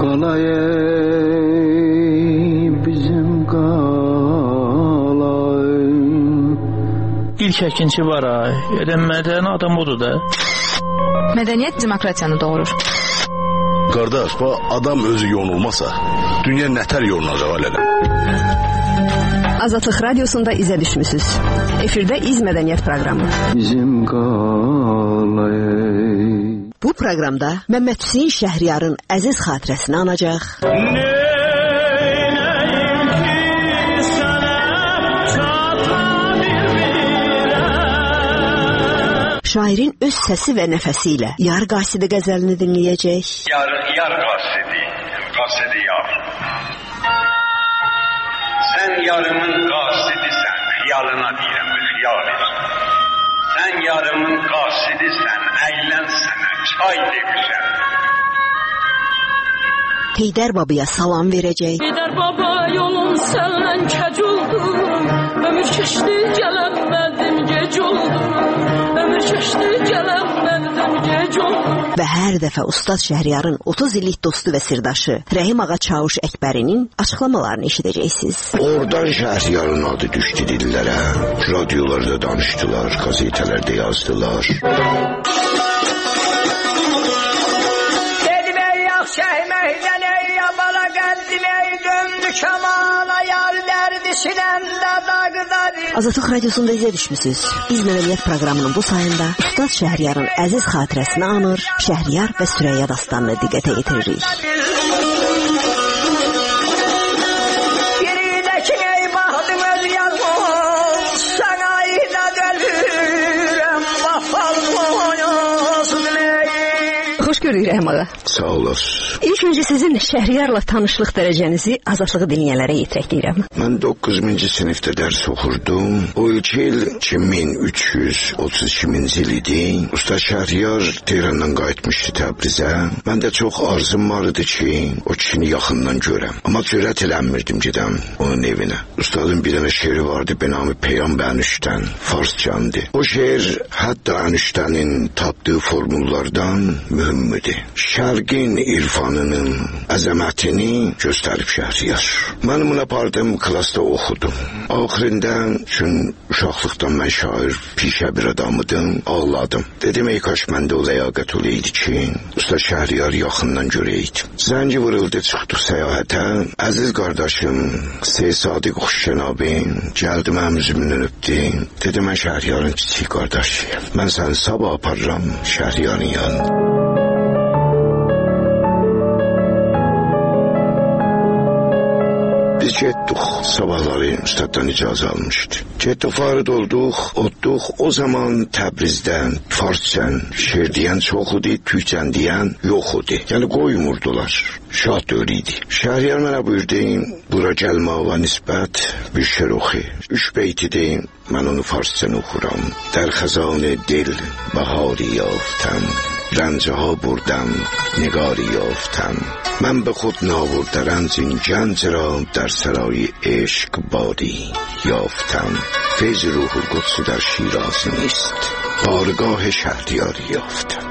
İlk əkinçi var ay. Mədəni adam odur da. Mədəniyyət demokratiyanı doğurur. Qardaş, adam özü yorulmasa, dünya nətər yorulacaq alədə? Azadlıq Radiosunda izə düşmüsünüz. Efirdə İz Mədəniyyət proqramı. Bu proqramda Məmməd Hüseyn Şəhriyarın əziz xatirəsini anacaq. Şairin öz səsi və nəfəsi ilə Yar Qasidi qəzəlini dinləyəcək. Yar Qasidi, Qasidi yar. Sən yarımın qasidisən, xiyalına deyirəm, xiyal et. Sən yarımın qasidisən, əylən sənə, çay demişəm. Heydər Babaya salam verəcək. Heydər Baba yolun səndən kəc oldu, ömür keçdi gələnmədim gec oldu. Və hər dəfə Ustad Şəhriyarın 30 illik dostu və sirdaşı Rəhim Ağa Çavuş Əkbərinin açıqlamalarını eşidəcəksiniz. Oradan Şəhriyarın adı düşdü dillərə, radiolarda danışdılar, gazetələrdə yazdılar. Dedim ey yaxşı əhməkdən ey yabala qəldim ey döndü kamala yar dərdi sinəndə dağdadır. Azadlıq Radiosunda izə düşmüsünüz. İz Mədəniyyət proqramının bu sayında Ustad Şəhriyarın əziz xatirəsini anır, Şəhriyar və Süreyya dastanını diqqətə yetiririk. Biridəkin ey baxdım öz yazmım, sana inad ölürəm, vafalmıyorsun ey. Xoş gördük Rəhim Ağa. Sağ olasın. İlk öncə sizin Şəhriyarla tanışlıq dərəcənizi azadlığı dinləyənlərə yetirək deyirəm. Mən 9-cu sinifdə dərs oxurdum. O ilk il 2332-ci il idi. Usta Şəhriyar Tehrandan qayıtmışdı Təbrizə. Məndə çox arzum var idi ki, o kişini yaxından görəm. Amma cürət eləmirdim gedəm onun evinə. Ustadın bir dənə şeiri vardı, benamı Peyam Bənüşdən, farscandı. O şeir hətta Ənüşdənin tapdığı formullardan mühümdür. Şərqin irfanının əzəmətini göstərib Şəhriyar. Mən bunu apardım, klasda oxudum. Axırında, çünki uşaqlıqdan mən şair, pişə bir adamıdım, ağladım. Dedim, ey kaş məndə o ləyaqət olaydı ki, Usta Şəhriyar yaxından görəydim. Zəngi vuruldu, çıxdıq səyahətə. Əziz qardaşım, Sadiq Xoşşənabin, gəldi mənim üzümdən öpdü. Dedim, mən Şəhriyarın kiçik qardaşıyım. Mən səni sabah aparıram Şəhriyarın yanına. Biz getdik, sabahları ustaddan icazə almışdı. Getdik, farid olduq, otduq. O zaman Təbrizdən farscan şeir deyən çox idi, türkçən deyən yox idi. Yəni qoymurdular, şah dövrü idi. Şəhriyar mənə buyurdu, bura gəlməyə nisbət bir şeir oxu. 3 beyti deyim, mən onu farscan oxuram. در خزان دل بهاری یافتم رنجها بردم نگاری یافتم من به خود ناورده رنج این گنج را در سرای عشق بادی یافتم فیض روح القدس در شیراز نیست بارگاه شهریاری یافتم.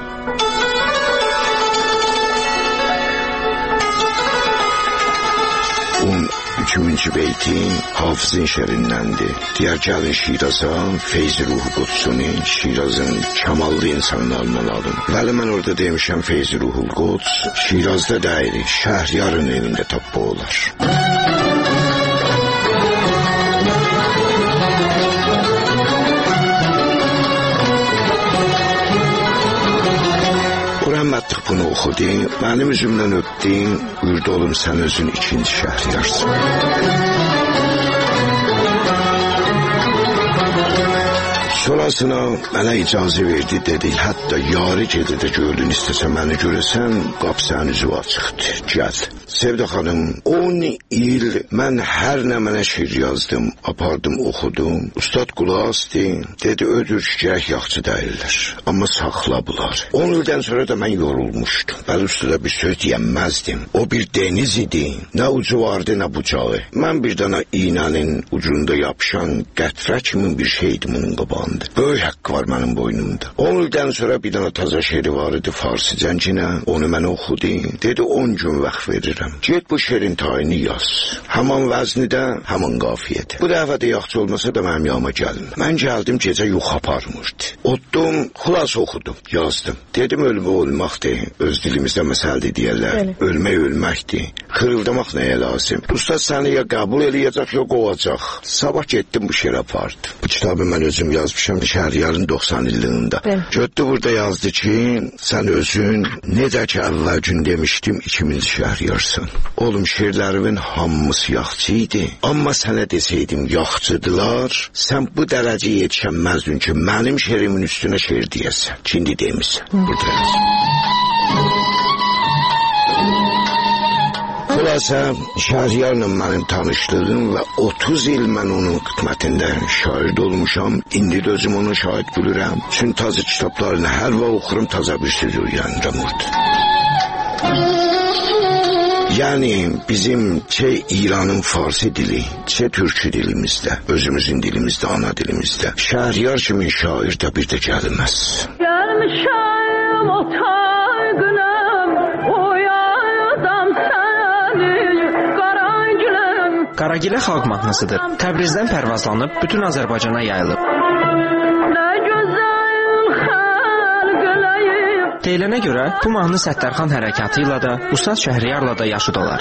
13-cü beyti Hafızın şərinləndir. Deyər gəlin Şiraza, Feyz Ruhu Qudsun'u Şirazın kamallı insanlarından alın. Bəli, mən orada demişəm Feyz Ruhul Quds, Şirazda deyil, Şəhriyarın evində tapı olar. Mətliq bunu oxudu, mənim üzümdən öpdü, buyurdu olum sən özün ikinci Şəhriyarsın. Sonrasına mənə icazə verdi, dedi, hətta yarı gedidə gördün, istəsən məni görəsən, qapısan üzü açıqdır, gəl. Sevda xanım, 10 il mən hər nə mənə şiir yazdım, apardım, oxudum. Ustad qulaq asdı, dedi, ödür ki, gərək yaxçı deyirlər, amma saxla bunlar. 10 ildən sonra da mən yorulmuşdum. Bəli, ustada bir söz deyəmməzdim. O bir deniz idi, nə ucu vardı, nə bucağı. Mən bir dana iğnənin ucunda yapışan qətrə kimin bir şeydim onun qabağında. adamdır. Böyük haqqı var mənim boynumda. 10 ildən sonra bir dənə taza şeiri var idi farsicəncina. Onu mən oxudum. Dedi 10 gün vaxt verirəm. Get bu şeirin tayini yaz. Həman vəznidə, həman qafiyədə. Bu dəfə də yaxşı olmasa da mənim yanıma gəlin. Mən gəldim, gecə yuxu aparmırdı. Otdum, xulas oxudum, yazdım. Dedim ölmə olmaqdır. Öz dilimizdə məsəldir deyərlər. Ölmək ölməkdir. Xırıldamaq nəyə lazım? Ustad səni ya qəbul eləyəcək, ya qovacaq. Sabah getdim bu şeir apardım. Bu kitabı mən özüm yazmışam Şəhriyarın 90 illiyində. Götdü burada yazdı ki, sən özün necə ki əvvəl gün demişdim 2000 Şəhriyarsan. Oğlum şeirlərimin hamısı yaxçıydı. Amma sənə deseydim yaxçıdılar, sən bu dərəcəyə yetişəməzdin ki, mənim şeirimin üstünə şeir deyəsən. Şimdi demişsən. Burada yazdım. Xülasə, Şəhriyarla mənim tanışlığım və 30 il mən onun xidmətində şahid olmuşam. İndi də özüm onu şahid bilirəm. Çünki taze kitablarını hər vaxt oxurum, taza bir söz uyanıram orada. Yani bizim İran'ın Farsi dili, Türkçü dilimizde, özümüzün dilimizde, ana dilimizde. Şəhriyar kimin şair de bir de gelmez. Gelmişəm otağınam, oyadam səni, Qaragiləm. Qaragilə xalq mahnısıdır. Təbrizdən pərvazlanıb bütün Azərbaycana yayılıb. Deyilənə görə bu mahnı Səttarxan hərəkatı ilə də, Ustad Şəhriyarla da yaşı dolar.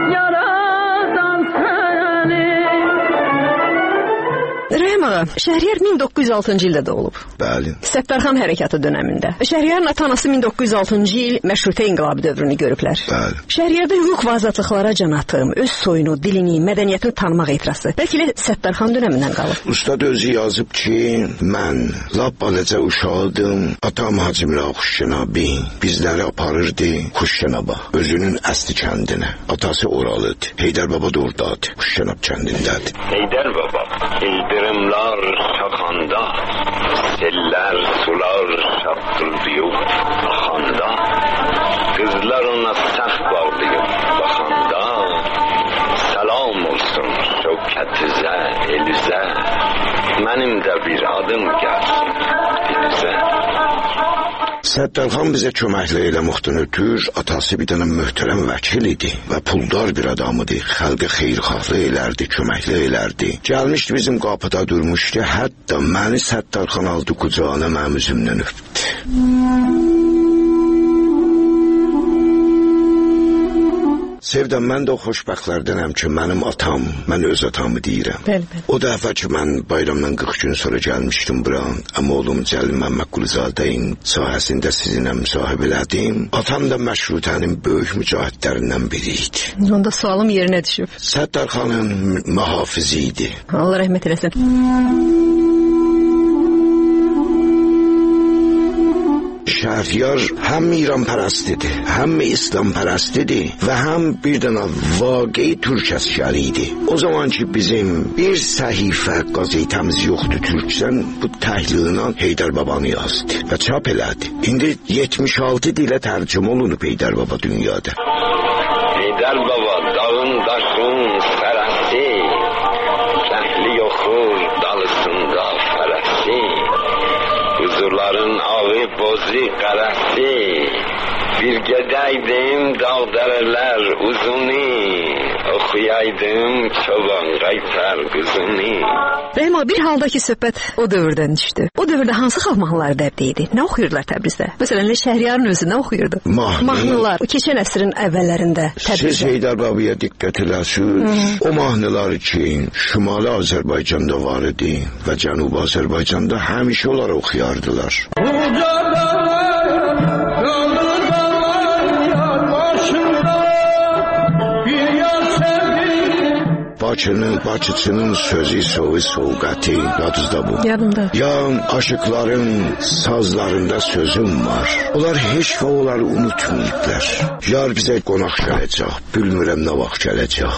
Rəhim ağa, Şəhriyar 1906-cı ildə doğulub. Bəli. Səttarxan hərəkatı dönəmində. Şəhriyarın atanası 1906-cı il məşrutə inqilabı dövrünü görüblər. Bəli. Şəhriyarda hüquq və azadlıqlara can atım, öz soyunu, dilini, mədəniyyətini tanımaq ehtirası. Bəlkə də Səttarxan dönəmindən qalıb. Ustad özü yazıb ki, mən lap balaca uşaqdım, atam Hacı Mira Xuşşənabi bizləri aparırdı Xuşşənaba, özünün əsli kəndinə. Atası oralıdır. Heydər baba da oradadır, Xuşşənab kəndindədir. Heydər baba, İldırımlar şaxanda, seller sular şapkıldıyıb axanda, kızlar ona səx bağlayıb baxanda, salam olsun şövkətizə, elizə, mənim də bir adım gəlsin dilizə. Səttarxan bizə köməkli eləməkdən ötür, atası bir dənə möhtərəm vəkil idi və puldar bir adam idi. Xalqa xeyirxahlı elərdi, köməkli elərdi. Gəlmişdi bizim qapıda durmuşdu, hətta məni Səttarxan aldı qucağına, mənim üzümdən öpdü. Sevdəm, mən də o xoşbəxtlərdənəm ki, mənim atam, mən öz atamı deyirəm. Bəli. O dəfə ki, mən bayramdan 40 gün sonra gəlmişdim bura, amma oğlum Cəlil Məmməd Quluzadəyin sahəsində sizinlə müsahibə elədim. Atam da məşrutənin böyük mücahidlərindən biri idi. Onda sualım yerinə düşüb. Səttarxanın mühafizi idi. Allah rəhmət eləsin. Şəhriyar həm İran pərəstidir, həm İslam pərəstidir və həm bir dənə vaqei türk əsgəri idi. O zaman ki bizim bir səhifə qazetəmiz yoxdur türkçən, bu təhlilini Heydər babanı yazdı və çap elədi. İndi 76 dilə tərcümə olunub Heydər baba dünyada. Heydər baba dağın daşın sərəsi, kəhli yoxur dalısında fərəsi, huzurların ağı bozu qarası, bir gedəydim dağ dərələr uzuni, oxuyaydım çoban qaytar qızını. Rəhim ağa, bir halda ki söhbət o dövrdən düşdü. O dövrdə hansı xalq mahnıları dəbdə idi? Nə oxuyurdular Təbrizdə? Məsələn, Şəhriyarın özü nə oxuyurdu? Mahnılar, o keçən əsrin əvvəllərində Təbrizdə. Siz Heydər babaya diqqət eləsiniz. O mahnıları ki, Şimali Azərbaycanda var idi və Cənubi Azərbaycanda həmişə onları oxuyardılar. Bakıçının sözü, soğu, soğuqatı, yadınızda bu. Yadımda. Ya aşıqların sazlarında sözüm var. Onlar heç və onları unutmayıblar. Yar bizə qonaq gələcək, bilmirəm nə vaxt gələcək.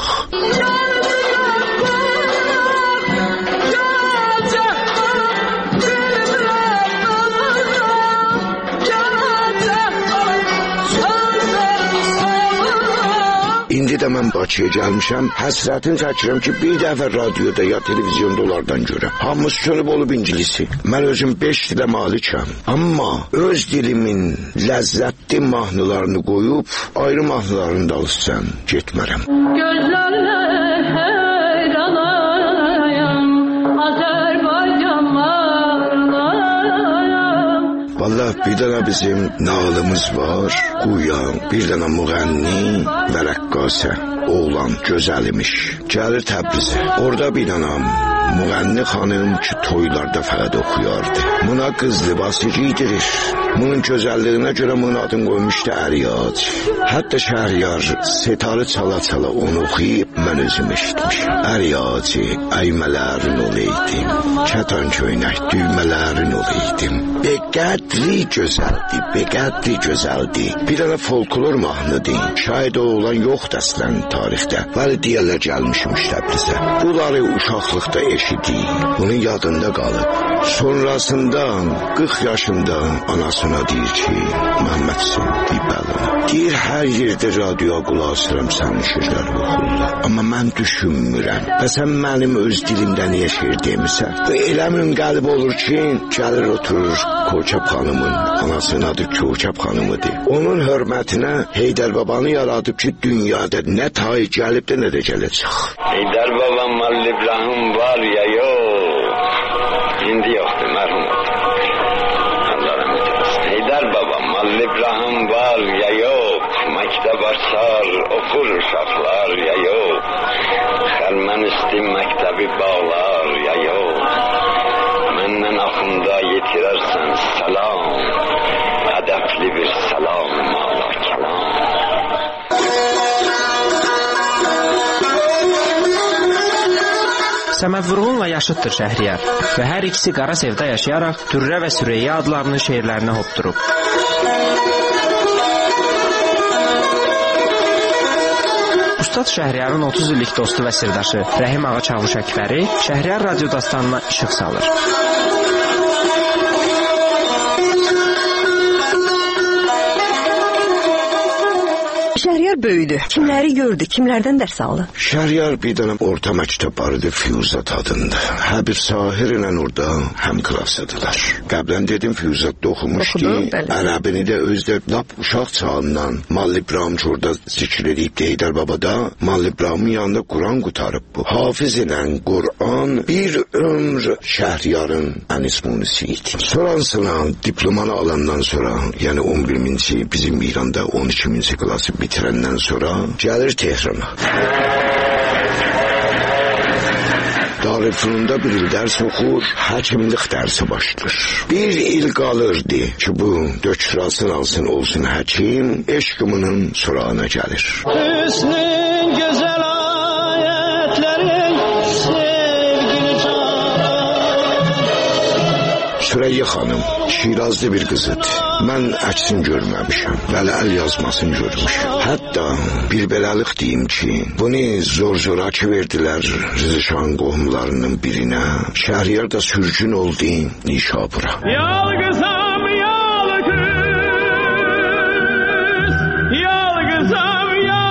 İndi də mən Bakıya gəlmişəm. Həsrətin çəkirəm ki, bir dəfə radioda ya televizyonda onlardan görəm. Hamısı sönüb olub incilisi. Mən özüm 5 dilə malikəm. Amma öz dilimin ləzzətli mahnılarını qoyub ayrı mahnılarını da alırsan, getmərəm. Gözlərlə heyranayam, Azərbaycan varlayam. Vallahi bir dənə bizim nağılımız var, Quya, bir dənə müğənni və rəqqasə, oğlan, gözəlimiş. Gəlir Təbrizə, orada bir dənə müğənni xanım ki, toylarda fəqət oxuyardı. Buna qız libası giydirir. Bunun gözəlliyinə görə bunun adını qoymuşdu Əryad. Hətta Şəhriyar setarı çala-çala onu oxuyub mən özüm eşitmişim. Əryacı, əymələrin olaydım, kətan köynək düymələrin olaydım. Beqədri gözəldi, beqədri gözəldi. Bir dənə folklor mahnıdır. Şayad o olan yoxdur əslən tarixdə. Bəli deyərlər gəlmişmiş Təbrizə. Bunları uşaqlıqda eşidik. Bunun yadında qalıb. Sonrasında 40 yaşında anasına deyir ki, Məhəmmədsin, deyib deyir, hər yerdə radioya qulaq asıram sənin şirləri oxurlar. Amma mən düşünmürəm. Və sən mənim öz dilimdə niyə şir demisən? Və elə qəlb olur ki, gəlir oturur Koçab xanımın, anasının adı Koçab xanımıdır. Onun hörmətinə Heydər babanı yaradıb ki, dünyada nə tay gəlib də nə də gələcək. Heydər babam Malli İbrahim var ya yox. İndi yoxdur, mərhum oldu. Allah rəhmət etsin. Heydər babam Malli İbrahim var ya yox. Məktəb açar, oxur uşaqlar ya yox. Xəlmən üstü məktəbi bağlar ya yox. Məndən axında yetirərsən salam. Ədəbli bir salam, mala kəlam. Səməd Vurğunla yaşıddır Şəhriyar və hər ikisi Qarasevdə yaşayaraq Dürrə və Süreyya adlarını şeirlərinə hopdurub. Ustad Şəhriyarın 30 illik dostu və sirdaşı Rəhim Ağa Çavuş Əkbəri Şəhriyar radyo dastanına işıq salır. Şəhriyar böyüdü. Kimləri gördü, kimlərdən dərs aldı? Şəhriyar bir dənə orta məktəb barıdı Füyuzat adında. Hər bir Sahir ilə orada həm klasdadılar. Qəblən dedim Füyuzatda oxumuşdu. Ərəbini də özdə lap uşaq çağından Malli İbrahim orada zikr edib Heydər babada Malli İbrahimin yanında Quran qutarıb bu. Hafiz ilə Quran bir ömr Şəhriyarın ənismunisi idi. Sonrasına diplomanı alandan sonra, yəni 11-ci bizim İranda 12-ci klası bitirəndən sonra gəlir Tehrana. Darülfünunda bir il dərs oxur, həkimlik dərsi başlayır. Bir il qalırdı ki, bu dökürasın alsın olsun həkim, eşqımının sorağına gəlir. Hüsnün gözəl ayətləri sevgili canım. Süreyya xanım Şirazlı bir qızıdır. Mən əksin görməmişəm, vəli əl yazmasını görmüşəm. Hətta bir beləlik deyim ki, bunu zor-zoraki verdilər Rızışan qohumlarının birinə. Şəhriyar da sürgün oldu Nişabura. Yalqızam, yalqız, yalqızam,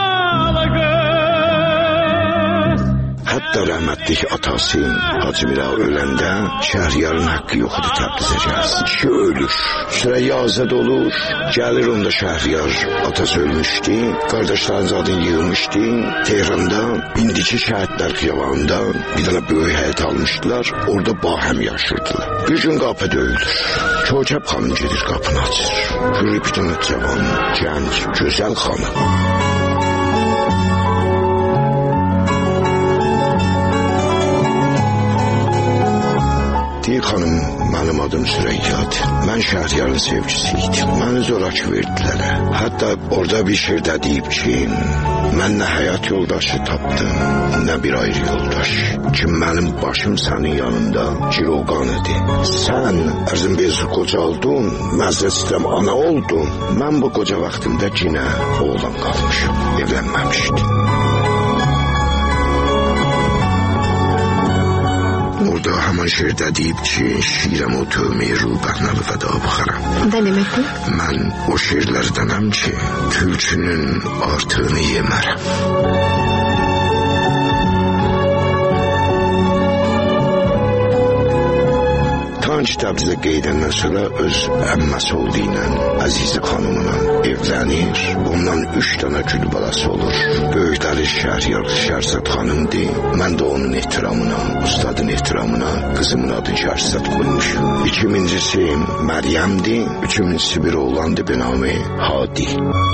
yalqız. Hətta rəhmətlik atası Hacı Mira öləndə Şəhriyarın haqqı yoxdur Təbrizə gəlsin. Kişi ölür, Süreyya azad olur, gəlir onda Şəhriyar atası ölmüşdü, qardaşların zadını yığılmışdı. Tehranda indiki şəhidlər xiyabanında bir dənə böyük həyət almışdılar, orada bahəm yaşırdılar. Bir gün qapı döyülür, Koçab xanım gedir qapını açır. Görür bir dənə cavan, gənc, gözəl xanım. Deyir xanım, mənim adım Süreyyadır. Mən Şəhriyarın sevgisiydim. Məni zorakı verdilər. Hətta orada bir şirdə deyib ki, mən nə həyat yoldaşı tapdım, nə bir ayrı yoldaş. Ki mənim başım sənin yanında Ciroqan idi. Sən ərzin bezir qoca oldun, məzrət istəyirəm ana oldun. Mən bu qoca vaxtımda yenə oğlan qalmışım, evlənməmişdim. Orada həmən Haman şiirdə deyib ki, şiirəm o tövməyi Rubəhnalı vəda baxaram. Nə deməkdir? Mən o şiirlərdənəm ki, tülkünün artığını yemərəm. Tanç Təbrizə qeydəndən sonra öz əmməsi olduğu ilə Əzizi xanımla evlənir. Ondan 3 dənə gül balası olur. Böyükləri Şəhriyar Şərzad xanımdır. Mən də onun ehtiramına, ustadın ehtiramına qızımın adı Şərzad qoymuşum. İkincisi Məryəmdir. Üçüncüsü bir oğlandı, benamı Hadi.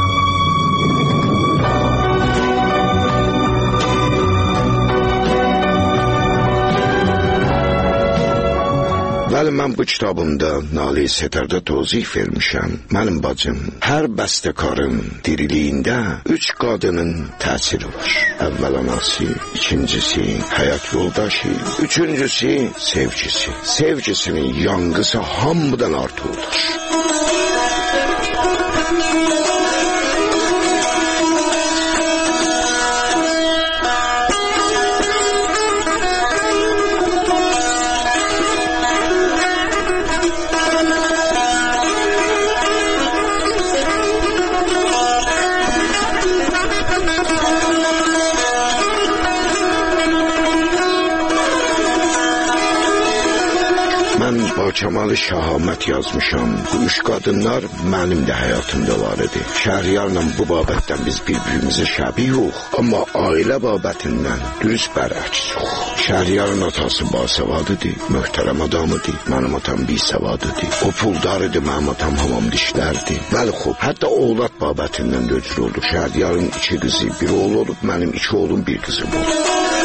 Bəli, mən bu kitabımda Nalı Setərdə tozih vermişəm. Mənim bacım, hər bəstəkarın diriliyində 3 qadının təsiri var. Əvvəl anası, ikincisi həyat yoldaşı, üçüncüsü sevgisi. Sevgisinin yanğısı hamıdan artıq olur. Kemal Şahamət yazmışam. Bu 3 qadınlar mənim də həyatımda var idi. Şəhriyarla bu babətdən biz bir-birimizə şəbih yox, amma ailə babətindən dürüst bərəksiz. Şəhriyarın atası basavadıdır, möhtərəm adamıdır, mənim atam bisavadıdır. O puldar idi, mənim atam hamam dişlərdi. Bəli, xub, hətta oğlat babətindən də öcür oldu. Şəhriyarın 2 qızı, bir oğlu olub, mənim 2 oğlum, bir qızım oldu.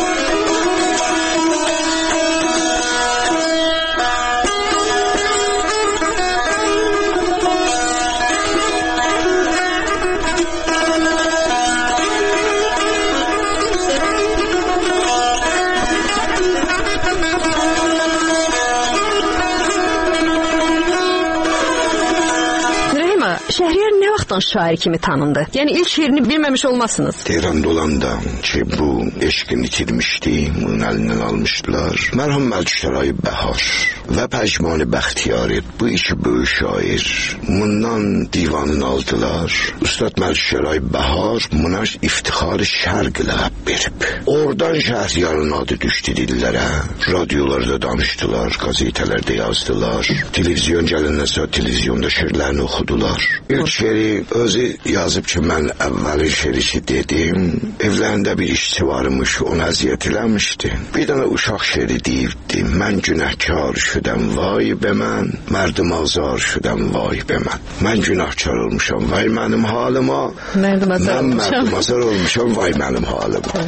Şəhriyar nə vaxtdan şair kimi tanındı? Yəni ilk şeirini bilməmiş olmasınız. Tehranda olanda ki bu eşqini itirmişdi, bunun əlindən almışdılar. Mərhum Məlikşəray Bəhar və Pəcmani Bəxtiyari bu 2 böyük şair bundan divanını aldılar. Ustad Məlikşəray Bəhar buna iftixarı şərq ləqəb verib. Oradan Şəhriyarın adı düşdü dillərə. Radiolarda danışdılar, gazetələrdə yazdılar. Televizyon gələndən sonra televizyonda şeirlərini oxudular. İlk şeiri özü yazıb ki, mən əvvəlin şeirisi dedim. Evlərində bir işçi varmış, ona əziyyət eləmişdi. Bir dənə uşaq şeiri deyibdi. Mən günahkar şüdəm, vay be mən. Mərdim azar şüdəm, vay be mən. Mən günahkar olmuşam, vay mənim halıma. Mərdim azar olmuşam, vay mənim halıma.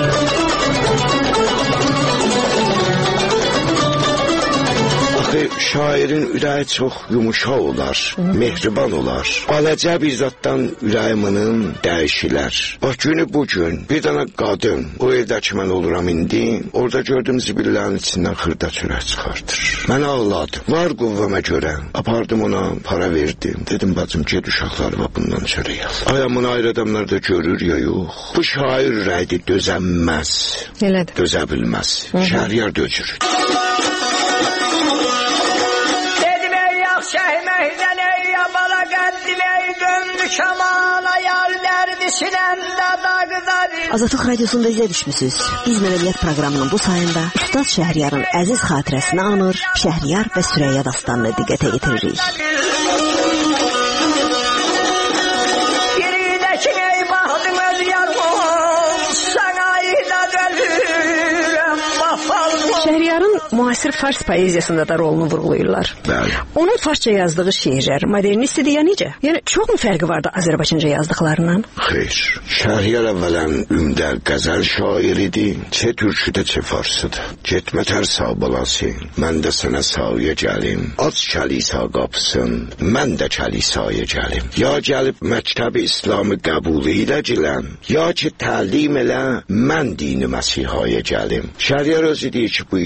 Şairin ürəyi çox yumuşaq olar, mehriban olar. Balacə bir zatdan ürəyiminin dəyişilər. Bax, günü bugün bir dənə qadın, o evdə ki mən oluram indi, orada gördüm zibillərin içindən xırda çörək çıxardır. Mən ağladım. Var quvvama görə. Apardım ona, para verdim. Dedim, bacım, ged uşaqları və bundan çörək al. Ayamını ayrı adamlar da görür ya yox. Bu şair ürəkdir, dözənməz. Elədir. Dözə bilməz. Şəhriyar dözür. Şəhməkdən ey yabala qəddim ey döndü kamala yar dərdi sinəndə dağdadır. Azadlıq Radiosunda izlə düşmüsünüz. Biz mədəniyyət proqramının bu sayında Ustad Şəhriyarın əziz xatirəsini anır, Şəhriyar və Süreyya dastanını diqqətə yetiririk. Biridəkin ey baxdım öz yarım, sana ida dölürəm vafalım. Şəhriyarın müasir fars poeziyasında da rolunu vurğulayırlar. Bəli. Onun farsça yazdığı şeirlər modernist idi ya necə? Yəni çox mu fərqi vardı Azərbaycanca yazdıqlarından? Xeyr. Şəhriyar əvvələn ümdə qəzəl şairidir. Çə türküdə, çə farsıdır. Getmətər sağ balası, mən də sənə sağıya gəlim. Aç kəlisa qapısın, mən də kəlisaya gəlim. Ya gəlib məktəb-i İslamı qəbul ilə gilən, ya ki təlim elə, mən dini məsihaya gəlim. Şəhriyar özü deyir ki, bu 2 beyt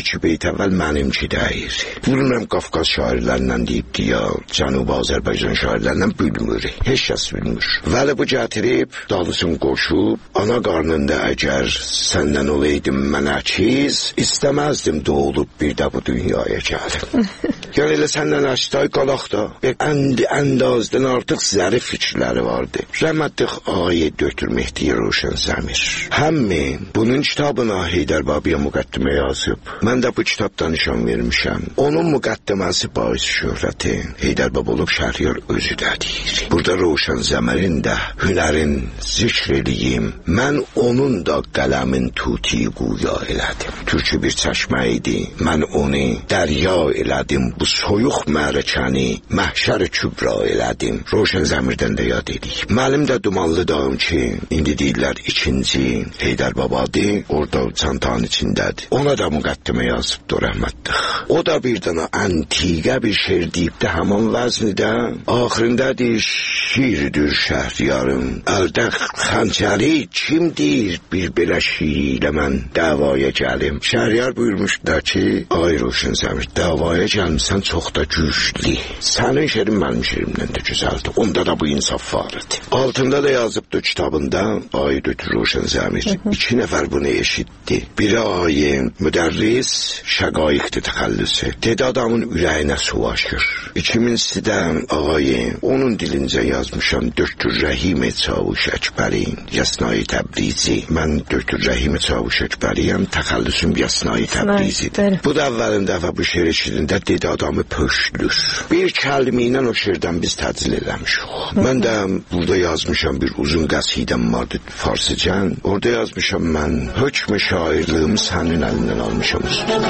əvvəl mənimki deyir. Bilmirəm Qafqaz şairlərindən deyibdi ya Cənubi Azərbaycan şairlərindən bilmir. Heç kəs bilmir. Vəli bu gətirib, dalısın qoşub, ana qarnında əgər səndən olaydım mən əkiz, istəməzdim doğulub bir də bu dünyaya gəlim. Yəni elə səndən əşday qalaq da, əndazdan artıq zərif fikirləri vardı. Rəhmətlik ayə Döktür Mehdi Roşan Zəmir. Həmmi bunun kitabına Heydər Babiyə müqəddimə yazıb. Mən də bu kitabdan nişan vermişəm. Onun müqəddiməsi bais şöhrəti Heydər Baba olub Şəhriyar özü də deyir. Burada Roşan Zəmərin də hünərin zikr eləyim. Mən onun da qələmin tuti quya elədim. Türkü bir çəşmə idi. Mən onu dərya elədim. Bu soyuq mərəkəni məhşər kübra elədim. Roşan Zəmirdən də yad edik. Mənim də dumanlı dağım ki, indi deyirlər ikinci Heydər Babadır. Orada çantanın içindədir. Ona da müqəddimə yazıbdır rəhmətlik. O da bir dana antiqə bir şeir deyibdə həman vəznidə. Axırında deyir, şiirdir Şəhriyarım. Əldə xəncəri kim deyir bir belə şiir ilə mən davaya gəlim. Şəhriyar buyurmuşdur ki, ay Roşan Zəmir, davaya gəlmişsən çox da güclü. Sənin şeirin mənim şeirimdən də gözəldir. Onda da bu insaf vardı. Altında da yazıbdır kitabında, ay Döktür Roşan Zəmir. 2 nəfər bunu eşitdi. Biri ayin müdərris, şəqaiqdir təxəllüsü. Dedi adamın ürəyinə su aşır. 2000-si də ağayın, onun dilincə yazmışam Döktür Rəhimi Çavuş Əkbərin, Yasnai Təbrizi. Mən Döktür Rəhimi Çavuş Əkbəriyəm, təxəllüsüm Yasnai Təbrizidir. Bu da əvvəlin dəfə bu şeir eşidində dedi adamı pöşlür. Bir kəlmi ilə o şeirdən biz təcil eləmişik. Mən də burada yazmışam bir uzun qəsidəm vardı farsıcan. Orada yazmışam mən hökm şairlığımı sənin əlindən almışam.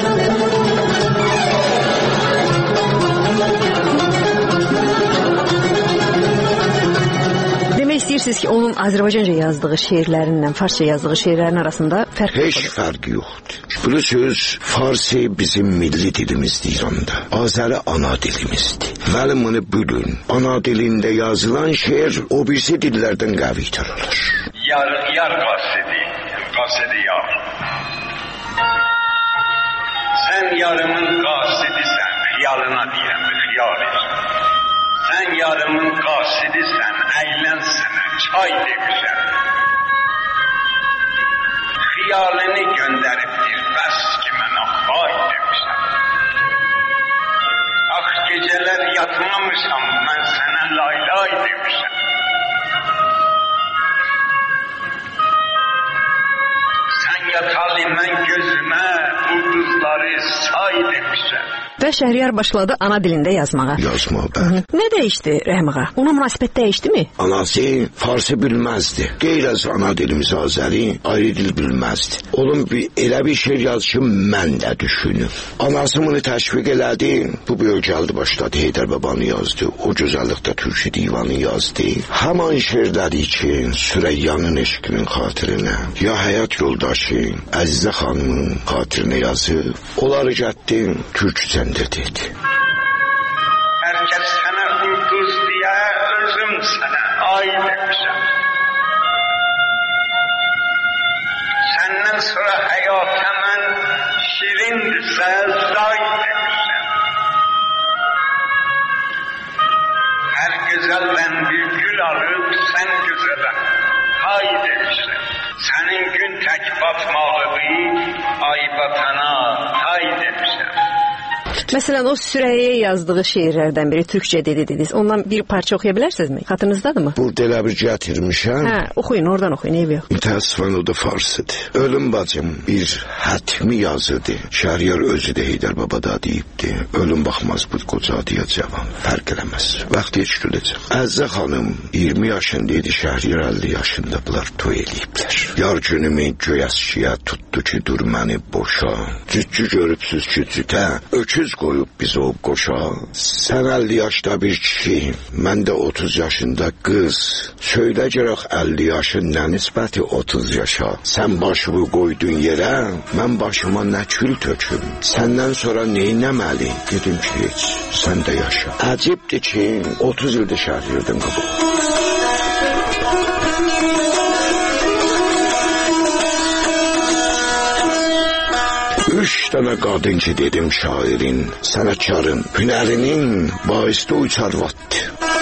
Demək istəyirsiniz ki, onun Azərbaycanca yazdığı şeirlərinlə Farsça yazdığı şeirlərin arasında fərq yoxdur? Heç fərq yoxdur. Bilirsiniz, Farsi bizim milli dilimizdir İranda. Azəri ana dilimizdir. Vəli bunu bilin. Ana dilində yazılan şeir o birisi dillərdən qəvidir olur. Yar qasidi yar. Sən yarımın qasidisən, xiyalına deyirəm, xiyal et. Sən yarımın qasidisən, əylənsənə, çay demişəm. Xiyalini göndəribdir, bəs ki mənə hay demişəm. Ax gecələr yatmamışam, mən sənə laylay demişəm. Sən yatalı mən gözümə, ulduzları say demişəm. Və Şəhriyar başladı ana dilində yazmağa. Yazmağa. Nə dəyişdi Rəhim ağa? Ona münasibət dəyişdimi? Anası Farsi bilməzdi. Qeyr az ana dilimiz Azəri ayrı dil bilməzdi. Onun elə bir şey yazı ki, mən də düşünüm. Anası bunu təşviq elədi. Bu böyük gəldi başladı. Heydər Babanı yazdı. O gözəllikdə Türkü divanı yazdı. Həman şeirləri ki, Süreyyanın eşqinin xatirinə, ya həyat yoldaşı Əzizə xanımın xatirinə yazıb, onları gətdim Türkçə dedi. Hər kəs sənə ulduz deyə, özüm sənə ay demişəm. Səndən sonra həyata mən şirindirsə zay demişəm. Hər gözəldən bir gül alıb sən gözələ hay demişəm. Sənin gün tək batmalığı ay batana hay demişəm. Məsələn, o Sürəyyəyə yazdığı şeirlərdən biri Türkçə dediniz. Ondan bir parça oxuya bilərsinizmi? Xatırınızdadırmı? Burada elə bir gətirmişəm. Hə, oxuyun, oradan oxuyun, eyb yox. Mütəəssifən o da farsıdır. Ölüm bacım bir hətmi yazıdır. Şəhriyar özü də Heydər Baba da deyibdi. Ölüm baxmaz bu qocadıya cavan, fərq eləməz. Vaxt heç güləcək. Əzzə xanım 20 yaşındaydı, Şəhriyar 50 yaşında, bunlar toy eləyiblər. Yar günümü göyəskiyə tutdu ki, dur məni boşa. Cüccü görübsüz ki, cütə, öküz qoyub biz o qoşa. Sən 50 yaşda bir kişi, mən də 30 yaşında qız. Söylə gərək 50 yaşın nə nisbəti 30 yaşa. Sən başımı qoydun yerə, mən başıma nə kül töküm. Səndən sonra neynəməli? Dedim ki, heç, sən də yaşa. Əcibdir ki, 30 ildə Şəhriyardan qabaq. Üç dana qadın ki dedim şairin, sənətkarın, hünərinin baisdə uçar vatdı.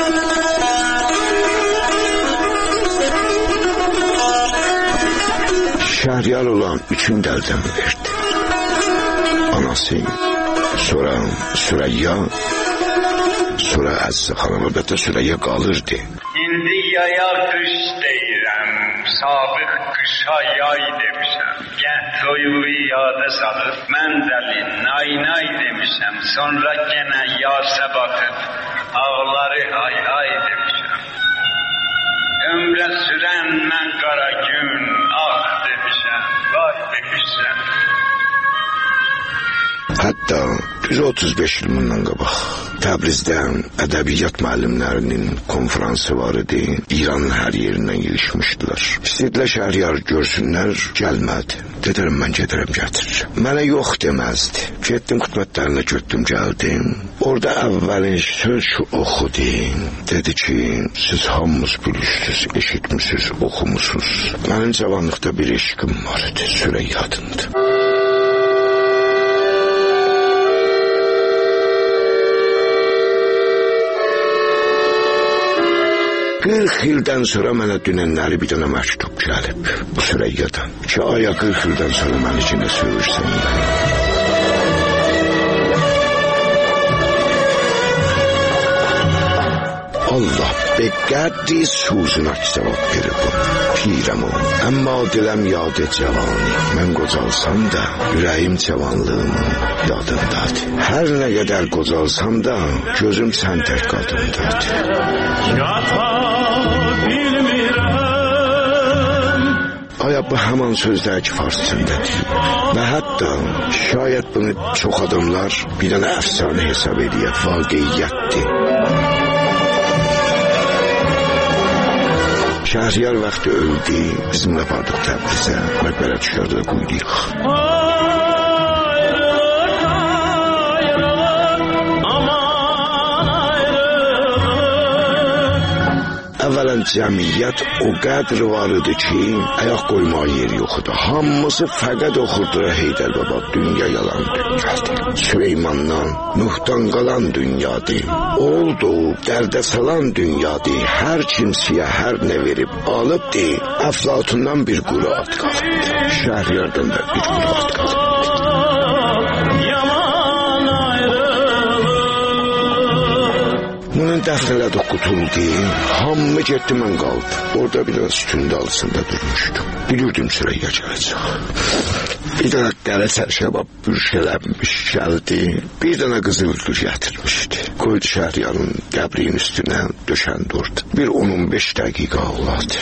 Şəhriyar olan üçün dərdəmi verdi. Anası, sonra Süreyya, sonra Əzizə xanım, əlbəttə Süreyya qalırdı. İndi yaya qış deyirəm, sabiq qışa yay demişəm. Gəh toyuğu yada salıb, mən dəli nay demişəm. Sonra genə yasa baxıb, ağları hay demişəm. Ömrə sürən mən qara gün, demişəm, vay demişəm. Hətta 135 il bundan qabaq Təbrizdə ədəbiyyat müəllimlərinin konfransı var idi. İranın hər yerindən yığışmışdılar. İstədilər Şəhriyar görsünlər, gəlmədi. Dedərəm mən gedərəm gətirirəm. Mənə yox deməzdi. Getdim xidmətlərinə götdüm gəldim. Orada əvvəlin söz oxudu. Dedi ki, siz hamınız bilirsiniz, eşitmişsiniz, oxumusunuz. Mənim cavanlıqda bir eşqim var idi, Süreyya adında. 40 ildən sonra mənə dünənləri bir dənə məktub gəlib bu Süreyyadan ki, aya 40 ildən sonra məni içində söyürsən də. Allah be qədri suzuna cavab verir bu. Pirəm o, əmma diləm yad cavani. Mən qocalsam da, ürəyim cavanlığımın yadındadır. Hər nə qədər qocalsam da, gözüm sən tək qadındadır. Aya bu həman sözlər ki, farsçındadır. Və hətta şayət bunu çox adamlar bir dənə əfsanə hesab edir, vaqiyyətdir. Şəhriyar vaxtı öldü, bizimlə vardıq Təbrizə, məqbərə düşərdə qoyduq. Əvvələn cəmiyyət o qədr var idi ki, ayaq qoymağa yeri yox idi. Hamısı fəqət oxurdular Heydər Baba, dünya yalan dünyadır. Süleymandan, Nuhdan qalan dünyadır. Oldu, dərdə salan dünyadır. Hər kimsiyə hər nə verib alıbdı. Əflatundan bir quru at qalıbdı. Şəhriyardan da bir quru at qalıbdı. Bunun dəxlədə qutuldu, hamı getdi, mən qaldı. Orada bir dənə sütün dalısında durmuşdum. Bilirdim Süreyya gələcək. Bir dənə qərə sərşəba bürşələnmiş gəldi, bir dənə qızıl gül gətirmişdi. Qoydu Şəhriyarın qəbrinin üstünə döşəndi orada. Bir 10-15 dəqiqə ağladı.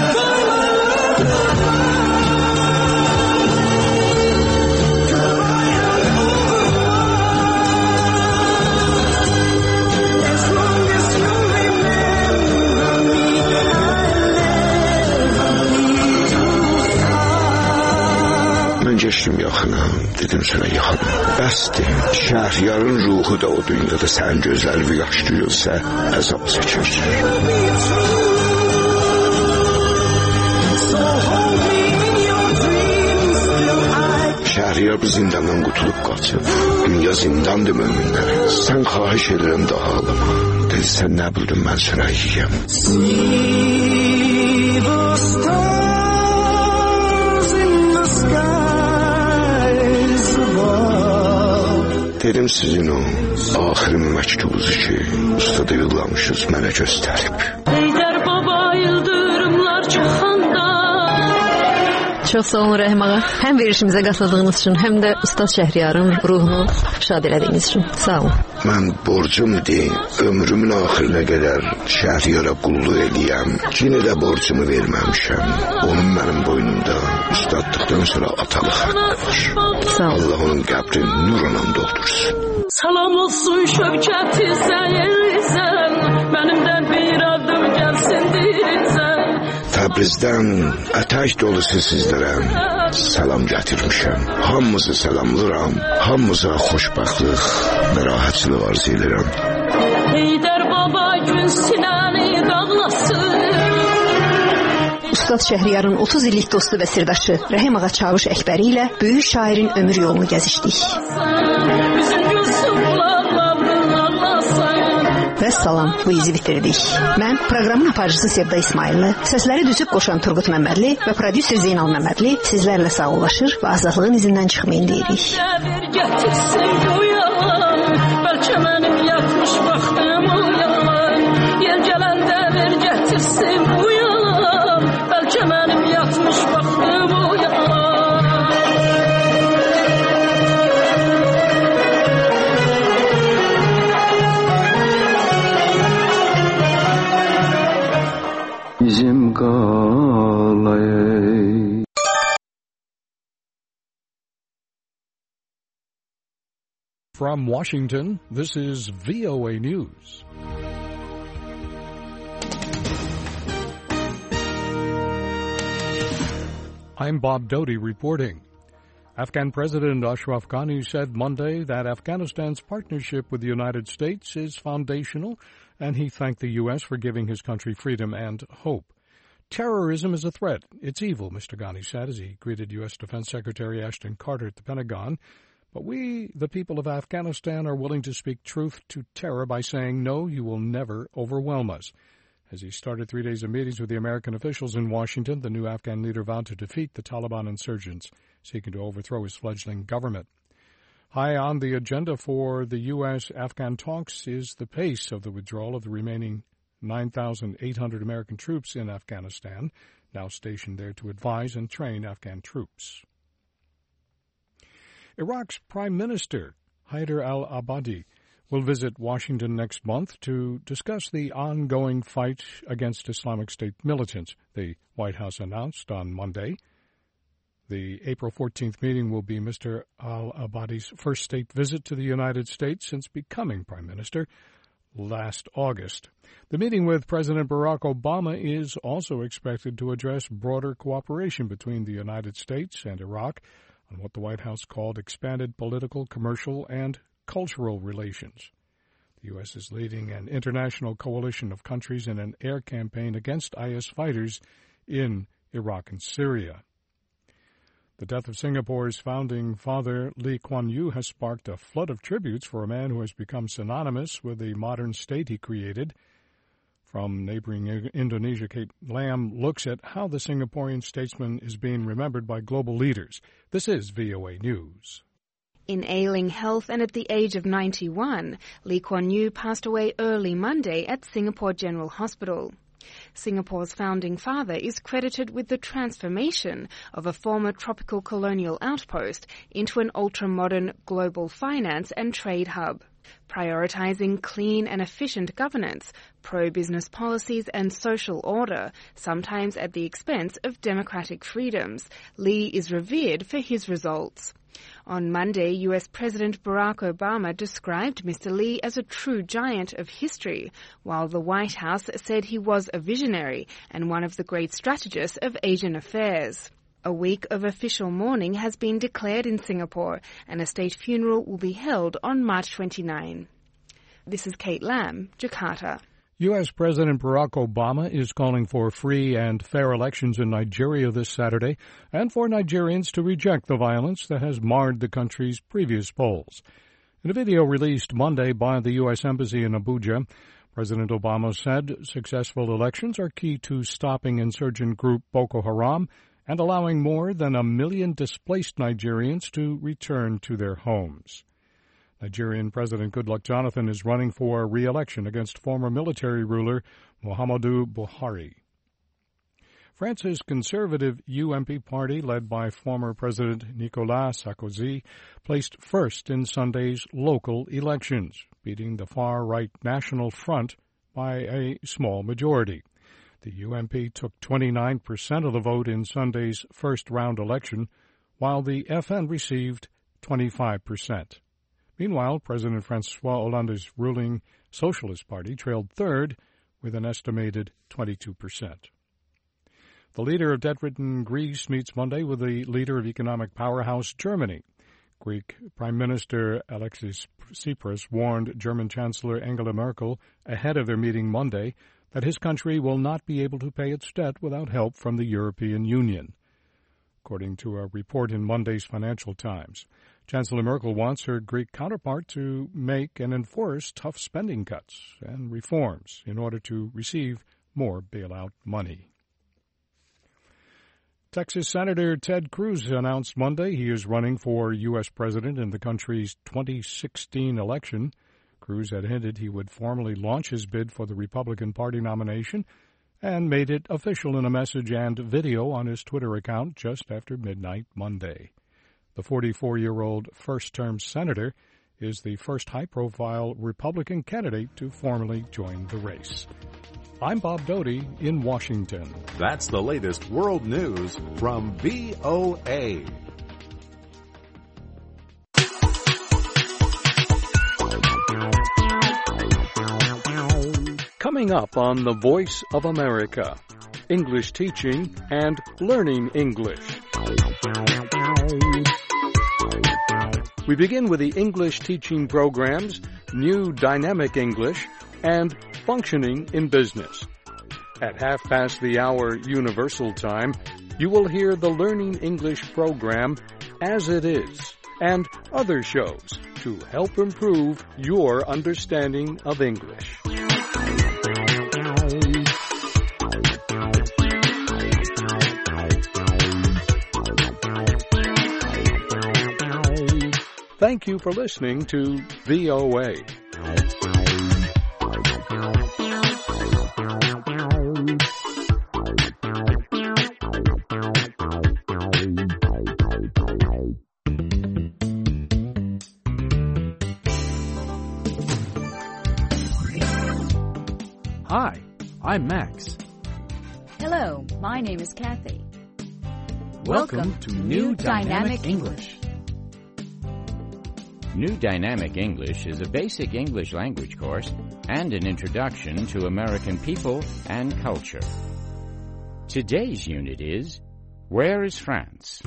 Geçdim yaxına, dedim Süreyya xanım, bəsdir. Şəhriyarın ruhu da o dünyada sən gözlərini yaşlayırsa, əzab çəkir. Şəhriyar bu zindandan qutulub qaçıb. Dünya zindandır möminlərə. Sən xahiş edirəm daha ağlama. Dedi, sən nə bildin mən Süreyyəyəm. Dedim sizin o axır məktubunuzu ki, ustada yollamışız, mənə göstərib. Heydər baba yıldırımlar çaxanda. Çox sağ olun Rəhim ağa. Həm verişimizə qatıldığınız üçün, həm də Ustad Şəhriyarın ruhunu şad elədiyiniz üçün. Sağ olun. Mən borcumdur, ömrümün axırına qədər Şəhriyara qulluq eləyəm. Yenə də borcumu verməmişəm. Onun mənim boynumda ustadlıqdan sonra atalıq haqqı var. Sağ olun. Allah onun qəbrini nurla doldursun. Salam olsun şövkəti səyirsən, mənim də bir adım gəlsin dirizən. Təbrizdən ətək dolusu sizlərə salam gətirmişəm. Hamınızı salamlıram, hamınıza xoşbəxtlıq və rahatçılıq arzu edirəm. Heydər baba gün sinəni dağlasın. Ustad Şəhriyarın 30 illik dostu və sirdaşı Rəhim Ağa Çavuş Əkbəri ilə böyük şairin ömür yolunu gəzişdik. Və salam, bu izi bitirdik. Mən proqramın aparıcısı Sevda İsmailli, səsləri düzüb qoşan Turqut Məmmədli və prodüser Zeynal Məmmədli sizlərlə sağollaşır və azadlığın izindən çıxmayın deyirik. Bəlkə mənim yatmış vaxtım o yalan, yer gələndə ver gətirsin bu yalan, bəlkə mənim yatmış vaxtım o yalan. Bizim qalay. From Washington, this is VOA News. I'm Bob Doty reporting. Afghan President Ashraf Ghani said Monday that Afghanistan's partnership with the United States is foundational, and he thanked the U.S. for giving his country freedom and hope. Terrorism is a threat. It's evil, Mr. Ghani said as he greeted U.S. Defense Secretary Ashton Carter at the Pentagon. But we, the people of Afghanistan, are willing to speak truth to terror by saying, no, you will never overwhelm us. As he started 3 days of meetings with the American officials in Washington, the new Afghan leader vowed to defeat the Taliban insurgents seeking to overthrow his fledgling government. High on the agenda for the U.S.-Afghan talks is the pace of the withdrawal of the remaining 9,800 American troops in Afghanistan, now stationed there to advise and train Afghan troops. Iraq's Prime Minister, Haider al-Abadi, will visit Washington next month to discuss the ongoing fight against Islamic State militants, the White House announced on Monday. The April 14th meeting will be Mr. al-Abadi's first state visit to the United States since becoming Prime Minister last August. The meeting with President Barack Obama is also expected to address broader cooperation between the United States and Iraq on what the White House called expanded political, commercial, and cultural relations. The U.S. is leading an international coalition of countries in an air campaign against IS fighters in Iraq and Syria. The death of Singapore's founding father, Lee Kuan Yew, has sparked a flood of tributes for a man who has become synonymous with the modern state he created. From neighboring Indonesia, Kate Lamb looks at how the Singaporean statesman is being remembered by global leaders. This is VOA News. In ailing health and at the age of 91, Lee Kuan Yew passed away early Monday at Singapore General Hospital. Singapore's founding father is credited with the transformation of a former tropical colonial outpost into an ultra-modern global finance and trade hub. Prioritizing clean and efficient governance, pro-business policies and social order, sometimes at the expense of democratic freedoms, Lee is revered for his results. On Monday, U.S. President Barack Obama described Mr. Lee as a true giant of history, while the White House said he was a visionary and one of the great strategists of Asian affairs. A week of official mourning has been declared in Singapore, and a state funeral will be held on March 29. This is Kate Lamb, Jakarta. U.S. President Barack Obama is calling for free and fair elections in Nigeria this Saturday and for Nigerians to reject the violence that has marred the country's previous polls. In a video released Monday by the U.S. Embassy in Abuja, President Obama said successful elections are key to stopping insurgent group Boko Haram and allowing more than 1 million displaced Nigerians to return to their homes. Nigerian President Goodluck Jonathan is running for re-election against former military ruler Muhammadu Buhari. France's conservative UMP party, led by former President Nicolas Sarkozy, placed first in Sunday's local elections, beating the far-right National Front by a small majority. The UMP took 29% of the vote in Sunday's first-round election, while the FN received 25%. Meanwhile, President François Hollande's ruling Socialist Party trailed third with an estimated 22%. The leader of debt-ridden Greece meets Monday with the leader of economic powerhouse Germany. Greek Prime Minister Alexis Tsipras warned German Chancellor Angela Merkel ahead of their meeting Monday that his country will not be able to pay its debt without help from the European Union. According to a report in Monday's Financial Times, Chancellor Merkel wants her Greek counterpart to make and enforce tough spending cuts and reforms in order to receive more bailout money. Texas Senator Ted Cruz announced Monday he is running for U.S. president in the country's 2016 election. Cruz had hinted he would formally launch his bid for the Republican Party nomination and made it official in a message and video on his Twitter account just after midnight Monday. The 44-year-old first-term senator is the first high-profile Republican candidate to formally join the race. I'm Bob Doty in Washington. That's the latest world news from VOA. Coming up on The Voice of America, English teaching and learning English. We begin with the English teaching programs, New Dynamic English, and Functioning in Business. At hour Universal Time, you will hear the Learning English program, As It Is, and other shows to help improve your understanding of English. Thank you for listening to VOA. Hi, I'm Max. Hello, my name is Kathy. Welcome to New Dynamic English. New Dynamic English is a basic English language course and an introduction to American people and culture. Today's unit is, Where is France?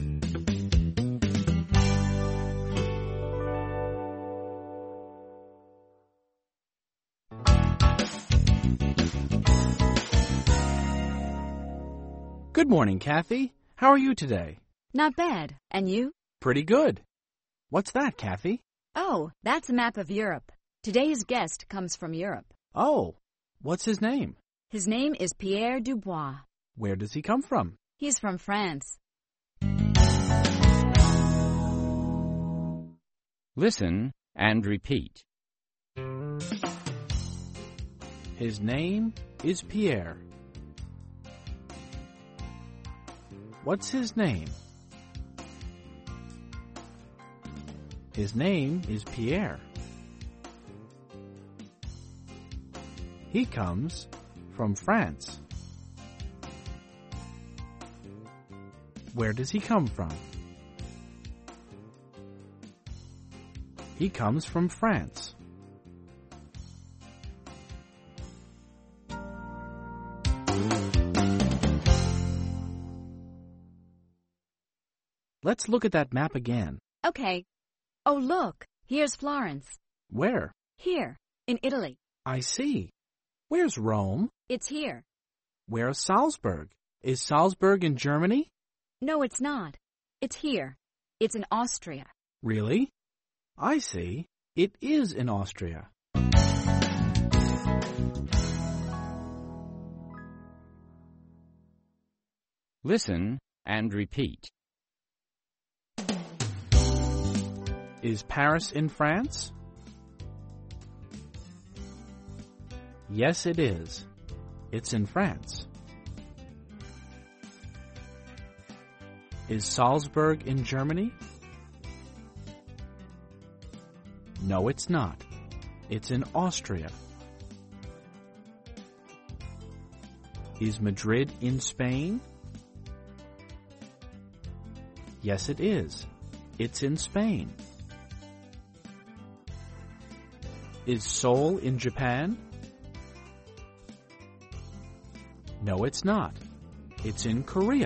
Good morning, Kathy. How are you today? Not bad. And you? Pretty good. What's that, Kathy? Oh, that's a map of Europe. Today's guest comes from Europe. Oh, what's his name? His name is Pierre Dubois. Where does he come from? He's from France. Listen and repeat. His name is Pierre. What's his name? His name is Pierre. He comes from France. Where does he come from? He comes from France. Let's look at that map again. Okay. Oh, look. Here's Florence. Where? Here, in Italy. I see. Where's Rome? It's here. Where's Salzburg? Is Salzburg in Germany? No, it's not. It's here. It's in Austria. Really? I see. It is in Austria. Listen and repeat. Is Paris in France? Yes, it is. It's in France. Is Salzburg in Germany? No, it's not. It's in Austria. Is Madrid in Spain? Yes, it is. It's in Spain. Is Seoul in Japan? No, it's not. It's in Korea.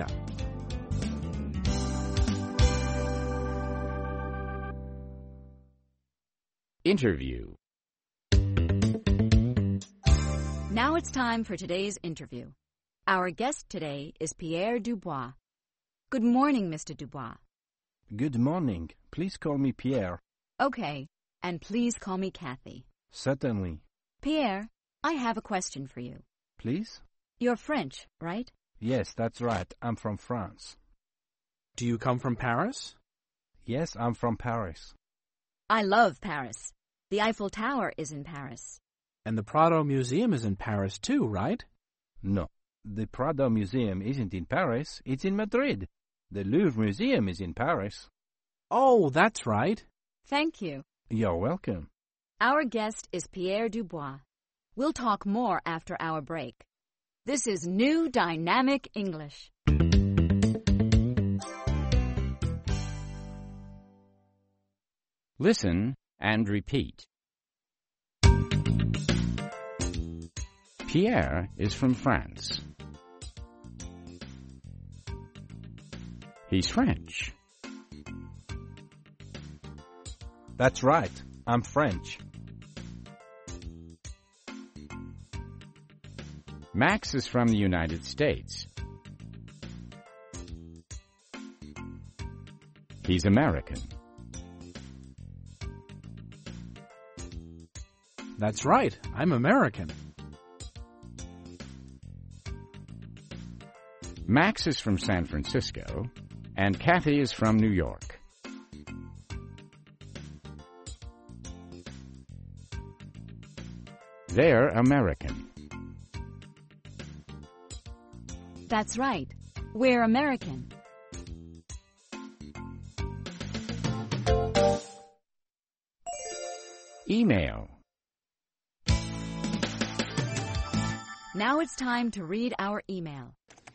Now it's time for today's interview. Our guest today is Pierre Dubois. Good morning, Mr. Dubois. Good morning. Please call me Pierre. Okay, and please call me Kathy. Certainly. Pierre, I have a question for you. Please? You're French, right? Yes, that's right. I'm from France. Do you come from Paris? Yes, I'm from Paris. I love Paris. The Eiffel Tower is in Paris. And the Prado Museum is in Paris too, right? No. The Prado Museum isn't in Paris. It's in Madrid. The Louvre Museum is in Paris. Oh, that's right. Thank you. You're welcome. Our guest is Pierre Dubois. We'll talk more after our break. This is New Dynamic English. Listen and repeat. Pierre is from France. He's French. That's right. I'm French. Max is from the United States. He's American. That's right. I'm American. Max is from San Francisco, and Kathy is from New York. They're American. That's right. We're American. Email. Now it's time to read our email.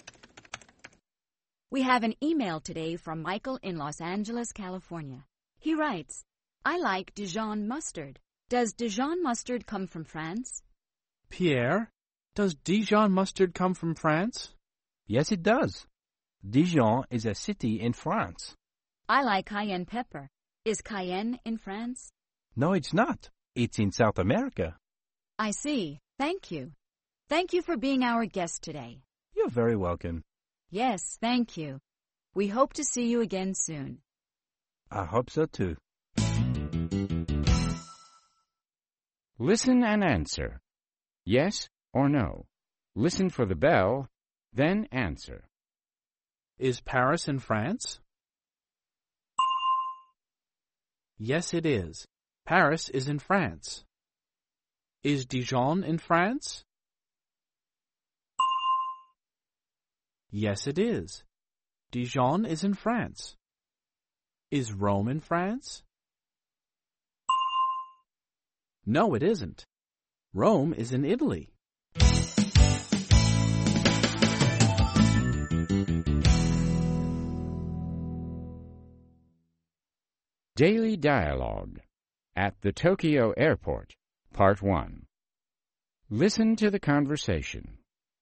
We have an email today from Michael in Los Angeles, California. He writes, I like Dijon mustard. Does Dijon mustard come from France? Pierre, does Dijon mustard come from France? Yes, it does. Dijon is a city in France. I like cayenne pepper. Is cayenne in France? No, it's not. It's in South America. I see. Thank you. Thank you for being our guest today. You're very welcome. Yes, thank you. We hope to see you again soon. I hope so too. Listen and answer. Yes or no. Listen for the bell, then answer. Is Paris in France? Yes, it is. Paris is in France. Is Dijon in France? Yes, it is. Dijon is in France. Is Rome in France? No, it isn't. Rome is in Italy. Daily Dialogue at the Tokyo Airport, Part 1. Listen to the conversation.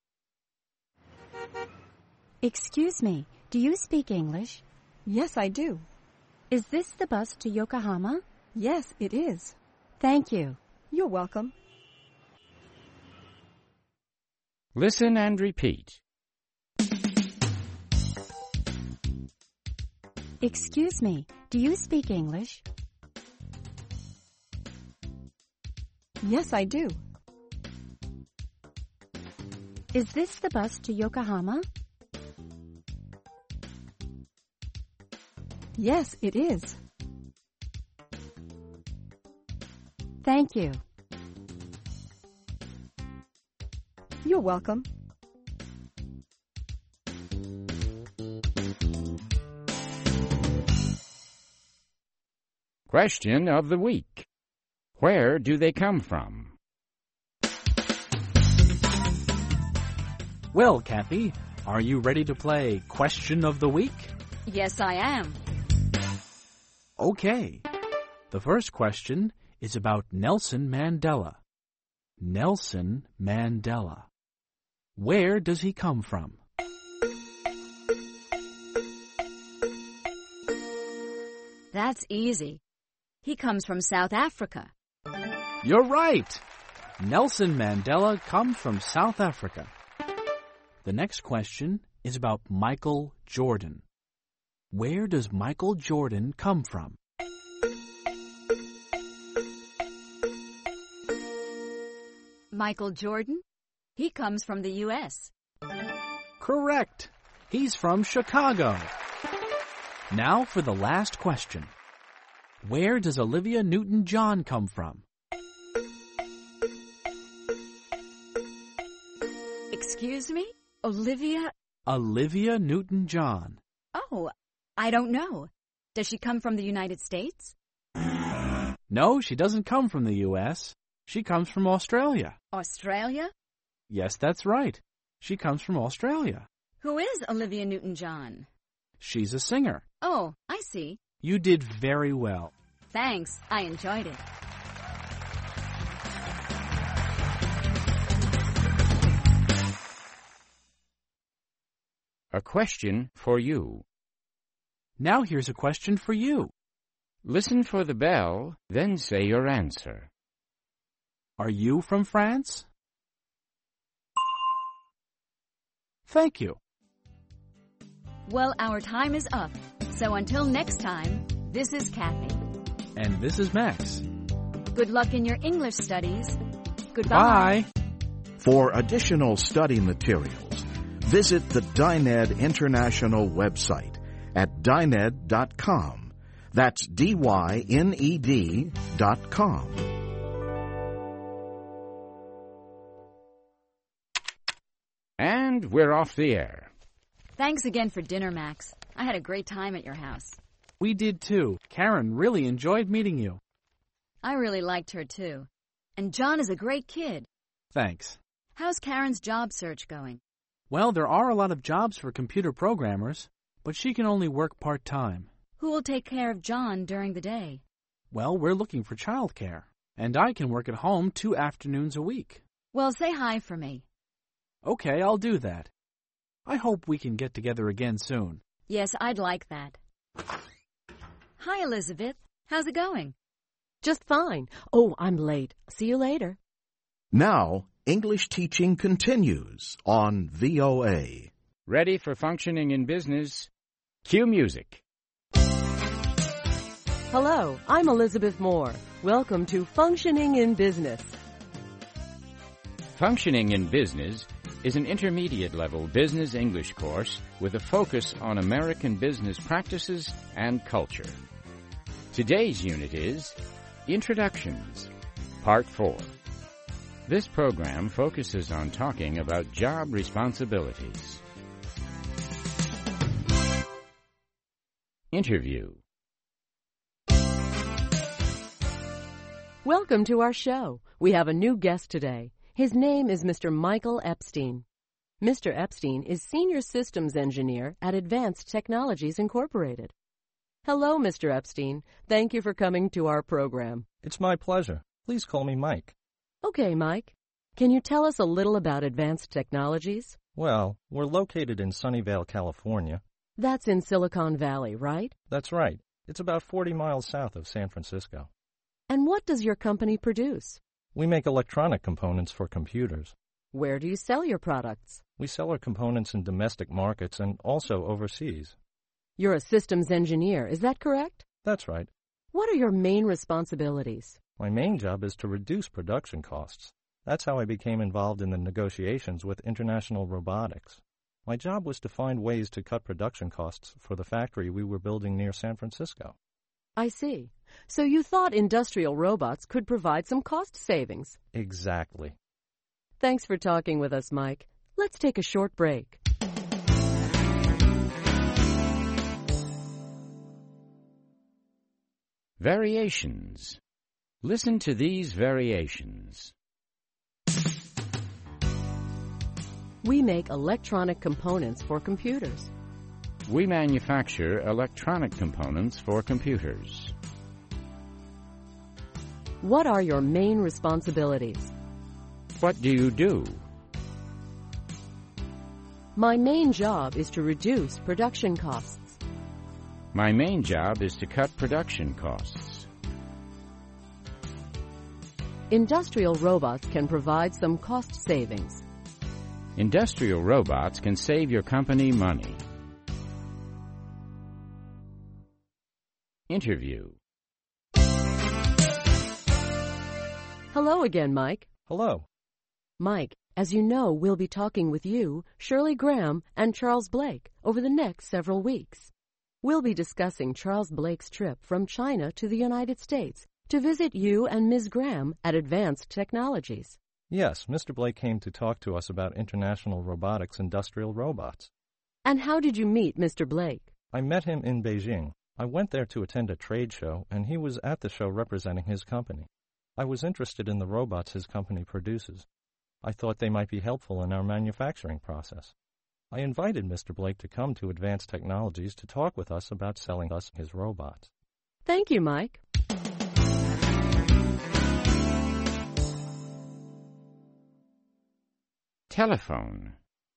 Excuse me, do you speak English? Yes, I do. Is this the bus to Yokohama? Yes, it is. Thank you. You're welcome. Listen and repeat. Excuse me, do you speak English? Yes, I do. Is this the bus to Yokohama? Yes, it is. Thank you. You're welcome. Question of the week. Where do they come from? Well, Kathy, are you ready to play Question of the Week? Yes, I am. Okay. The first question is about Nelson Mandela. Nelson Mandela. Where does he come from? That's easy. He comes from South Africa. You're right. Nelson Mandela comes from South Africa. The next question is about Michael Jordan. Where does Michael Jordan come from? Michael Jordan? He comes from the U.S. Correct. He's from Chicago. Now for the last question. Where does Olivia Newton-John come from? Excuse me? Olivia? Olivia Newton-John. Oh, I don't know. Does she come from the United States? No, she doesn't come from the U.S. She comes from Australia. Australia? Yes, that's right. She comes from Australia. Who is Olivia Newton-John? She's a singer. Oh, I see. You did very well. Thanks. I enjoyed it. A question for you. Now here's a question for you. Listen for the bell, then say your answer. Are you from France? Thank you. Well, our time is up. So until next time, this is Kathy. And this is Max. Good luck in your English studies. Goodbye. Bye. For additional study materials, visit the Dyned International website at dyned.com. That's DYNED.com. And we're off the air. Thanks again for dinner, Max. I had a great time at your house. We did too. Karen really enjoyed meeting you. I really liked her too. And John is a great kid. Thanks. How's Karen's job search going? Well, there are a lot of jobs for computer programmers, but she can only work part-time. Who will take care of John during the day? Well, we're looking for childcare, and I can work at home 2 afternoons a week. Well, say hi for me. Okay, I'll do that. I hope we can get together again soon. Yes, I'd like that. Hi, Elizabeth. How's it going? Just fine. Oh, I'm late. See you later. Now, English teaching continues on VOA. Ready for functioning in business? Cue music. Hello, I'm Elizabeth Moore. Welcome to Functioning in Business. Functioning in Business is an intermediate-level business English course with a focus on American business practices and culture. Today's unit is Introductions, Part 4. This program focuses on talking about job responsibilities. Interview. Welcome to our show. We have a new guest today. His name is Mr. Michael Epstein. Mr. Epstein is Senior Systems Engineer at Advanced Technologies Incorporated. Hello, Mr. Epstein. Thank you for coming to our program. It's my pleasure. Please call me Mike. Okay, Mike. Can you tell us a little about Advanced Technologies? Well, we're located in Sunnyvale, California. That's in Silicon Valley, right? That's right. It's about 40 miles south of San Francisco. And what does your company produce? We make electronic components for computers. Where do you sell your products? We sell our components in domestic markets and also overseas. You're a systems engineer, is that correct? That's right. What are your main responsibilities? My main job is to reduce production costs. That's how I became involved in the negotiations with International Robotics. My job was to find ways to cut production costs for the factory we were building near San Francisco. I see. So you thought industrial robots could provide some cost savings? Exactly. Thanks for talking with us, Mike. Let's take a short break. Variations. Listen to these variations. We make electronic components for computers. We manufacture electronic components for computers. What are your main responsibilities? What do you do? My main job is to reduce production costs. My main job is to cut production costs. Industrial robots can provide some cost savings. Industrial robots can save your company money. Interview. Hello again, Mike. Hello. Mike, as you know, we'll be talking with you, Shirley Graham, and Charles Blake over the next several weeks. We'll be discussing Charles Blake's trip from China to the United States to visit you and Ms. Graham at Advanced Technologies. Yes, Mr. Blake came to talk to us about International Robotics Industrial Robots. And how did you meet Mr. Blake? I met him in Beijing. I went there to attend a trade show, and he was at the show representing his company. I was interested in the robots his company produces. I thought they might be helpful in our manufacturing process. I invited Mr. Blake to come to Advanced Technologies to talk with us about selling us his robots. Thank you, Mike. Telephone.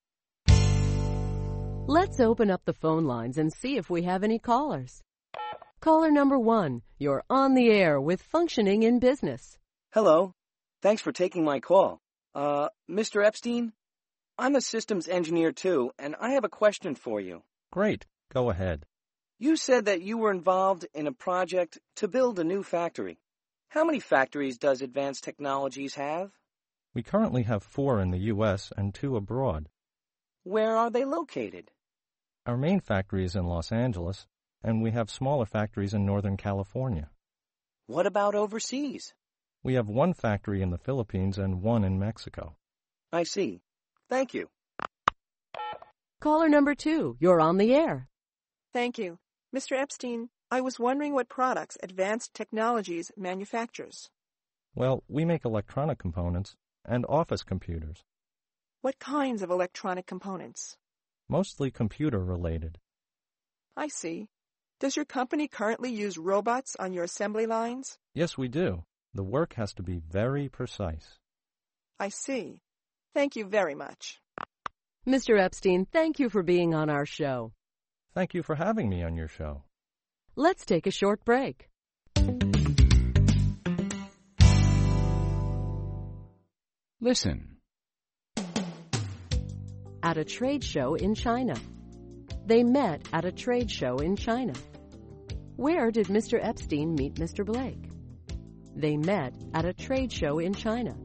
Let's open up the phone lines and see if we have any callers. Caller number 1, you're on the air with Functioning in Business. Hello. Thanks for taking my call. Mr. Epstein? I'm a systems engineer too, and I have a question for you. Great. Go ahead. You said that you were involved in a project to build a new factory. How many factories does Advanced Technologies have? We currently have 4 in the U.S. and 2 abroad. Where are they located? Our main factory is in Los Angeles, and we have smaller factories in Northern California. What about overseas? We have 1 factory in the Philippines and 1 in Mexico. I see. Thank you. Caller number 2, you're on the air. Thank you. Mr. Epstein, I was wondering what products Advanced Technologies manufactures. Well, we make electronic components and office computers. What kinds of electronic components? Mostly computer-related. I see. Does your company currently use robots on your assembly lines? Yes, we do. The work has to be very precise. I see. Thank you very much. Mr. Epstein, thank you for being on our show. Thank you for having me on your show. Let's take a short break. Listen. At a trade show in China. They met at a trade show in China. Where did Mr. Epstein meet Mr. Blake? They met at a trade show in China.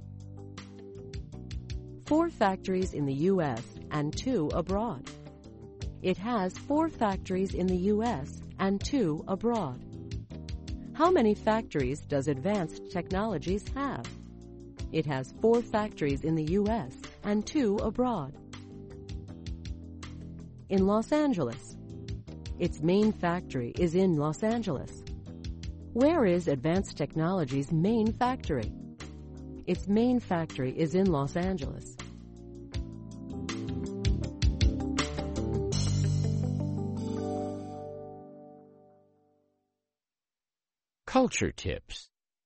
4 factories in the U.S. and 2 abroad. It has 4 factories in the U.S. and 2 abroad. How many factories does Advanced Technologies have? It has 4 factories in the U.S. and 2 abroad. In Los Angeles. Its main factory is in Los Angeles. Where is Advanced Technologies' main factory? Its main factory is in Los Angeles. Culture tips.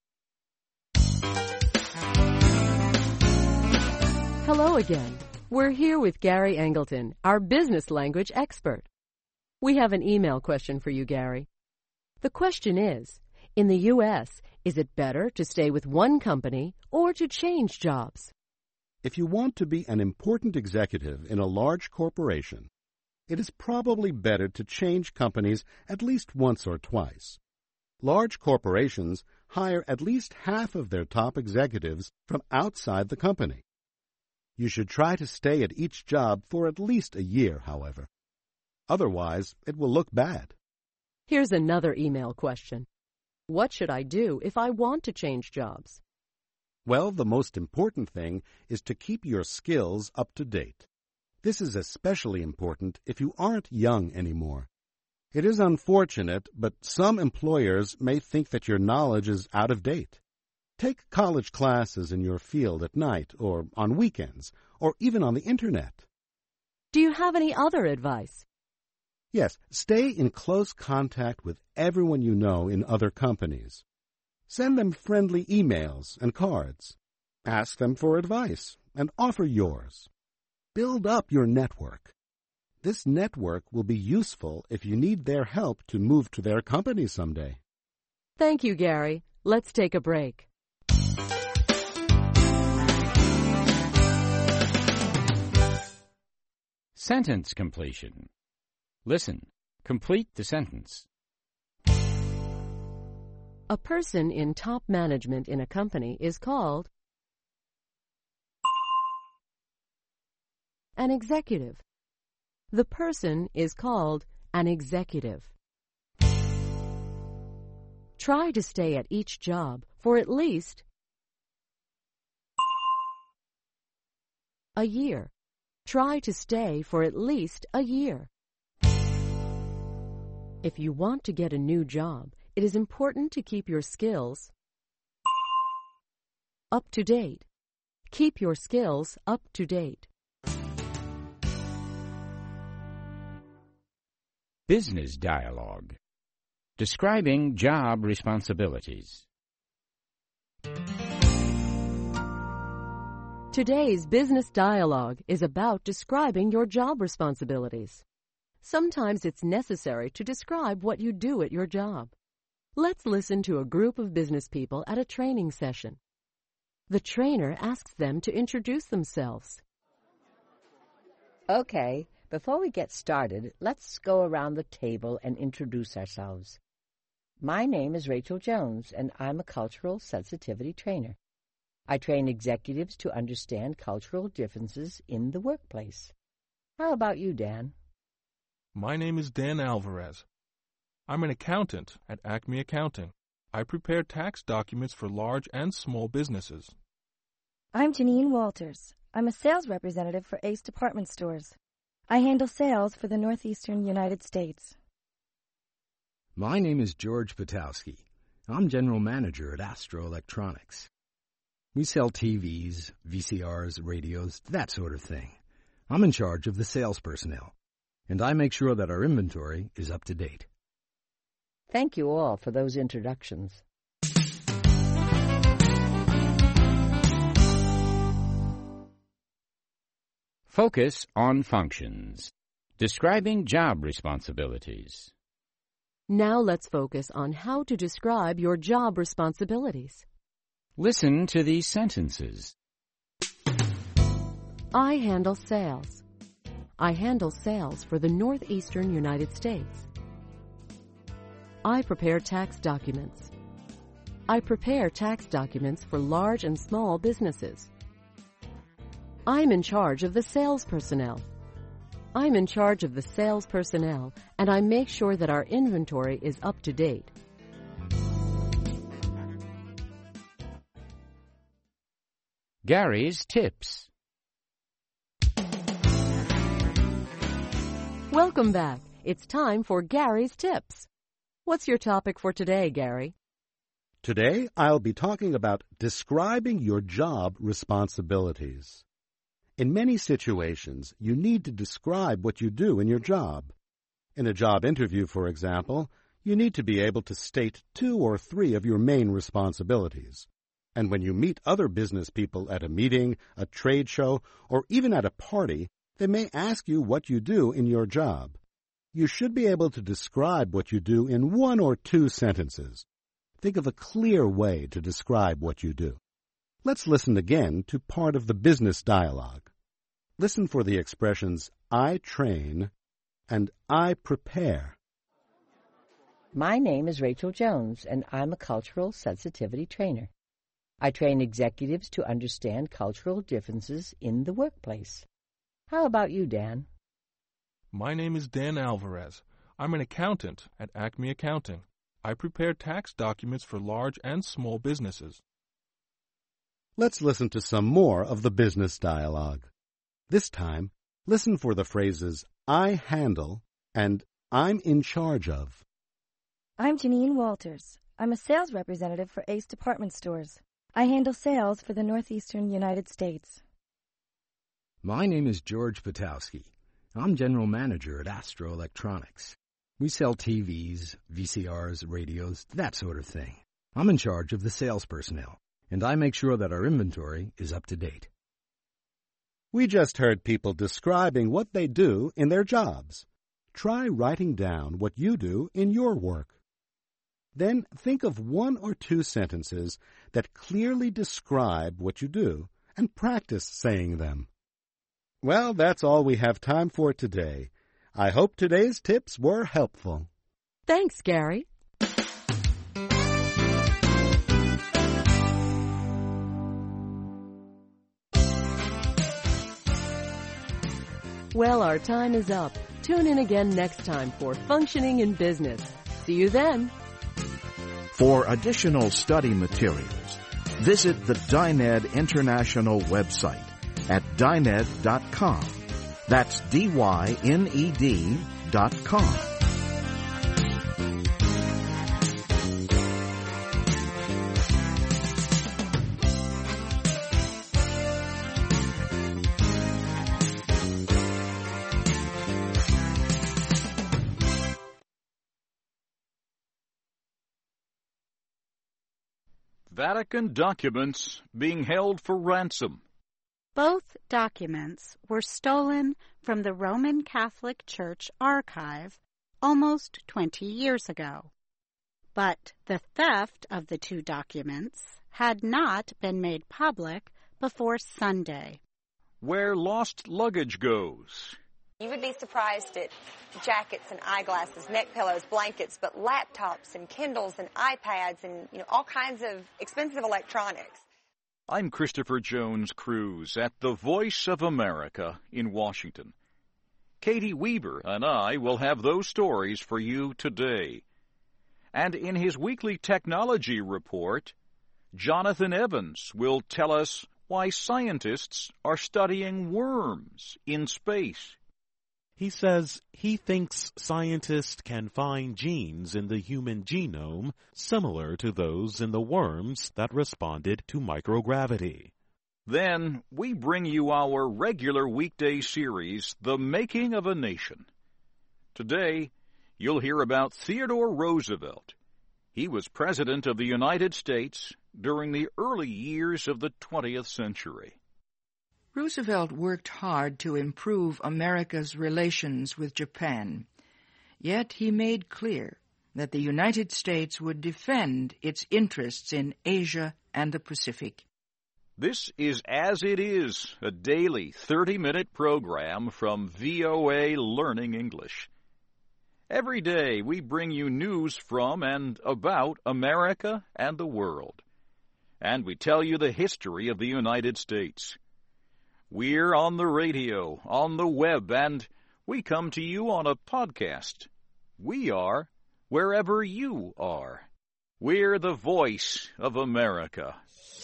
Hello again. We're here with Gary Angleton, our business language expert. We have an email question for you, Gary. The question is, in the U.S., is it better to stay with one company or to change jobs? If you want to be an important executive in a large corporation, it is probably better to change companies at least once or twice. Large corporations hire at least half of their top executives from outside the company. You should try to stay at each job for at least a year, however. Otherwise, it will look bad. Here's another email question. What should I do if I want to change jobs? Well, the most important thing is to keep your skills up to date. This is especially important if you aren't young anymore. It is unfortunate, but some employers may think that your knowledge is out of date. Take college classes in your field at night or on weekends or even on the Internet. Do you have any other advice? Yes, stay in close contact with everyone you know in other companies. Send them friendly emails and cards. Ask them for advice and offer yours. Build up your network. This network will be useful if you need their help to move to their company someday. Thank you, Gary. Let's take a break. Sentence completion. Listen. Complete the sentence. A person in top management in a company is called an executive. The person is called an executive. Try to stay at each job for at least a year. Try to stay for at least a year. If you want to get a new job, it is important to keep your skills up to date. Keep your skills up to date. Business dialogue. Describing job responsibilities. Today's business dialogue is about describing your job responsibilities. Sometimes it's necessary to describe what you do at your job. Let's listen to a group of business people at a training session. The trainer asks them to introduce themselves. Okay, before we get started, let's go around the table and introduce ourselves. My name is Rachel Jones, and I'm a cultural sensitivity trainer. I train executives to understand cultural differences in the workplace. How about you, Dan? My name is Dan Alvarez. I'm an accountant at Acme Accounting. I prepare tax documents for large and small businesses. I'm Janine Walters. I'm a sales representative for Ace Department Stores. I handle sales for the Northeastern United States. My name is George Patowski. I'm General Manager at Astro Electronics. We sell TVs, VCRs, radios, that sort of thing. I'm in charge of the sales personnel, and I make sure that our inventory is up to date. Thank you all for those introductions. Focus on functions. Describing job responsibilities. Now let's focus on how to describe your job responsibilities. Listen to these sentences. I handle sales. I handle sales for the Northeastern United States. I prepare tax documents. I prepare tax documents for large and small businesses. I'm in charge of the sales personnel. I'm in charge of the sales personnel, and I make sure that our inventory is up to date. Gary's Tips. Welcome back. It's time for Gary's Tips. What's your topic for today, Gary? Today, I'll be talking about describing your job responsibilities. In many situations, you need to describe what you do in your job. In a job interview, for example, you need to be able to state 2 or 3 of your main responsibilities. And when you meet other business people at a meeting, a trade show, or even at a party, they may ask you what you do in your job. You should be able to describe what you do in 1 or 2 sentences. Think of a clear way to describe what you do. Let's listen again to part of the business dialogue. Listen for the expressions I train and I prepare. My name is Rachel Jones, and I'm a cultural sensitivity trainer. I train executives to understand cultural differences in the workplace. How about you, Dan? My name is Dan Alvarez. I'm an accountant at Acme Accounting. I prepare tax documents for large and small businesses. Let's listen to some more of the business dialogue. This time, listen for the phrases I handle and I'm in charge of. I'm Janine Walters. I'm a sales representative for Ace Department Stores. I handle sales for the Northeastern United States. My name is George Patowski. I'm General Manager at Astro Electronics. We sell TVs, VCRs, radios, that sort of thing. I'm in charge of the sales personnel, and I make sure that our inventory is up to date. We just heard people describing what they do in their jobs. Try writing down what you do in your work. Then think of 1 or 2 sentences that clearly describe what you do and practice saying them. Well, that's all we have time for today. I hope today's tips were helpful. Thanks, Gary. Well, our time is up. Tune in again next time for Functioning in Business. See you then. For additional study materials, visit the Dyned International website at dyned.com. That's DYNED.com. Vatican documents being held for ransom. Both documents were stolen from the Roman Catholic Church archive almost 20 years ago. But the theft of the two documents had not been made public before Sunday. Where lost luggage goes. You would be surprised at jackets and eyeglasses, neck pillows, blankets, but laptops and Kindles and iPads and all kinds of expensive electronics. I'm Christopher Jones Cruz at the Voice of America in Washington. Katie Weaver and I will have those stories for you today. And in his weekly technology report, Jonathan Evans will tell us why scientists are studying worms in space. He says he thinks scientists can find genes in the human genome similar to those in the worms that responded to microgravity. Then we bring you our regular weekday series, The Making of a Nation. Today, you'll hear about Theodore Roosevelt. He was President of the United States during the early years of the 20th century. Roosevelt worked hard to improve America's relations with Japan, yet he made clear that the United States would defend its interests in Asia and the Pacific. This is As It Is, a daily 30-minute program from VOA Learning English. Every day we bring you news from and about America and the world. And we tell you the history of the United States. We're on the radio, on the web, and we come to you on a podcast. We are wherever you are. We're the Voice of America.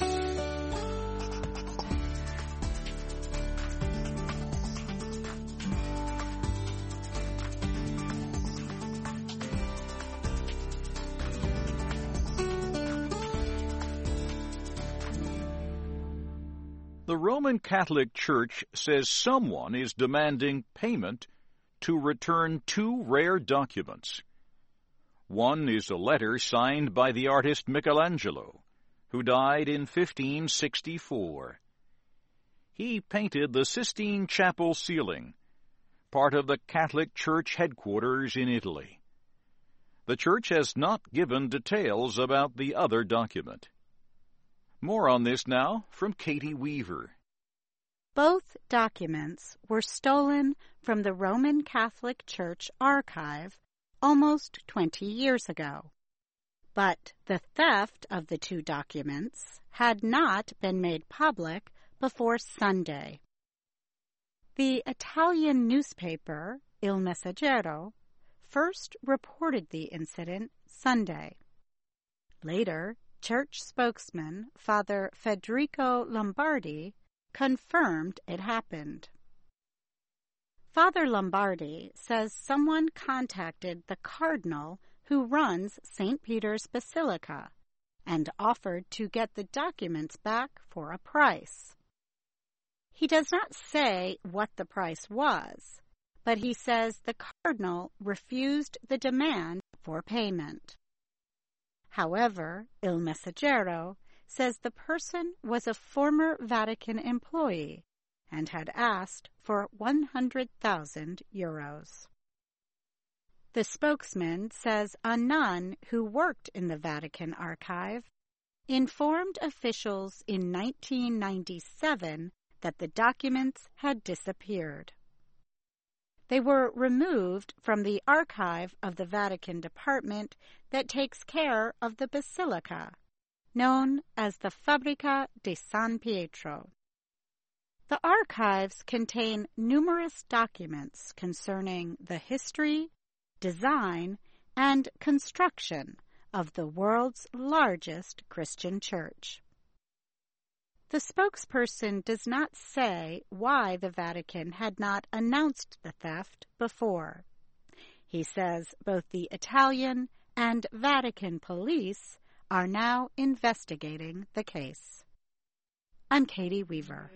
The Roman Catholic Church says someone is demanding payment to return two rare documents. One is a letter signed by the artist Michelangelo, who died in 1564. He painted the Sistine Chapel ceiling, part of the Catholic Church headquarters in Italy. The Church has not given details about the other document. More on this now from Katie Weaver. Both documents were stolen from the Roman Catholic Church archive almost 20 years ago. But the theft of the two documents had not been made public before Sunday. The Italian newspaper Il Messaggero first reported the incident Sunday. Later, Church spokesman Father Federico Lombardi confirmed it happened. Father Lombardi says someone contacted the cardinal who runs St. Peter's Basilica and offered to get the documents back for a price. He does not say what the price was, but he says the cardinal refused the demand for payment. However, Il Messaggero says the person was a former Vatican employee and had asked for 100,000 euros. The spokesman says a nun who worked in the Vatican archive informed officials in 1997 that the documents had disappeared. They were removed from the archive of the Vatican department that takes care of the Basilica, known as the Fabbrica di San Pietro. The archives contain numerous documents concerning the history, design, and construction of the world's largest Christian church. The spokesperson does not say why the Vatican had not announced the theft before. He says both the Italian and Vatican police are now investigating the case. I'm Katie Weaver.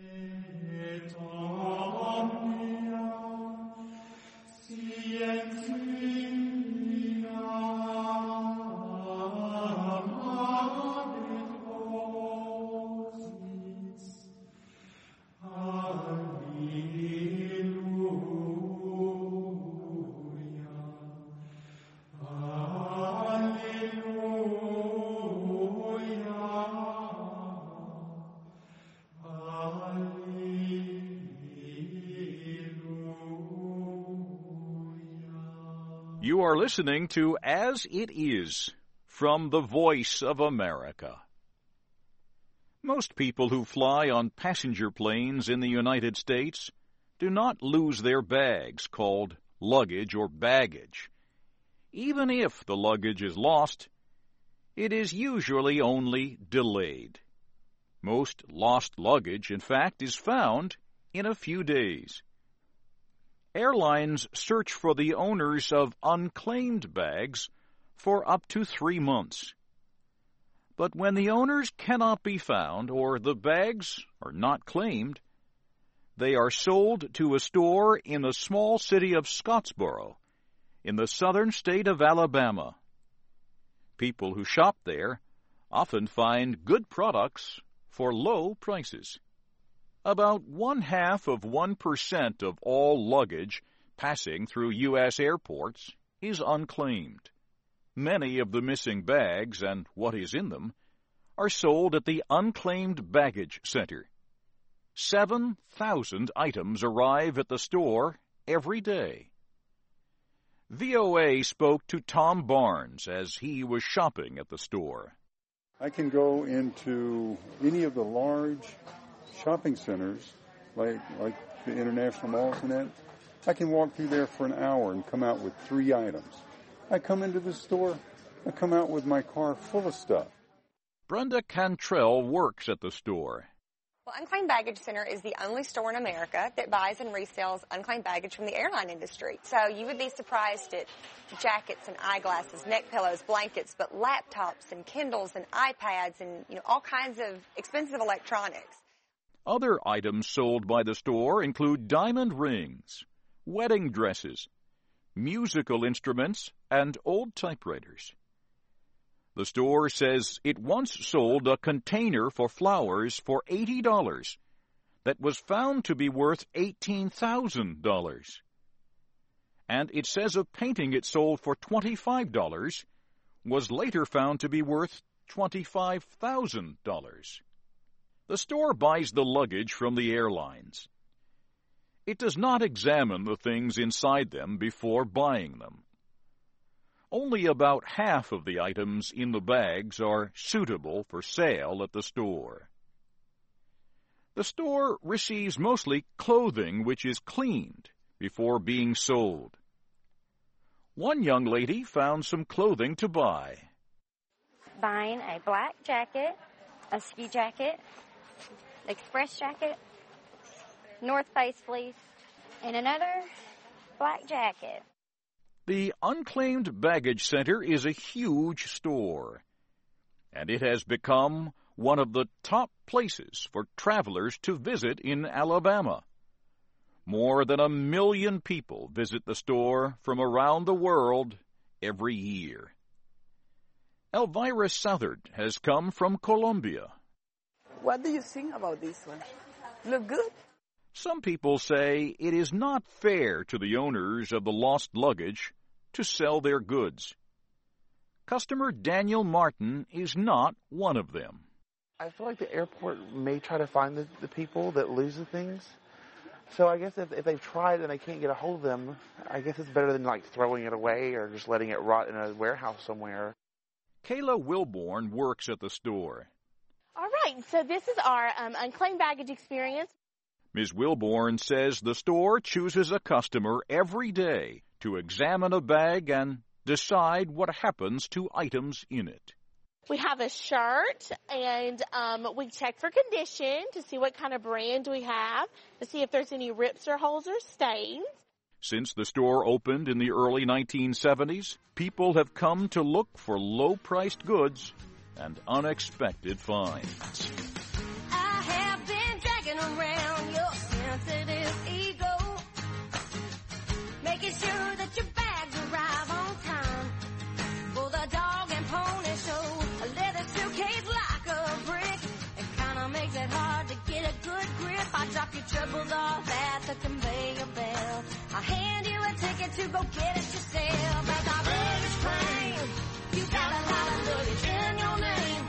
You are listening to As It Is from the Voice of America. Most people who fly on passenger planes in the United States do not lose their bags, called luggage or baggage. Even if the luggage is lost, it is usually only delayed. Most lost luggage, in fact, is found in a few days. Airlines search for the owners of unclaimed bags for up to 3 months. But when the owners cannot be found or the bags are not claimed, they are sold to a store in the small city of Scottsboro in the southern state of Alabama. People who shop there often find good products for low prices. About 0.5% of all luggage passing through U.S. airports is unclaimed. Many of the missing bags and what is in them are sold at the Unclaimed Baggage Center. 7,000 items arrive at the store every day. VOA spoke to Tom Barnes as he was shopping at the store. I can go into any of the large shopping centers, like the international malls and that. I can walk through there for an hour and come out with 3 items. I come into the store, I come out with my car full of stuff. Brenda Cantrell works at the store. Well, Unclaimed Baggage Center is the only store in America that buys and resells unclaimed baggage from the airline industry. So you would be surprised at jackets and eyeglasses, neck pillows, blankets, but laptops and Kindles and iPads and, all kinds of expensive electronics. Other items sold by the store include diamond rings, wedding dresses, musical instruments, and old typewriters. The store says it once sold a container for flowers for $80 that was found to be worth $18,000. And it says a painting it sold for $25 was later found to be worth $25,000. The store buys the luggage from the airlines. It does not examine the things inside them before buying them. Only about half of the items in the bags are suitable for sale at the store. The store receives mostly clothing which is cleaned before being sold. One young lady found some clothing to buy. Buying a black jacket, a ski jacket, express jacket, North Face fleece, and another black jacket. The Unclaimed Baggage Center is a huge store, and it has become one of the top places for travelers to visit in Alabama. More than 1 million people visit the store from around the world every year. Elvira Southard has come from Colombia. What do you think about this one? Look good? Some people say it is not fair to the owners of the lost luggage to sell their goods. Customer Daniel Martin is not one of them. I feel like the airport may try to find the people that lose the things. So I guess if they've tried and they can't get a hold of them, I guess it's better than like throwing it away or just letting it rot in a warehouse somewhere. Kayla Wilborn works at the store. All right, so this is our unclaimed baggage experience. Ms. Wilborn says the store chooses a customer every day to examine a bag and decide what happens to items in it. We have a shirt, and we check for condition to see what kind of brand we have, to see if there's any rips or holes or stains. Since the store opened in the early 1970s, people have come to look for low-priced goods and unexpected finds. I have been dragging around your sensitive ego, making sure that your bags arrive on time for the dog and pony show. A leather suitcase like a brick, it kind of makes it hard to get a good grip. I drop your troubles off at the conveyor belt. I hand you a ticket to go get it yourself. As our luggage claim, you got a lot of luggage in your name.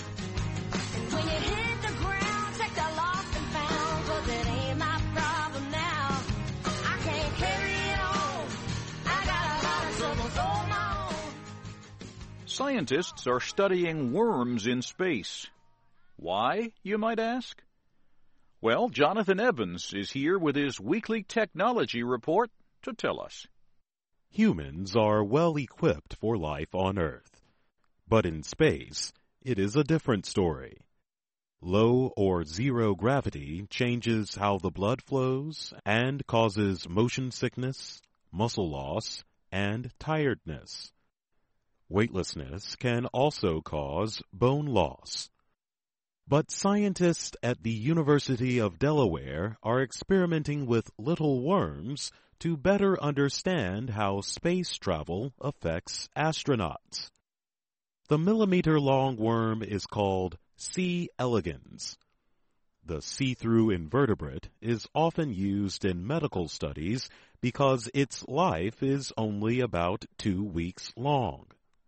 And when you hit the ground, check the lost and found, 'cause it ain't my problem now. I can't carry it on. I got a lot of troubles on my own. Scientists are studying worms in space. Why, you might ask? Well, Jonathan Evans is here with his weekly technology report to tell us. Humans are well equipped for life on Earth. But in space, it is a different story. Low or zero gravity changes how the blood flows and causes motion sickness, muscle loss, and tiredness. Weightlessness can also cause bone loss. But scientists at the University of Delaware are experimenting with little worms to better understand how space travel affects astronauts. The millimeter-long worm is called C. elegans. The see-through invertebrate is often used in medical studies because its life is only about 2 weeks long.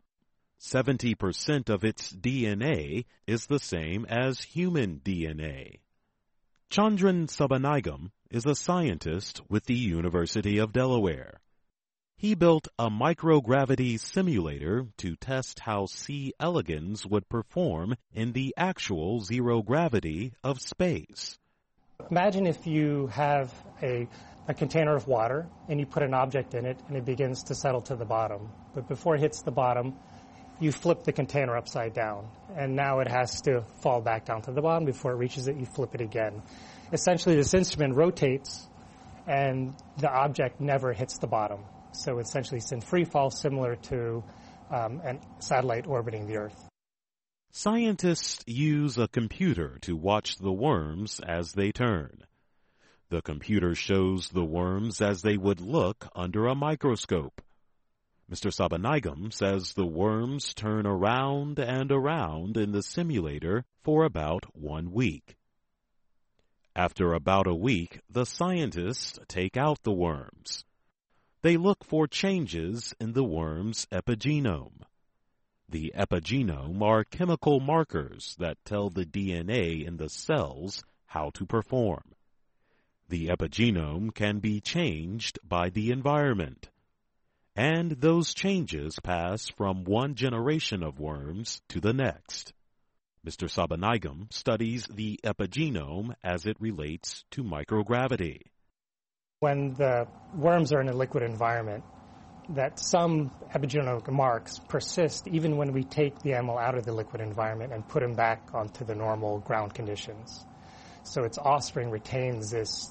70% of its DNA is the same as human DNA. Chandran Sabanigam is a scientist with the University of Delaware. He built a microgravity simulator to test how C. elegans would perform in the actual zero gravity of space. Imagine if you have a container of water and you put an object in it and it begins to settle to the bottom. But before it hits the bottom, you flip the container upside down, and now it has to fall back down to the bottom. Before it reaches it, you flip it again. Essentially, this instrument rotates, and the object never hits the bottom. So essentially, it's in free fall, similar to a satellite orbiting the Earth. Scientists use a computer to watch the worms as they turn. The computer shows the worms as they would look under a microscope. Mr. Sabanigam says the worms turn around and around in the simulator for about 1 week. After about a week, the scientists take out the worms. They look for changes in the worm's epigenome. The epigenome are chemical markers that tell the DNA in the cells how to perform. The epigenome can be changed by the environment. And those changes pass from one generation of worms to the next. Mr. Sabanigam studies the epigenome as it relates to microgravity. When the worms are in a liquid environment, that some epigenomic marks persist even when we take the animal out of the liquid environment and put him back onto the normal ground conditions. So its offspring retains this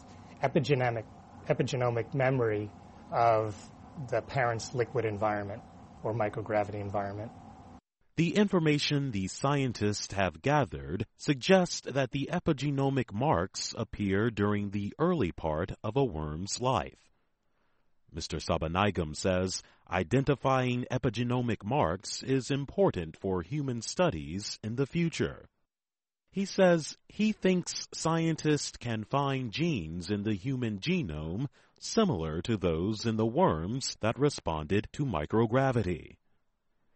epigenomic memory of the parent's liquid environment or microgravity environment. The information the scientists have gathered suggests that the epigenomic marks appear during the early part of a worm's life. Mr. Sabanigam says identifying epigenomic marks is important for human studies in the future. He says he thinks scientists can find genes in the human genome similar to those in the worms that responded to microgravity.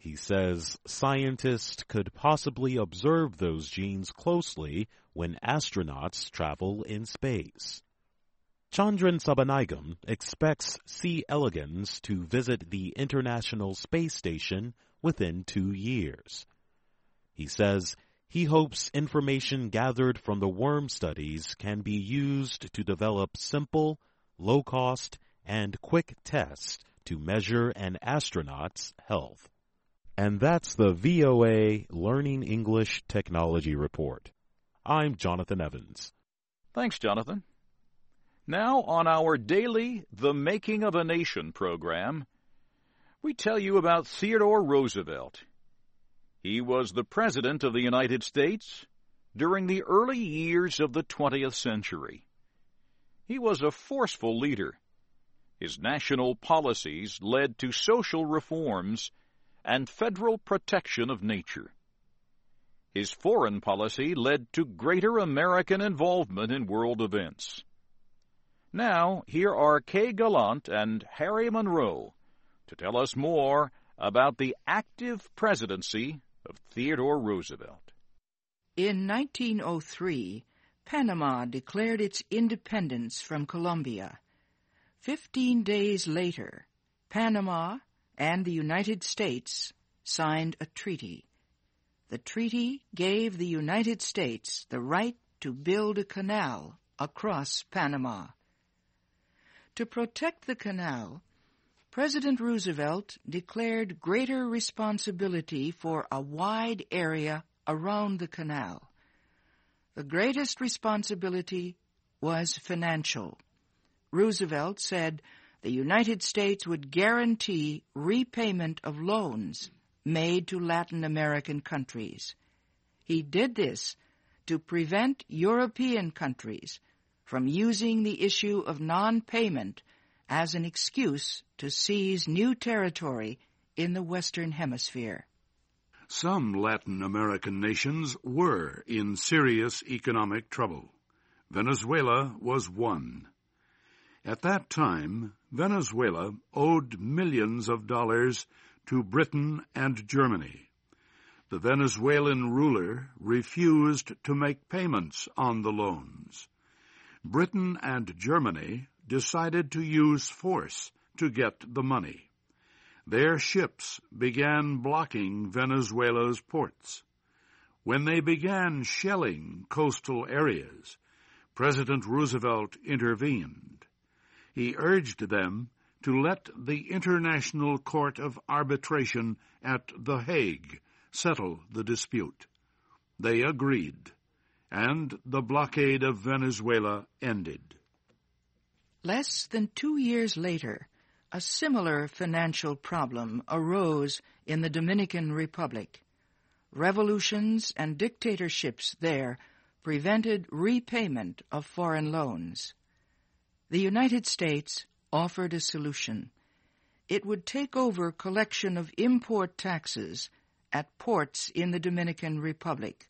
He says scientists could possibly observe those genes closely when astronauts travel in space. Chandran Sabanigam expects C. elegans to visit the International Space Station within 2 years. He says he hopes information gathered from the worm studies can be used to develop simple, low-cost, and quick tests to measure an astronaut's health. And that's the VOA Learning English Technology Report. I'm Jonathan Evans. Thanks, Jonathan. Now, on our daily The Making of a Nation program, we tell you about Theodore Roosevelt. He was the President of the United States during the early years of the 20th century. He was a forceful leader. His national policies led to social reforms and federal protection of nature. His foreign policy led to greater American involvement in world events. Now, here are Kay Gallant and Harry Monroe to tell us more about the active presidency of Theodore Roosevelt. In 1903, Panama declared its independence from Colombia. 15 days later, Panama and the United States signed a treaty. The treaty gave the United States the right to build a canal across Panama. To protect the canal, President Roosevelt declared greater responsibility for a wide area around the canal. The greatest responsibility was financial. Roosevelt said the United States would guarantee repayment of loans made to Latin American countries. He did this to prevent European countries from using the issue of non-payment as an excuse to seize new territory in the Western Hemisphere. Some Latin American nations were in serious economic trouble. Venezuela was one. At that time, Venezuela owed millions of dollars to Britain and Germany. The Venezuelan ruler refused to make payments on the loans. Britain and Germany decided to use force to get the money. Their ships began blocking Venezuela's ports. When they began shelling coastal areas, President Roosevelt intervened. He urged them to let the International Court of Arbitration at The Hague settle the dispute. They agreed, and the blockade of Venezuela ended. Less than 2 years later, a similar financial problem arose in the Dominican Republic. Revolutions and dictatorships there prevented repayment of foreign loans. The United States offered a solution. It would take over collection of import taxes at ports in the Dominican Republic.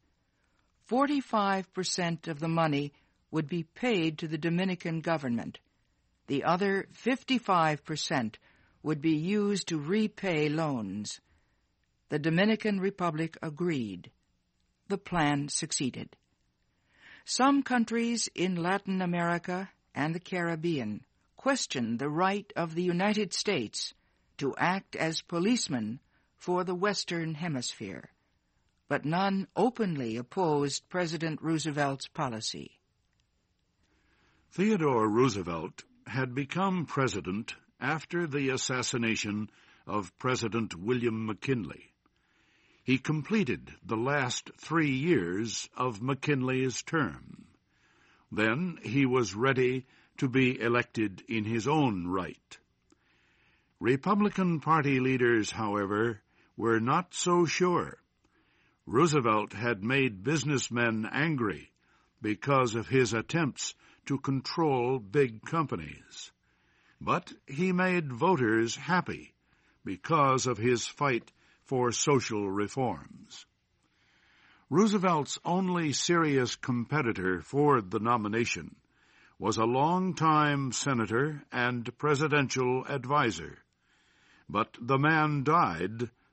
45% of the money would be paid to the Dominican government. The other 55% would be used to repay loans. The Dominican Republic agreed. The plan succeeded. Some countries in Latin America and the Caribbean questioned the right of the United States to act as policemen for the Western Hemisphere, but none openly opposed President Roosevelt's policy. Theodore Roosevelt had become president after the assassination of President William McKinley. He completed the last 3 years of McKinley's term. Then he was ready to be elected in his own right. Republican Party leaders, however, were not so sure. Roosevelt had made businessmen angry because of his attempts to control big companies. But he made voters happy because of his fight for social reforms. Roosevelt's only serious competitor for the nomination was a longtime senator and presidential advisor. But the man died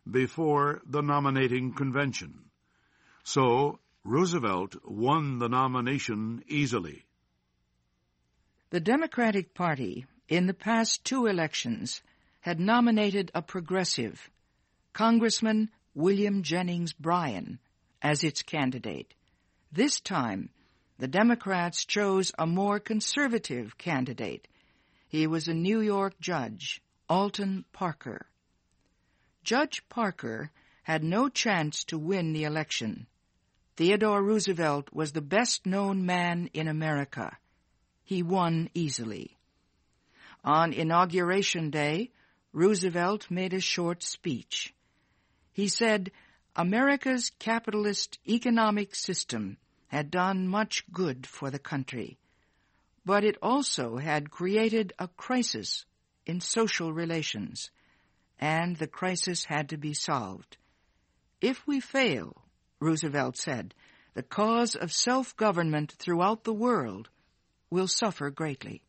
before the nominating convention. So Roosevelt won the nomination easily. The Democratic Party, in the past 2 elections, had nominated a progressive, Congressman William Jennings Bryan, as its candidate. This time, the Democrats chose a more conservative candidate. He was a New York judge, Alton Parker. Judge Parker had no chance to win the election. Theodore Roosevelt was the best-known man in America. He won easily. On Inauguration Day, Roosevelt made a short speech. He said, America's capitalist economic system had done much good for the country, but it also had created a crisis in social relations, and the crisis had to be solved. If we fail, Roosevelt said, the cause of self-government throughout the world will suffer greatly.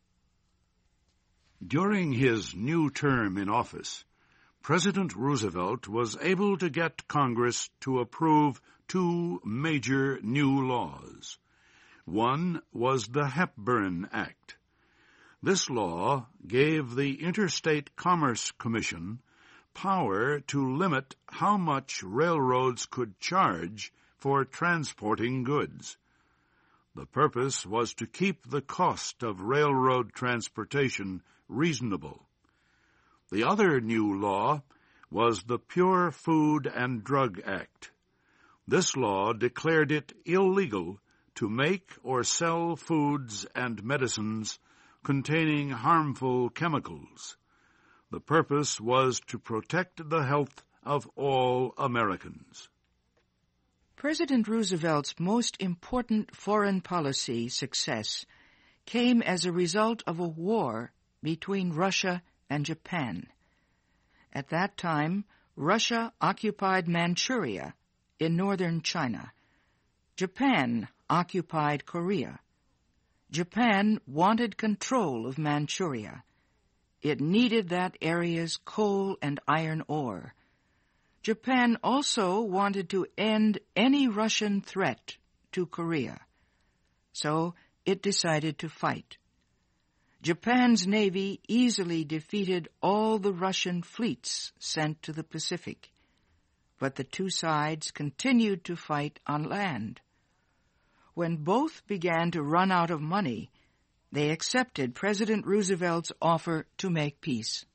During his new term in office, President Roosevelt was able to get Congress to approve 2 major new laws. One was the Hepburn Act. This law gave the Interstate Commerce Commission power to limit how much railroads could charge for transporting goods. The purpose was to keep the cost of railroad transportation reasonable. The other new law was the Pure Food and Drug Act. This law declared it illegal to make or sell foods and medicines containing harmful chemicals. The purpose was to protect the health of all Americans. President Roosevelt's most important foreign policy success came as a result of a war between Russia and Japan. At that time, Russia occupied Manchuria in northern China. Japan occupied Korea. Japan wanted control of Manchuria. It needed that area's coal and iron ore. Japan also wanted to end any Russian threat to Korea. So it decided to fight. Japan's navy easily defeated all the Russian fleets sent to the Pacific, but the 2 sides continued to fight on land. When both began to run out of money, they accepted President Roosevelt's offer to make peace.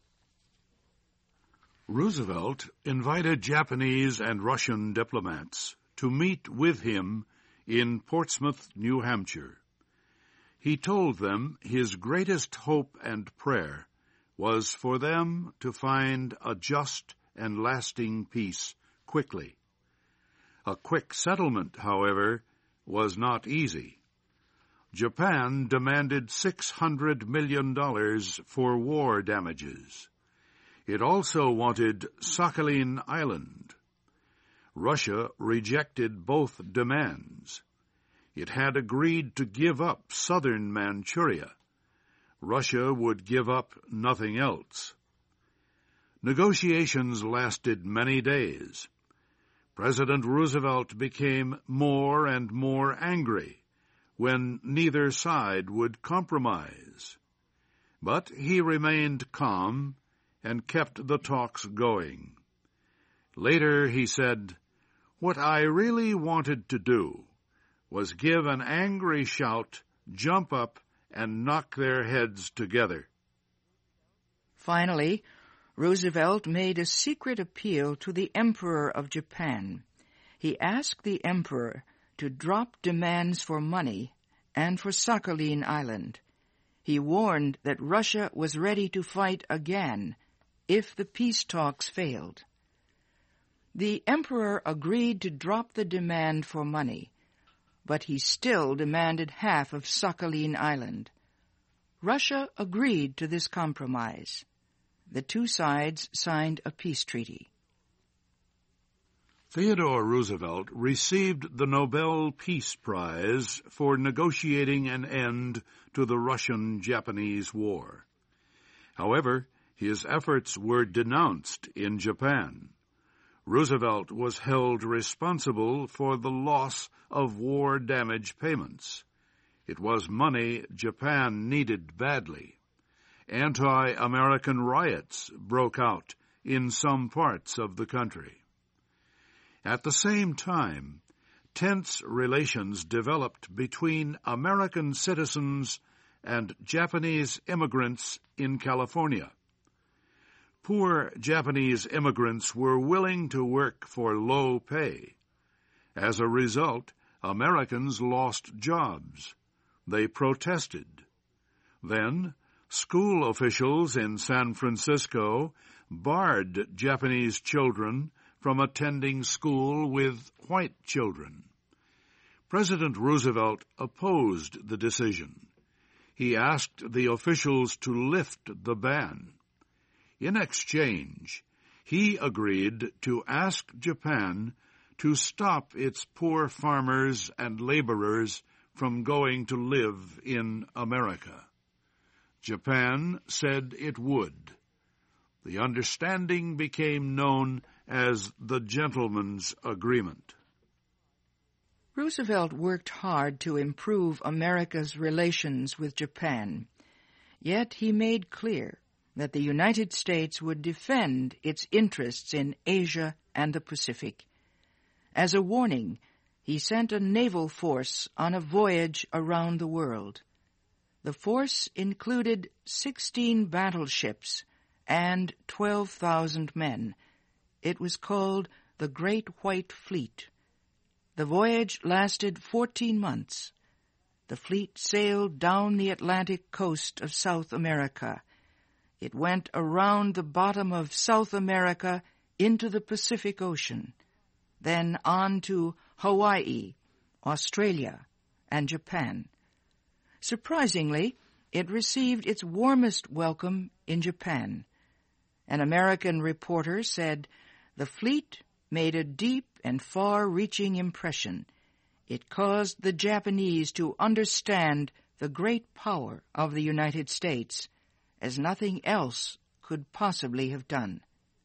Roosevelt invited Japanese and Russian diplomats to meet with him in Portsmouth, New Hampshire. He told them his greatest hope and prayer was for them to find a just and lasting peace quickly. A quick settlement, however, was not easy. Japan demanded $600 million for war damages. It also wanted Sakhalin Island. Russia rejected both demands. It had agreed to give up southern Manchuria. Russia would give up nothing else. Negotiations lasted many days. President Roosevelt became more and more angry when neither side would compromise. But he remained calm and kept the talks going. Later he said, "What I really wanted to do was give an angry shout, jump up, and knock their heads together." Finally, Roosevelt made a secret appeal to the Emperor of Japan. He asked the Emperor to drop demands for money and for Sakhalin Island. He warned that Russia was ready to fight again if the peace talks failed. The Emperor agreed to drop the demand for money, but he still demanded half of Sakhalin Island. Russia agreed to this compromise. The 2 sides signed a peace treaty. Theodore Roosevelt received the Nobel Peace Prize for negotiating an end to the Russian-Japanese War. However, his efforts were denounced in Japan. Roosevelt was held responsible for the loss of war damage payments. It was money Japan needed badly. Anti-American riots broke out in some parts of the country. At the same time, tense relations developed between American citizens and Japanese immigrants in California. Poor Japanese immigrants were willing to work for low pay. As a result, Americans lost jobs. They protested. Then, school officials in San Francisco barred Japanese children from attending school with white children. President Roosevelt opposed the decision. He asked the officials to lift the ban. In exchange, he agreed to ask Japan to stop its poor farmers and laborers from going to live in America. Japan said it would. The understanding became known as the Gentleman's Agreement. Roosevelt worked hard to improve America's relations with Japan, yet he made clear that the United States would defend its interests in Asia and the Pacific. As a warning, he sent a naval force on a voyage around the world. The force included 16 battleships and 12,000 men. It was called the Great White Fleet. The voyage lasted 14 months. The fleet sailed down the Atlantic coast of South America. It went around the bottom of South America into the Pacific Ocean, then on to Hawaii, Australia, and Japan. Surprisingly, it received its warmest welcome in Japan. An American reporter said, "The fleet made a deep and far-reaching impression. It caused the Japanese to understand the great power of the United States, as nothing else could possibly have done."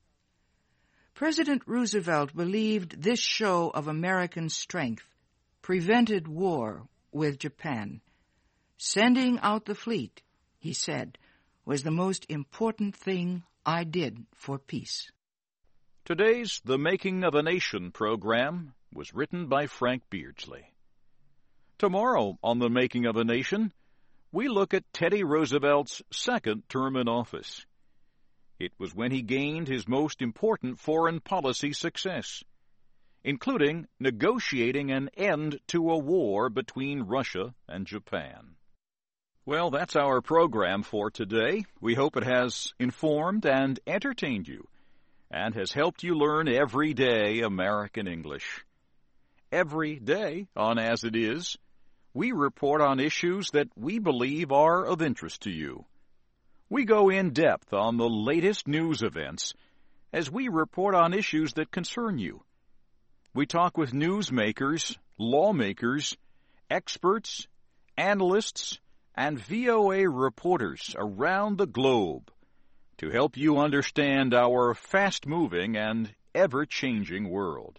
President Roosevelt believed this show of American strength prevented war with Japan. "Sending out the fleet," he said, "was the most important thing I did for peace." Today's The Making of a Nation program was written by Frank Beardsley. Tomorrow on The Making of a Nation, we look at Teddy Roosevelt's second term in office. It was when he gained his most important foreign policy success, including negotiating an end to a war between Russia and Japan. Well, that's our program for today. We hope it has informed and entertained you, and has helped you learn everyday American English. Every day on As It Is, we report on issues that we believe are of interest to you. We go in depth on the latest news events as we report on issues that concern you. We talk with newsmakers, lawmakers, experts, analysts, and VOA reporters around the globe to help you understand our fast-moving and ever-changing world.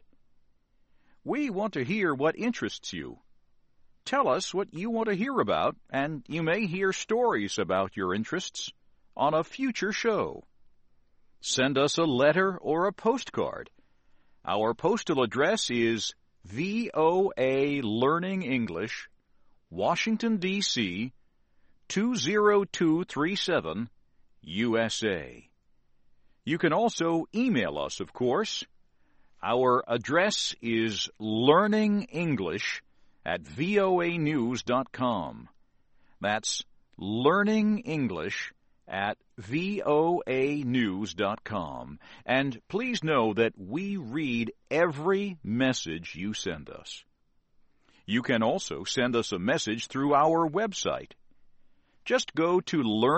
We want to hear what interests you. Tell us what you want to hear about, and you may hear stories about your interests on a future show. Send us a letter or a postcard. Our postal address is VOA Learning English, Washington, D.C., 20237, USA. You can also email us, of course. Our address is learningenglish@voanews.com. That's learningenglish@voanews.com. And please know that we read every message you send us. You can also send us a message through our website. Just go to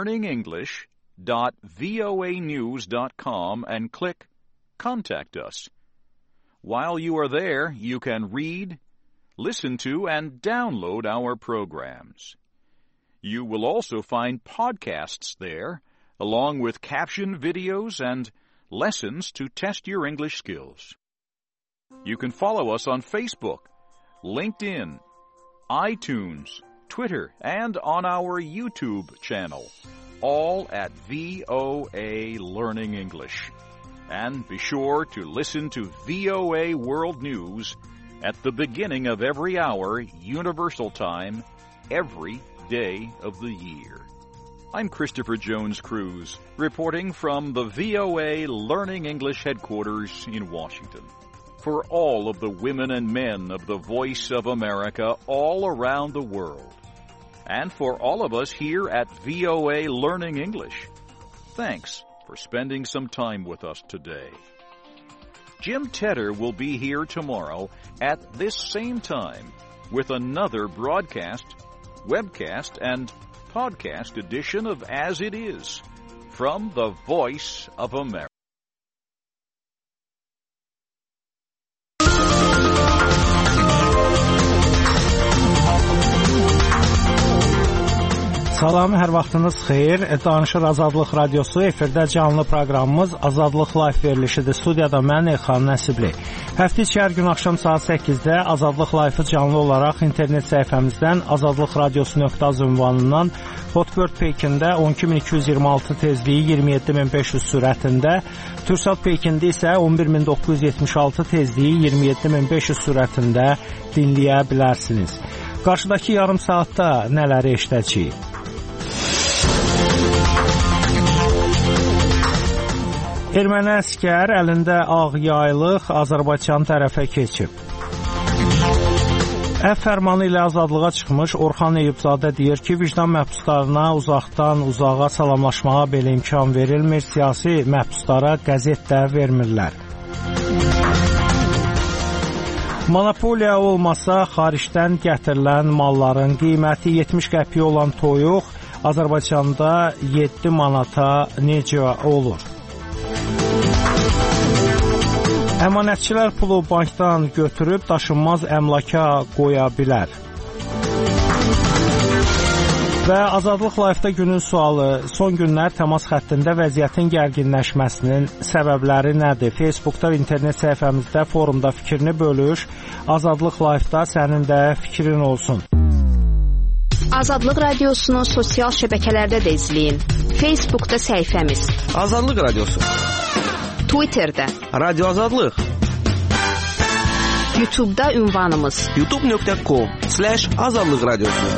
learningenglish.voanews.com and click Contact Us. While you are there, you can read, listen to, and download our programs. You will also find podcasts there, along with captioned videos and lessons to test your English skills. You can follow us on Facebook, LinkedIn, iTunes, Twitter, and on our YouTube channel, all at VOA Learning English. And be sure to listen to VOA World News at the beginning of every hour, Universal Time, every day of the year. I'm Christopher Jones Cruz, reporting from the VOA Learning English headquarters in Washington. For all of the women and men of the Voice of America all around the world, and for all of us here at VOA Learning English, thanks for spending some time with us today. Jim Tedder will be here tomorrow at this same time with another broadcast, webcast, and podcast edition of As It Is from the Voice of America. Salam, hər vaxtınız xeyir. Danışır Azadlıq Radiosu, efirdə canlı proqramımız Azadlıq Live verilişidir. Studiyada mən Elxan Nəsibli. Həftə içi hər gün axşam saat 8-də Azadlıq Live-ı canlı olaraq internet səhifəmizdən azadlıqradiosu.az ünvanından Hotbird Pekində 12226 tezliyi 27500 sürətində, Türksat Pekində isə 11976 tezliyi 27500 sürətində dinləyə bilərsiniz. Qarşıdakı yarım saatda nələri eşidəcəyik? Erməni əskər əlində ağ yaylıq Azərbaycan tərəfə keçib. Əf fərmanı ilə azadlığa çıxmış Orxan Eyübzadə deyir ki, vicdan məhbuslarına uzaqdan uzağa salamlaşmağa belə imkan verilmir, siyasi məhbuslara qəzet də vermirlər. Monopoliya olmasa, xaricdən gətirilən malların qiyməti 70 qəpiy olan toyuq Azərbaycanda 7 manata necə olur? Əmanətçilər pulu bankdan götürüb daşınmaz əmlaka qoya bilər. Və Azadlıq Live-da günün sualı, son günlər təmas xəttində vəziyyətin gərginləşməsinin səbəbləri nədir? Facebookda və internet səhifəmizdə, forumda fikrini bölüş. Azadlıq Live-da sənin də fikrin olsun. Azadlıq Radiosunu sosial şəbəkələrdə də izləyin. Facebookda səhifəmiz Azadlıq Radiosu, Twitterdə Radio Azadlıq, YouTube'da ünvanımız youtube.com/Azadlıq Radiosu.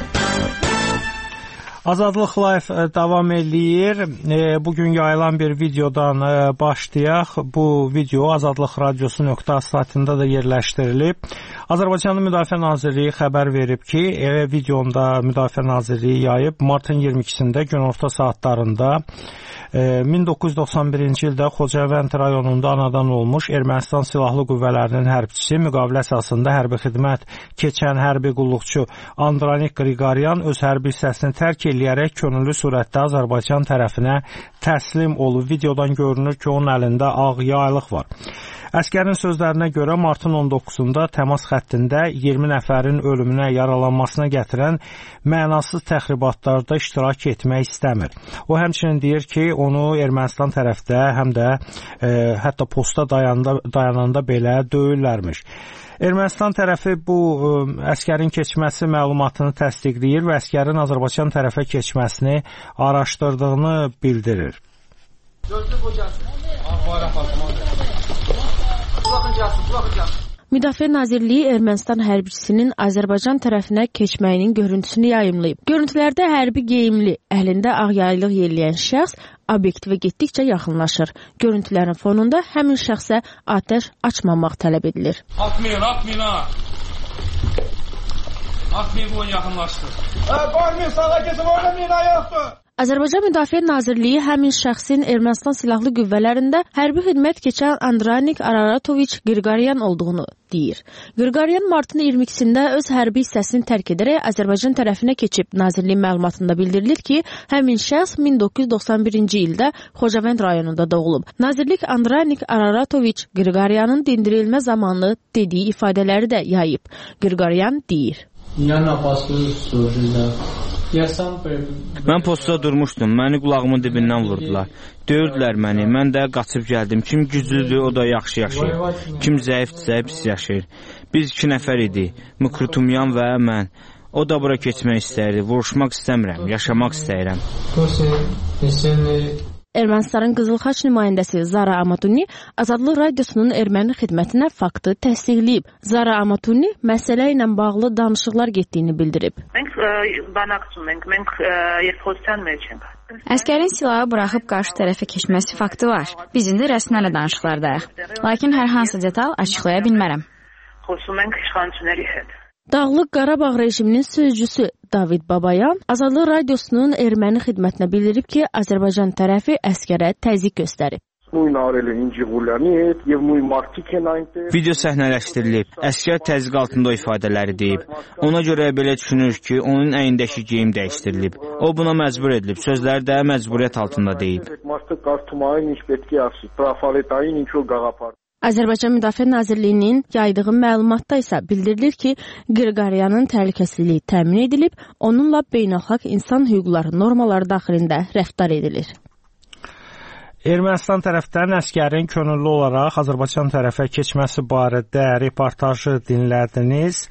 Azadlıq Live davam eləyir. Bugün yayılan bir videodan başlayaq. Bu video Azadlıq Radiosu.az saytında da yerləşdirilib. Azərbaycanın Müdafiə Nazirliyi xəbər verib ki, videonda Müdafiə Nazirliyi yayıb martın 22-sində günorta saatlarında 1991-ci ildə Xocavənd rayonunda anadan olmuş Ermənistan Silahlı Qüvvələrinin hərbçisi, müqavilə əsasında hərbi xidmət keçən hərbi qulluqçu Andranik Qriqoryan öz hərbi hissəsini tərk eləyərək könüllü surətdə Azərbaycan tərəfinə təslim olub. Videodan görünür ki, onun əlində ağ yaylıq var. Əskərin sözlərinə görə martın 19-da təmas xəttində 20 nəfərin ölümünə, yaralanmasına gətirən mənasız təxribatlarda iştirak etmək istəmir. O həmçinin deyir ki, onu Ermənistan tərəfdə həm də hətta posta dayananda belə döyürlərmiş. Ermənistan tərəfi bu əskərin keçməsi məlumatını təsdiqləyir və əskərin Azərbaycan tərəfə keçməsini araşdırdığını bildirir. Müdafiə Nazirliyi Ermənistan hərbçisinin Azərbaycan tərəfinə keçməyinin görüntüsünü yayımlayıb. Görüntülərdə hərbi geyimli, əlində ağ yaylıq yelləyən şəxs obyektivə getdikcə yaxınlaşır. Görüntülərin fonunda həmin şəxsə atəş açmamaq tələb edilir. Atmayın ha! Atmayın, bu yaxınlaşdır. Qoymayın, sağa keçin, orada mina yoxdur. Azərbaycan Müdafiə Nazirliyi həmin şəxsin Ermənistan Silahlı Qüvvələrində hərbi xidmət keçən Andranik Araratoviç Qriqoryan olduğunu deyir. Qriqoryan martın 22-sində öz hərbi hissəsini tərk edərək Azərbaycan tərəfinə keçib. Nazirliyin məlumatında bildirilir ki, həmin şəxs 1991-ci ildə Xocavənd rayonunda doğulub. Nazirlik Andranik Araratoviç Qriqoryanın dindirilmə zamanı dediyi ifadələri də yayıb. Qriqoryan deyir: Mən postda durmuşdum, məni qulağımın dibindən vurdular. Döyürdülər məni, mən də qaçıb gəldim. Kim güclüdür, o da yaxşı yaşayır. Kim zəifdirsə, pis yaşayır. Biz 2 nəfər idik, Mukrutumyan və mən. O da bura keçmək istəyirdi, vuruşmaq istəmirəm, yaşamaq istəyirəm. Ermənistanın Qızıl Xaç nümayəndəsi Zara Amatuni Azadlıq Radiosunun erməni xidmətinə faktı təsdiqləyib. Zara Amatuni məsələ ilə bağlı danışıqlar getdiyini bildirib. Əskərin silahı buraxıb qarşı tərəfə keçməsi faktı var. Biz indi rəsmilərlə danışıqlardayıq. Lakin hər hansı detal açıqlaya bilmərəm. Dağlıq Qarabağ rejiminin sözcüsü David Babayan Azadlıq Radiosunun erməni xidmətinə bildirib ki, Azərbaycan tərəfi əskərə təzyiq göstərib. Video səhnələşdirilib. Əskər təzyiq altında o ifadələri deyib. Ona görə belə düşünür ki, onun əyindəki geyim dəyişdirilib. O buna məcbur edilib. Sözləri də məcburiyyət altında deyib. Azərbaycan Müdafiə Nazirliyinin yaydığı məlumatda isə bildirilir ki, Qriqoryanın təhlükəsizliyi təmin edilib, onunla beynəlxalq insan hüquqları normaları daxilində rəftar edilir. Ermənistan tərəfdən əskərin könüllü olaraq Azərbaycan tərəfə keçməsi barədə reportajı dinlədiniz.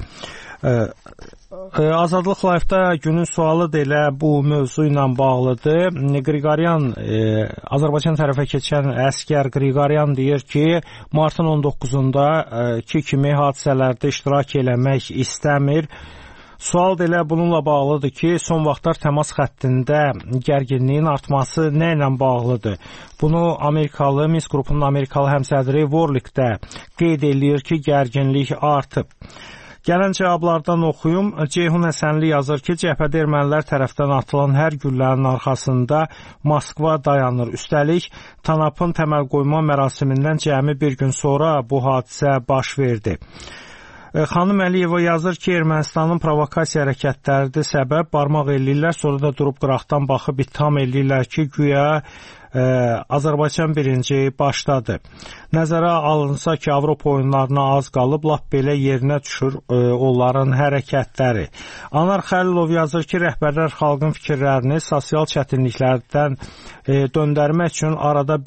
Azadlıq Live-da günün sualı da elə bu mövzu ilə bağlıdır. Qriqoryan, Azərbaycan tərəfə keçən əskər Qriqoryan deyir ki, martın 19-unda ki kimi hadisələrdə iştirak eləmək istəmir. Sual da elə bununla bağlıdır ki, son vaxtlar təmas xəttində gərginliyin artması nə ilə bağlıdır? Bunu Amerikalı, Minsk qrupunun Amerikalı həmsədri Warlick də qeyd eləyir ki, gərginlik artıb. Gələn cavablardan oxuyum. Ceyhun Həsənli yazır ki, cəbhədə ermənilər tərəfdən atılan hər güllənin arxasında Moskva dayanır. Üstəlik, TANAP-ın təməl qoyma mərasimindən cəmi bir gün sonra bu hadisə baş verdi. Xanım Əliyeva yazır ki, Ermənistanın provokasiya hərəkətləridir səbəb, barmaq eləyirlər, sonra da durub qıraqdan baxıb ittiham eləyirlər ki, güya Azərbaycan birinci başladı. Nəzərə alınsa ki, Avropa oyunlarına az qalıb, lap belə yerinə düşür onların hərəkətləri. Anar Xəlilov yazır ki, rəhbərlər xalqın fikirlərini sosial çətinliklərdən döndərmək üçün arada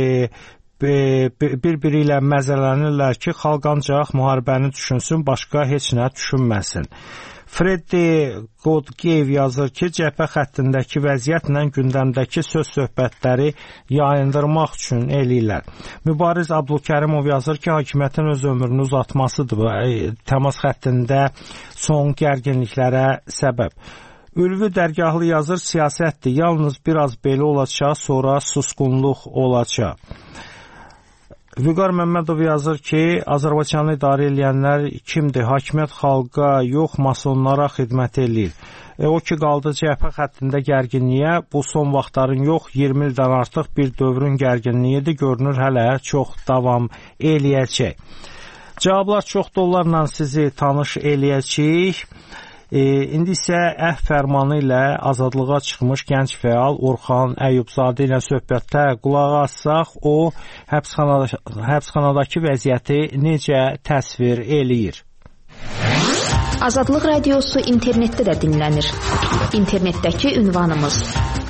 bir-biri ilə məzələnirlər ki, xalq ancaq müharibəni düşünsün, başqa heç nə düşünməsin. Freddy Godgev yazır ki, cəbhə xəttindəki vəziyyətlə gündəmdəki söz-söhbətləri yayındırmaq üçün eləyirlər. Mübariz Abdülkərimov yazır ki, hakimiyyətin öz ömrünü uzatmasıdır təmas xəttində son gərginliklərə səbəb. Ülvi Dərgahlı yazır, siyasətdir, yalnız biraz belə olacaq, sonra susqunluq olacaq. Vüqar Məmmədov yazır ki, Azərbaycanı idarə edənlər kimdir? Hakimiyyət xalqa yox, masonlara xidmət eləyir. O ki, qaldı cəbhə xəttində gərginliyə, bu son vaxtların yox, 20 ildən artıq bir dövrün gərginliyidir, görünür hələ çox davam eləyəcək. Cavablar çox dollarla sizi tanış eləyəcək. İndi isə əhv fərmanı ilə azadlığa çıxmış gənc fəal Orxan Əyyubzadə ilə söhbətdə qulaq assaq, o həbsxanadakı vəziyyəti necə təsvir eləyir? Azadlıq Radiosu internetdə də dinlənir. İnternetdəki ünvanımız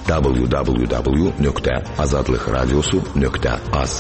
www.azadlıqradiosu.az.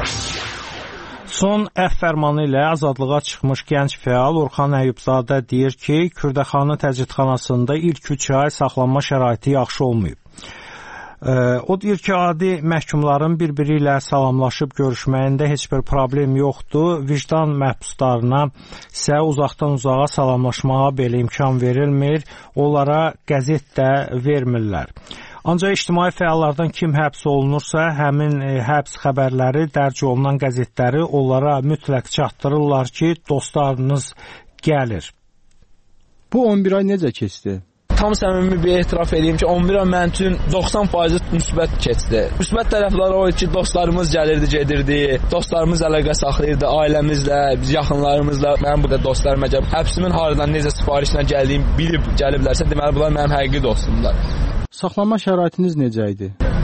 Son əhv fərmanı ilə azadlığa çıxmış gənc fəal Orxan Əyyubzadə deyir ki, Kürdəxanı təcridxanasında ilk 3 ay saxlanma şəraiti yaxşı olmayıb. O deyir ki, adi məhkumların bir-biri ilə salamlaşıb görüşməyində heç bir problem yoxdur. Vicdan məhbuslarına isə uzaqdan uzağa salamlaşmağa belə imkan verilmir. Onlara qəzet də vermirlər. Ancaq ictimai fəallardan kim həbs olunursa, həmin həbs xəbərləri dərc olunan qəzetləri onlara mütləq çatdırırlar ki, dostlarınız gəlir. Bu 11 ay necə keçdi? Tam səmimi bir etiraf edeyim ki, 11 ay mənim üçün 90% müsbət keçdi. Müsbət tərəfləri o ki, dostlarımız gəlirdi, gedirdi, dostlarımız əlaqə saxlayırdı, ailəmizlə, biz yaxınlarımızla. Mənim burada dostlarım əgər həbsimin haradan necə sifarişlə gəldiyim bilib gəliblərsə, deməli bunlar mənim həqiqi dostumlar. Saxlanma şəraitiniz necə idi?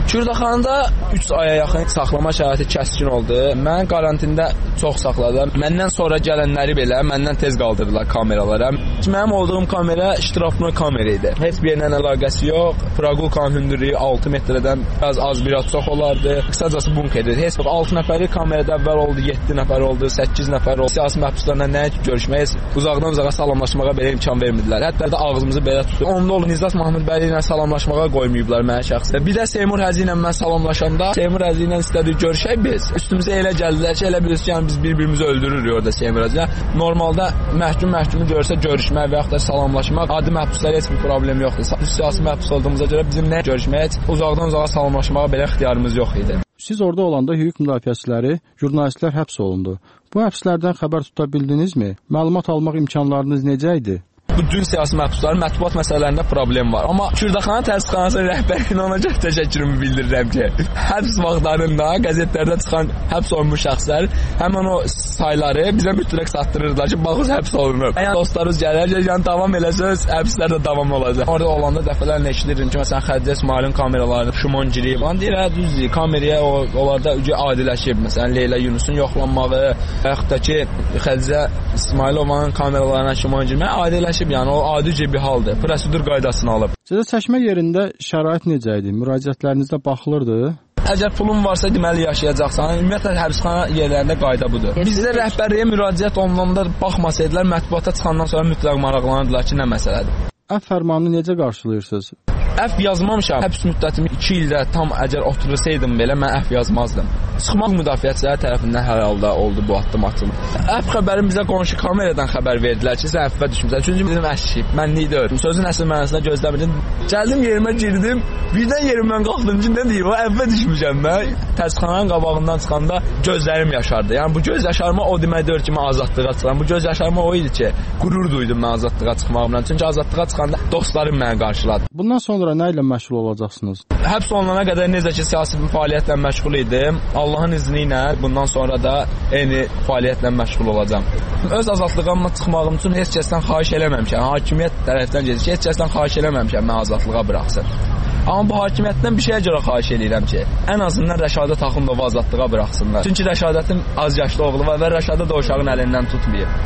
Şurdaxanada 3 aya yaxın saxlama şəraiti kəskin oldu. Mən karantində çox saxladım. Məndən sonra gələnləri belə məndən tez qaldırdılar kameralara. Mənim olduğum kamera ştraflı kamera idi. Heç bir yerlə əlaqəsi yox. Proqulkanın hündürlüyü 6 metrdən az biraz çox olardı. Qısacası bunkerdir. Heç 6 nəfəri kamerada əvvəl oldu, 7 nəfər oldu, 8 nəfər oldu. Siyasi məhbuslarla nə görüşməyə, uzaqdan uzağa salamlaşmağa belə imkan vermədilər. Hətta da ağzımızı belə tutdu. Onda oldu Nizat Mahmudbəyli ilə salamlaşmağa qoymayıblar mənə şəxsən. Bir də Seymur Həzi ilə mən salamlaşanda Seymur Həzi ilə istədik görüşək biz. Üstümüzə elə gəldilər ki, elə bilirsiniz ki, yəni biz bir-birimizi öldürürük orada Seymur Həzi. Normalda məhkumu görsə görüşmək və yaxud da salamlaşmaq, adi məhbuslara heç bir problem yoxdur. Siyasi məhbus olduğumuza görə bizim nə görüşməyə, uzaqdan uzağa salamlaşmağa belə ixtiyarımız yox idi. Siz orada olanda hüquq müdafiəçiləri, jurnalistlər həbs olundu. Bu həbslərdən xəbər tuta bildinizmi? Məlumat almaq imkanlarınız necə idi? Bütün siyasi məhbusların mətbuat məsələlərində problem var. Amma Kürdəxana Tərzixanasının rəhbərinə ona görə təşəkkürümü bildirirəm ki, həbs vaxtlarında qəzetlərdə çıxan həbs olunmuş şəxslər həmin o sayları bizə mütləq çatdırırdılar ki, baxız həbs olunub. Yəni dostlarımız gələr, yəni davam eləsəz, həbslər də davam olacaq. Orada olanda dəfələrlə eşidirdim ki, məsələn Xədicə İsmailin kameralarını Şumon girib. Onu deyir, düzdür, kameraya onlarda adiləşib. Məsələn Leyla Yunusun yoxlanmağı, və yaxud da ki, Xədicə İsmailovanın kameralarına Şumon girmək adiləşib. Yəni o adici bir haldır. Prosedur qaydasını alıb. Cəza çəkmə yerində şərait necə idi? Müraciətlərinizdə baxılırdı? Əgər pulun varsa deməli yaşayacaqsan. Ümumiyyətlə həbsxana yerlərində qayda budur. Bizdə rəhbərliyə müraciət olunanda baxmasaydılar, mətbuata çıxandan sonra mütləq maraqlanırdılar ki, nə məsələdir. Əfv fərmanını necə qarşılayırsınız? Əfv yazmamışam. Həbs müddətimi 2 ildə tam əgər otursaydım belə mən əfv yazmazdım. Çıxmaq müdafiəçiləri tərəfindən hər halda oldu bu addım atılıb. Əfv xəbərini bizə qonşu kameradan xəbər verdilər ki, sən əfvə düşmüsən. Çünki dedim əşib, mənlik deyil. Sözün əsl mənasında gözləmirdim. Gəldim yerimə girdim, birdən yerimdən qalxdım ki, nə deyim, əfvə düşmüşəm mən. Tərzixananın qabağından çıxanda gözlərim yaşardı. Yəni bu göz yaşarma o deməkdir ki, mən azadlığa çıxıram. Bu göz yaşarma o idi ki, qürur duydum mən azadlığa çıxmağımla. Çünki azadlığa çıxanda dostlarım məni qarşıladı. Bundan sonra nə ilə məşğul olacaqsınız? Həbs olunana qədər necə ki, siyasi bir fəaliyyətlə məşğul idim. Allahın izni ilə bundan sonra da eyni fəaliyyətlə məşğul olacağam. Öz azadlığıma çıxmağım üçün heç kəsdən xahiş eləməmişəm. Hakimiyyət tərəfdən gedir ki, heç kəsdən xahiş eləməmişəm mən azadlığa buraxsın. Amma bu hakimiyyətdən bir şeyə görə xahiş eləyirəm ki, ən azından Rəşadət Axundovu azadlığa buraxsınlar. Çünki Rəşadətin az yaşlı oğlu var və Rəşadət o uşağın əlindən tutmayıb.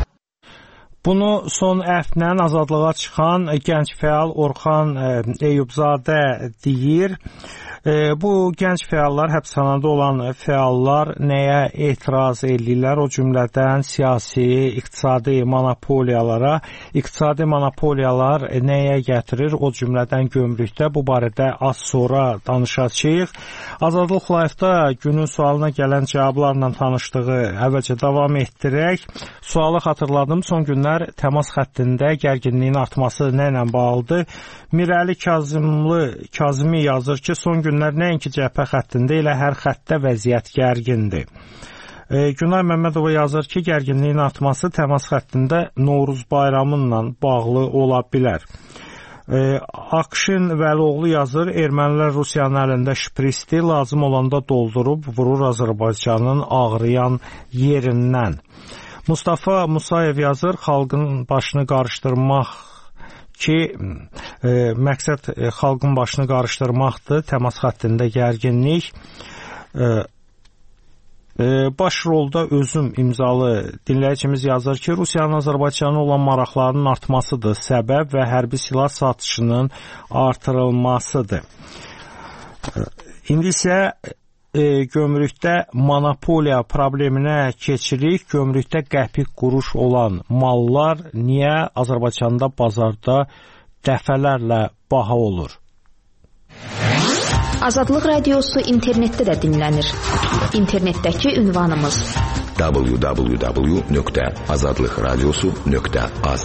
Bunu son əfvlə azadlığa çıxan gənc fəal Orxan Eyübzadə deyir. Bu gənc fəallar, həbsxanada olan fəallar nəyə etiraz edirlər? O cümlədən siyasi, iqtisadi monopoliyalara. İqtisadi monopoliyalar nəyə gətirir? O cümlədən gömrükdə. Bu barədə az sonra danışacağıq. Azadlıq Live-da günün sualına gələn cavablarla tanışdığı əvvəlcə davam etdirək. Sualı xatırladım. Son günlər təmas xəttində gərginliyin artması nə ilə bağlıdır? Mirəli Kazimi yazır ki, son günlər nəinki cəbhə xəttində, elə hər xəttdə vəziyyət gərgindir. Günay Məmmədova yazır ki, gərginliyin artması təmas xəttində Novruz bayramıyla bağlı ola bilər. Akşin Vəloğlu yazır, ermənilər Rusiyanın əlində şpristi lazım olanda doldurub vurur Azərbaycanın ağrıyan yerindən. Mustafa Musayev yazır, xalqın başını qarışdırmaq ki, məqsəd xalqın başını qarışdırmaqdır, təmas xəttində gərginlik. Baş rolda özüm imzalı dinləyicimiz yazır ki, Rusiyanın Azərbaycanı olan maraqlarının artmasıdır səbəb və hərbi silah satışının artırılmasıdır. İndi isə gömrükdə monopoliya probleminə keçirik. Gömrükdə qəpik quruş olan mallar niyə Azərbaycanda bazarda dəfələrlə baha olur? Azadlıq Radiosu internetdə də dinlənir. İnternetdəki ünvanımız www.azadlıqradiosu.az.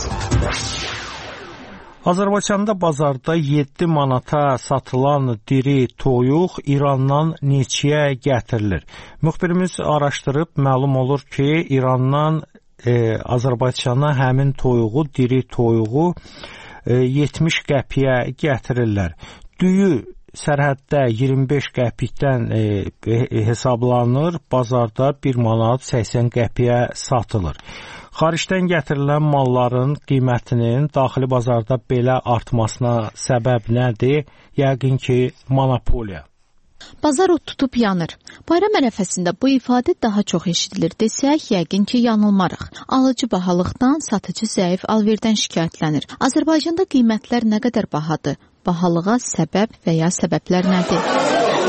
Azərbaycanda bazarda 7 manata satılan diri toyuq İrandan neçəyə gətirilir? Müxbirimiz araşdırıb məlum olur ki, İrandan Azərbaycana həmin toyuğu, diri toyuğu 70 qəpiyə gətirirlər. Düyü sərhəddə 25 qəpikdən hesablanır, bazarda 1 manat 80 qəpiyə satılır. Xaricdən gətirilən malların qiymətinin daxili bazarda belə artmasına səbəb nədir? Yəqin ki, monopoliya. Bazar od tutub yanır. Bayram ərəfəsində bu ifadə daha çox eşidilir desək, yəqin ki, yanılmarıq. Alıcı bahalıqdan, satıcı zəif alverdən şikayətlənir. Azərbaycanda qiymətlər nə qədər bahadır? Bahalığa səbəb və ya səbəblər nədir?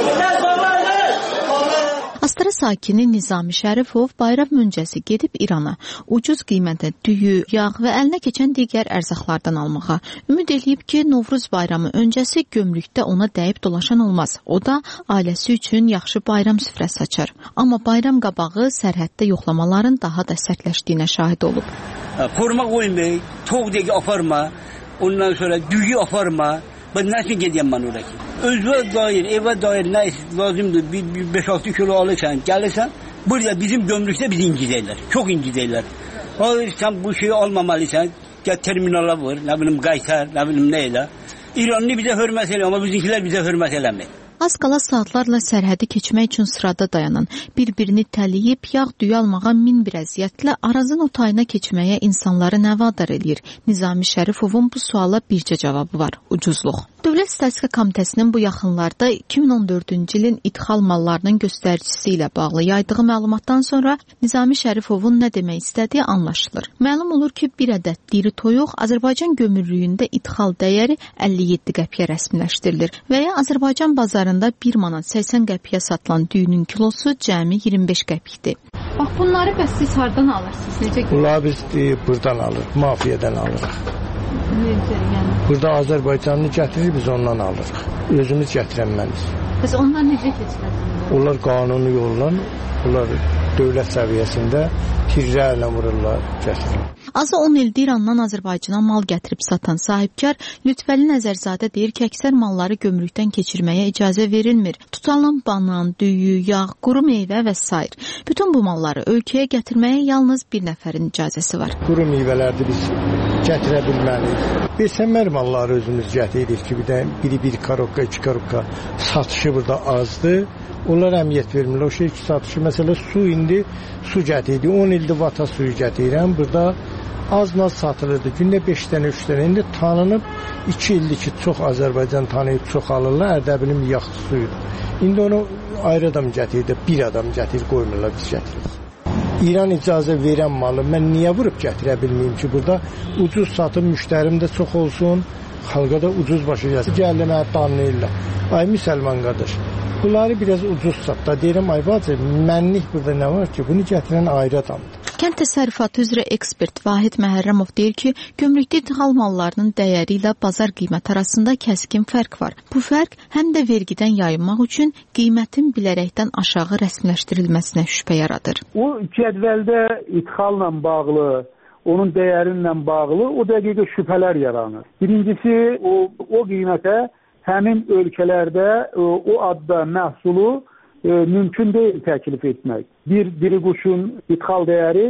Astara sakini Nizami Şərifov bayram öncəsi gedib İrana ucuz qiymətə düyü, yağ və əlinə keçən digər ərzaqlardan almağa. Ümid eləyib ki, Novruz bayramı öncəsi gömrükdə ona dəyib dolaşan olmaz. O da ailəsi üçün yaxşı bayram süfrəsi açar. Amma bayram qabağı sərhəddə yoxlamaların daha da sərtləşdiyinə şahid olub. Koruma qoymayın, toq deyək aparma, ondan sonra düyü aparma. Ben nasıl gideyim ben oraya? Özüne dair, eve dair ne lazımdır? Bir 5-6 kilo alırsan, gelirsen burada bizim gömrükte bizi inciteyler. Çok inciteyler. Hayır sen bu şeyi almamalıysan. Ya terminala var, ne bileyim Qaytar, ne bileyim neyle. İranlı bize hürmet ediyor ama bizimkiler bize hürmet edemiyor. Az qala saatlarla sərhədi keçmək üçün sırada dayanan, bir-birini təliyib yağ düyü almağa min bir əziyyətlə Arazın o tayına keçməyə insanları nə vadar eləyir? Nizami Şərifovun bu suala bircə cavabı var, ucuzluq. Dövlət Statistika Komitəsinin bu yaxınlarda 2014-cü ilin idxal mallarının göstəricisi ilə bağlı yaydığı məlumatdan sonra Nizami Şərifovun nə demək istədiyi anlaşılır. Məlum olur ki, bir ədəd diri toyuq Azərbaycan gömrüyündə idxal dəyəri 57 qəpiyə rəsmiləşdirilir və ya Azərbaycan bazarında 1 manat 80 qəpiyə satılan düyünün kilosu cəmi 25 qəpikdir. Bax, bunları bəs siz hardan alırsınız? Necə? Bunları biz buradan alırıq, mafiyadan alırıq. Necə, yəni? Burada Azərbaycanlı gətirir, biz ondan alırıq. Özümüz gətirənməniz. Bəs onlar necə keçirəsiniz? Onlar qanuni yolla, onlar dövlət səviyyəsində tirlərlə vururlar, gətirirlər. Azı 10 ildir İrandan Azərbaycana mal gətirib satan sahibkar Lütfəli Nəzərzade deyir ki, əksər malları gömrükdən keçirməyə icazə verilmir. Tutalım banan, düyü, yağ, quru meyvə və s. Bütün bu malları ölkəyə gətirməyə yalnız bir nəfərin icazəsi var. Quru meyvələrdə biz gətirə bilməliyik. Beşənmər malları özümüz gətiririk ki, biri bir karokka, 2 karokka satışı burada azdır. Onlar əmiyyət vermirlər. O şey ki, satışı, məsələ su indi su gətirdi. 10 ildir vata suyu gətirirəm. Burada az-naz satılırdı. Gündə 5 dənə, 3 dənə. İndi tanınıb 2 ildir ki, çox Azərbaycan tanıyıb, çox alırlar. Ərdəbilin yaxşı suyudur. İndi onu ayrı adam gətirdi, bir adam gətirir, qoymurlar, biz gətiririk. İran icazə verən malı mən niyə vurub gətirə bilməyim ki, burada ucuz satıb, müştərim də çox olsun, xalqa da ucuz başa gəlsin. Gəldi mənə danlayırlar. Ay müsəlman qardaş, bunları biraz ucuz sat da deyirəm, ay bacı, mənlik burada nə var ki, bunu gətirən ayrı adamdır. Kənd təsərrüfatı üzrə ekspert Vahid Məhərrəmov deyir ki, gömrükdə idxal mallarının dəyəri ilə bazar qiyməti arasında kəskin fərq var. Bu fərq həm də vergidən yayınmaq üçün qiymətin bilərəkdən aşağı rəsmiləşdirilməsinə şübhə yaradır. O cədvəldə idxalla bağlı, onun dəyərinlə bağlı o dəqiqə şübhələr yaranır. Birincisi, o qiymətə həmin ölkələrdə o adda məhsulu mümkün deyil təklif etmək. Bir diri quşun idxal dəyəri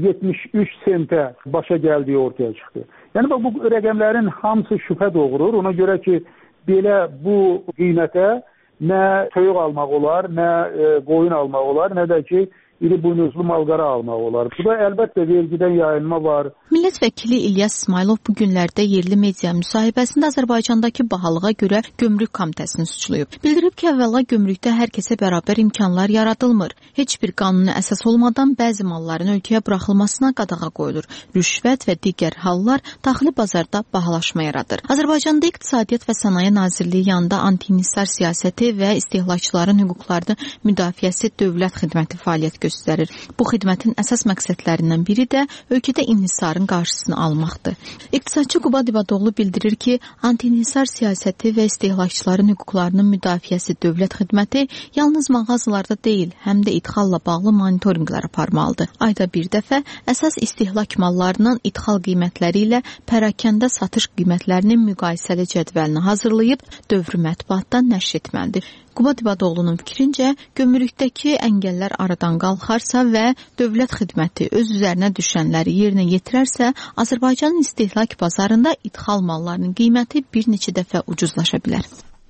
73 sentə başa gəldiyi ortaya çıxdı. Yəni bu rəqəmlərin hamısı şübhə doğurur. Ona görə ki, belə bu qiymətə nə toyuq almaq olar, nə qoyun almaq olar, nə də ki, iri buynuzlu malqara almaq olar. Bu da əlbəttə vergidən yayınma var. Millət vəkili İlyas İsmailov bu günlərdə yerli media müsahibəsində Azərbaycandakı bahalığa görə gömrük komitəsini suçlayıb. Bildirib ki, əvvəla gömrükdə hər kəsə bərabər imkanlar yaradılmır. Heç bir qanuni əsas olmadan bəzi malların ölkəyə buraxılmasına qadağa qoyulur. Rüşvət və digər hallar daxili bazarda bahalaşma yaradır. Azərbaycanda İqtisadiyyat və Sənaye Nazirliyi yanında anti-inhisar siyasəti və istehlakçıların hüquqlarını müdafiəsi dövlət xidməti fəaliyyət göstərir. Bu xidmətin əsas məqsədlərindən biri də ölkədə inhisarın qarşısını almaqdır. İqtisadçı Qubad İbadoğlu bildirir ki, anti-inhisar siyasəti və istehlakçıların hüquqlarının müdafiəsi dövlət xidməti yalnız mağazalarda deyil, həm də idxalla bağlı monitorinqlər aparmalıdır. Ayda bir dəfə əsas istehlak mallarının idxal qiymətləri ilə pərakəndə satış qiymətlərinin müqayisəli cədvəlini hazırlayıb dövrü mətbuatda nəşr etməlidir. Qubad İbadoğlu'nun fikrincə, gömrükdəki əngəllər aradan qalxarsa və dövlət xidməti öz üzərinə düşənləri yerinə yetirərsə, Azərbaycanın istehlak bazarında idxal mallarının qiyməti bir neçə dəfə ucuzlaşa bilər.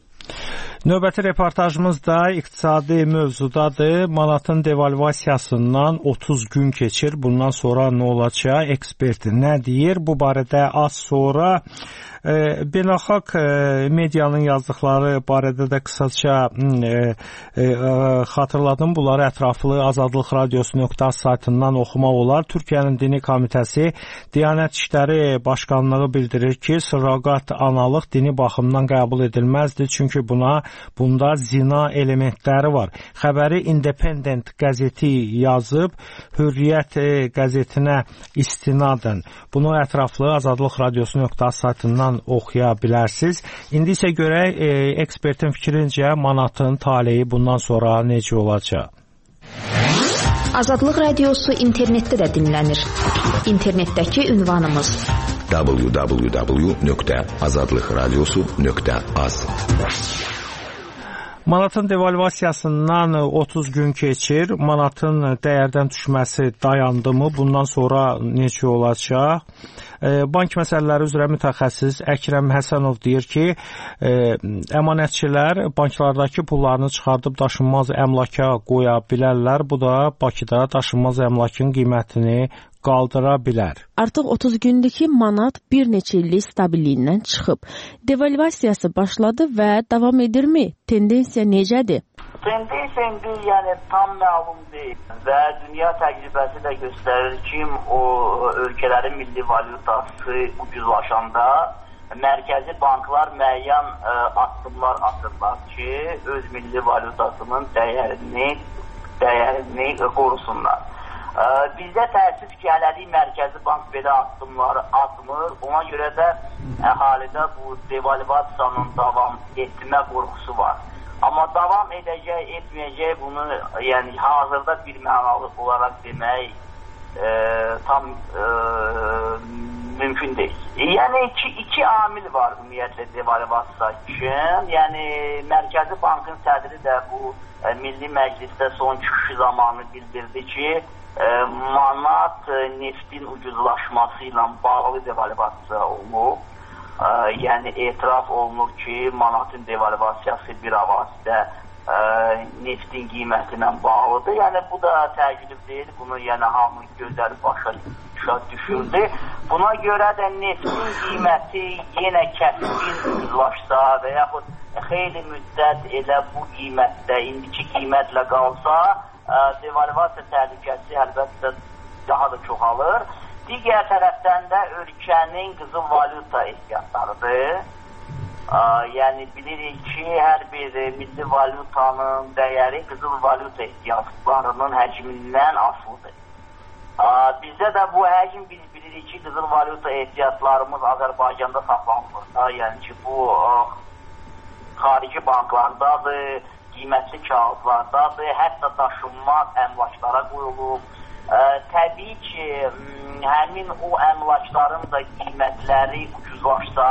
Növbəti reportajımız da iqtisadi mövzudadır. Manatın devalvasiyasından 30 gün keçir. Bundan sonra nə olacaq? Ekspert nə deyir? Bu barədə az sonra Beynəlxalq medianın yazdıqları barədə də qısaca xatırladım. Bunları ətraflı azadlıqradiosu.az saytından oxumaq olar. Türkiyənin Dini Komitəsi Diyanət İşləri Başkanlığı bildirir ki, surroqat analıq dini baxımdan qəbul edilməzdir, çünki bunda zina elementləri var. Xəbəri Independent qəzeti yazıb, Hürriyyət qəzetinə istinadən. Bunu ətraflı azadlıqradiosu.az saytından oxuya bilərsiniz. İndi isə görək ekspertin fikrincə manatın taleyi bundan sonra necə olacaq? Azadlıq Radiosu internetdə də dinlənir. İnternetdəki ünvanımız www.azadlıqradiosu.az. Manatın devalvasiyasından 30 gün keçir. Manatın dəyərdən düşməsi dayandımı? Bundan sonra necə olacaq? Bank məsələləri üzrə mütəxəssis Əkrəm Həsənov deyir ki, əmanətçilər banklardakı pullarını çıxardıb daşınmaz əmlaka qoya bilərlər. Bu da Bakıda daşınmaz əmlakın qiymətini qaldıra bilər. Artıq 30 gündür ki, manat bir neçə illik stabilliyindən çıxıb. Devalvasiyası başladı və davam edirmi? Tendensiya necədir? Tendensiya indi yəni tam məlum deyil və dünya təcrübəsi də göstərir ki, o ölkələrin milli valyutası ucuzlaşanda mərkəzi banklar müəyyən addımlar atırlar ki, öz milli valyutasının dəyərini qorusunlar. Bizdə təəssüf ki, hələlik Mərkəzi Bank belə addımları atmır. Ona görə də əhalidə bu devalvasiyanın davam etmə qorxusu var. Amma davam edəcək, etməyəcək bunu yəni hazırda bir mənalı olaraq demək tam mümkün deyil. Yəni iki amil var ümumiyyətlə devalvasiya üçün. Yəni Mərkəzi Bankın sədri də bu Milli Məclisdə son çıxışı zamanı bildirdi ki, manat neftin ucuzlaşması ilə bağlı devalvasiya olunub. Yəni etiraf olunur ki, manatın devalvasiyası bir avazda neftin qiyməti ilə bağlıdır. Yəni bu da təəccüb deyil. Bunu yəni hamı gözəl başa düşürdü. Buna görə də neftin qiyməti yenə kəskin ucuzlaşsa və yaxud xeyli müddət elə bu qiymətdə, indiki qiymətlə qalsa, devalvasiya təhlükəsi əlbəttə daha da çoxalır. Digər tərəfdən də ölkənin qızıl valyuta ehtiyatlarıdır. Yəni bilirik ki, hər bir milli valyutanın dəyəri qızıl valyuta ehtiyatlarının həcmindən asılıdır. Bizdə də bu həcm biz bilirik ki, qızıl valyuta ehtiyatlarımız Azərbaycanda saxlanılır. Yəni ki, bu xarici banklardadır, qiymətli kağızlardadır, hətta daşınmaz əmlaklara qoyulub. Təbii ki, həmin o əmlakların da qiymətləri ucuzlaşsa,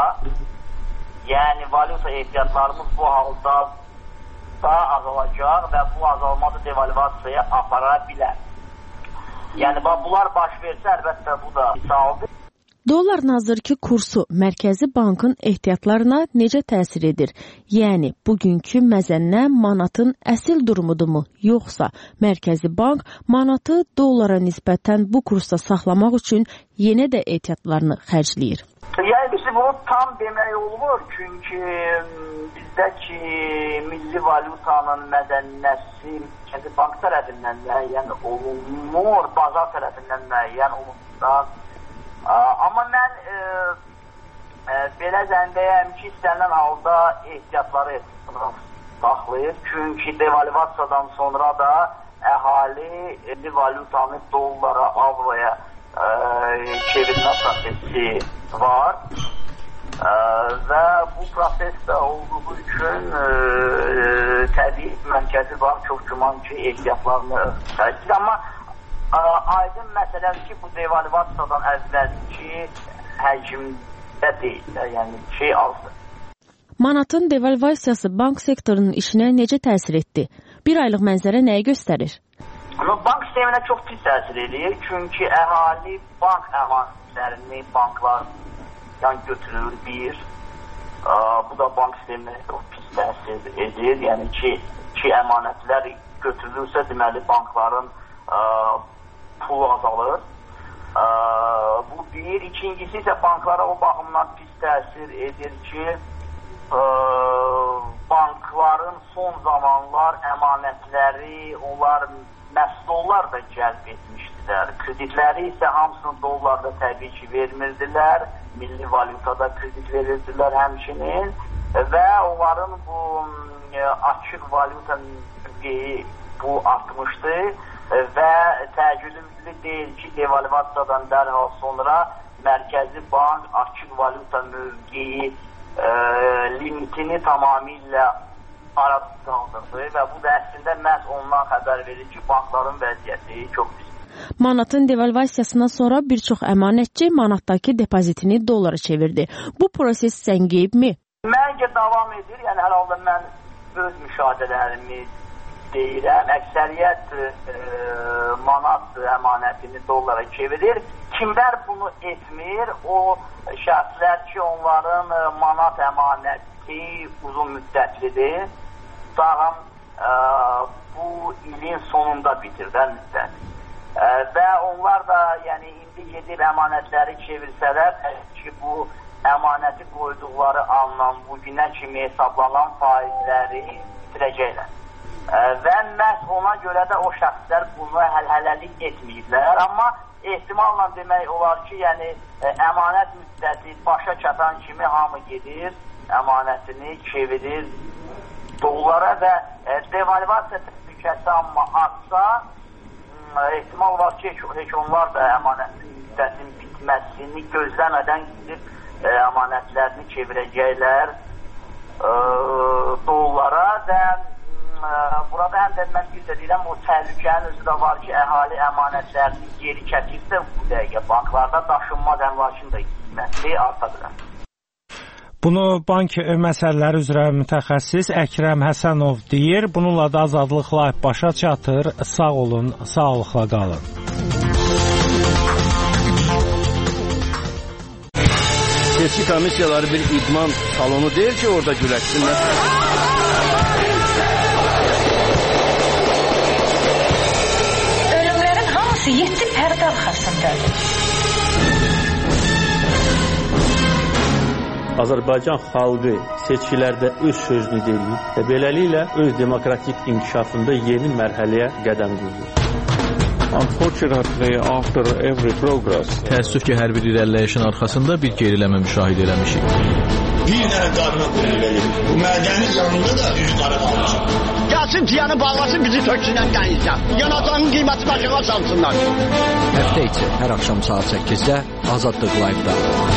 yəni valyuta ehtiyatlarımız bu halda daha azalacaq və bu azalma da devalvasiyaya apara bilər. Yəni bunlar baş versə, əlbəttə bu da misaldır. Dolların hazırki kursu Mərkəzi Bankın ehtiyatlarına necə təsir edir? Yəni, bugünkü məzənnə manatın əsl durumudurmu? Yoxsa Mərkəzi Bank manatı dollara nisbətən bu kursda saxlamaq üçün yenə də ehtiyatlarını xərcləyir? Yəni, biz bunu tam demək olmur. Çünki bizdəki milli valyutanın məzənnəsi Mərkəzi Bank tərəfindən müəyyən olunmur, bazar tərəfindən müəyyən olunmur. Amma mən belə zəndəyəm ki, istənilən halda ehtiyatları saxlayır. Çünki devalvasiyadan sonra da əhali valyutanı dollara, avroya çevirmə prosesi var. Və bu prosesdə olduğu üçün təbii Mərkəzi Bank çox güman ki, ehtiyatlarını xərcləyir. Amma aydın məsələdir ki, bu devalvasiyadan əvvəlki həcmdə deyil, yəni azdır. Manatın devalvasiyası bank sektorunun işinə necə təsir etdi? Bir aylıq mənzərə nəyi göstərir? Bank sisteminə çox pis təsir edir. Çünki əhali bank əmanətlərini banklardan götürür bir. Bu da bank sisteminə çox pis təsir edir. Yəni ki əmanətlər götürülürsə, deməli bankların pulu azalır. Bu bir. bir. İkincisi ise banklara o baxımdan pis təsir edir ki, bankların son zamanlar əmanətləri onlar məhz dollar da cəlb etmişdilər. Kreditləri isə hamısını dollarda təbii ki vermirdilər. Milli valyutada kredit verirdilər həmçinin və onların bu açıq valyuta mövqeyi bu artmışdı və təəccüblü deyil ki, devalvasiyadan dərhal sonra Mərkəzi Bank açıq valyuta mövqeyi limitini tamamilə arada qaldırdı və bu da əslində məhz ondan xəbər verir ki, bankların vəziyyəti çox pis. Manatın devalvasiyasından sonra bir çox əmanətçi manatdakı depozitini dollara çevirdi. Bu proses səngiyibmi? Məncə davam edir. Yəni hər halda mən öz müşahidələrimi deyirəm. Əksəriyyət manat əmanətini dollara çevirir. Kimlər bunu etmir? O şəxslər ki, onların manat əmanəti uzun müddətlidir. Sağam bu ilin sonunda bitirdən müddət. Və onlar da yəni indi gedib əmanətləri çevirsələr ki, bu əmanəti qoyduqları andan bugünə kimi hesablanan faizləri bitirəcəklər. Və məhz ona görə də o şəxslər bunu hələlik etməyiblər. Amma ehtimalla demək olar ki, yəni əmanət müddəti başa çatan kimi hamı gedir, əmanətini çevirir dollara və devalvasiya təhlükəsi amma artsa, ehtimal var ki, heç onlar da əmanətin müddətinin bitməsini gözləmədən gidib əmanətlərini çevirəcəklər dollara və burada həm də mən bir də deyirəm, o təhlükənin özü də var ki, əhali əmanətlərini geri çəkirsə bu dəqiqə banklarda daşınmaz əmlakın da qiyməti arta bilər. Bunu bank məsələləri üzrə mütəxəssis Əkrəm Həsənov deyir. Bununla da Azadlıq Live başa çatır. Sağ olun, sağlıqla qalın. Seçki komissiyaları bir idman salonu deyil ki, orada güləşsinlər. Ölümlərin hamısı 7 pərdə arxasındadır. Azərbaycan xalqı seçkilərdə öz sözünü deyir və beləliklə öz demokratik inkişafında yeni mərhələyə qədəm qoyur. Unfortunately, after every progress, təəssüf ki, hər bir irəliləyişin arxasında bir geriləmə müşahidə eləmişik. Bir dənə qadına qoyulur. Bu mədənin yanında da üz qarı qalmışıq. Gəlsin tiyanı bağlasın, bizi töksünən qənizdən. Yanacağın qiyməti başına salsınlar. Həftə içi hər axşam saat 8-də Azadlıq Live-da.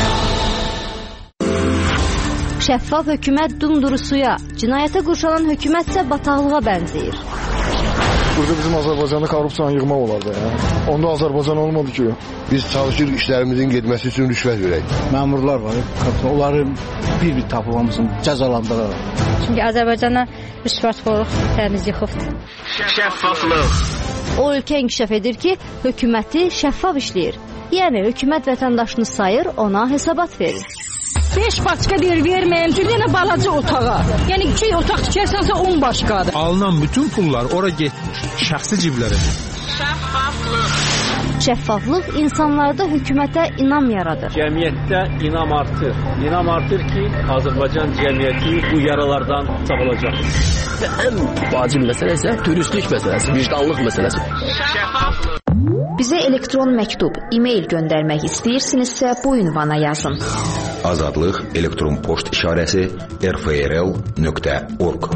Şəffaf hökumət dumduru suya, cinayətə qurşalan hökumətsə bataqlığa bənzəyir. Burada bizim Azərbaycanda korrupsiyanı yığmaq olardı. Onda Azərbaycan olmadı ki. Biz çalışır işlərimizin getməsi üçün rüşvət verək. Məmurlar var, onları bir-bir tapılmasın, cəzalandıraraq. Çünki Azərbaycana rüşvətxorluq təmiz yıxıbdır. Şəffaflıq. O ölkə inkişaf edir ki, hökuməti şəffaf işləyir. Yəni hökumət vətəndaşını sayır, ona hesabat verir. 5 başqa bir verməyəm ki, yenə balaca otağa. Yəni 2 otaq tikərsənsə 10 başqadır. Alınan bütün pullar ora getmiş, şəxsi ciblərə. Şəffaflıq. Şəffaflıq insanlarda hökumətə inam yaradır. Cəmiyyətdə inam artır. İnam artır ki, Azərbaycan cəmiyyəti bu yaralardan sağalacaq. Ən vacib məsələ isə dürüstlük məsələsi, vicdanlıq məsələsi. Şəffaflıq. Bizə elektron məktub, e-mail göndərmək istəyirsinizsə bu ünvana yazın. Azadlıq elektron poçt işarəsi rfrl.org.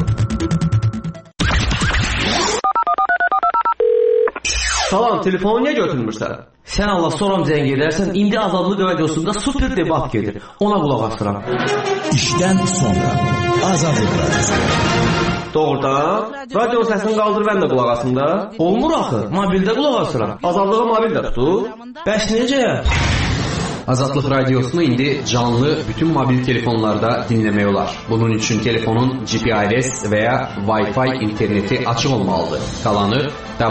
Salam, telefonu niyə götürmürsən? Sən Allah soram zəng edərsən, indi Azadlıq radiosunda super debat gedir. Ona qulaq asıram. İşdən sonra Azadlıq radiosu. Doğrudan, radio səsini qaldır, mən də qulaq asım da. Olmur axı, mobildə qulaq asıram. Azadlığa mobil də tutur. Bəs necə? Azadlıq radiosunu indi canlı bütün mobil telefonlarda dinləmək olar. Bunun üçün telefonun GPRS və ya Wi-Fi interneti açıq olmalıdır. Qalanı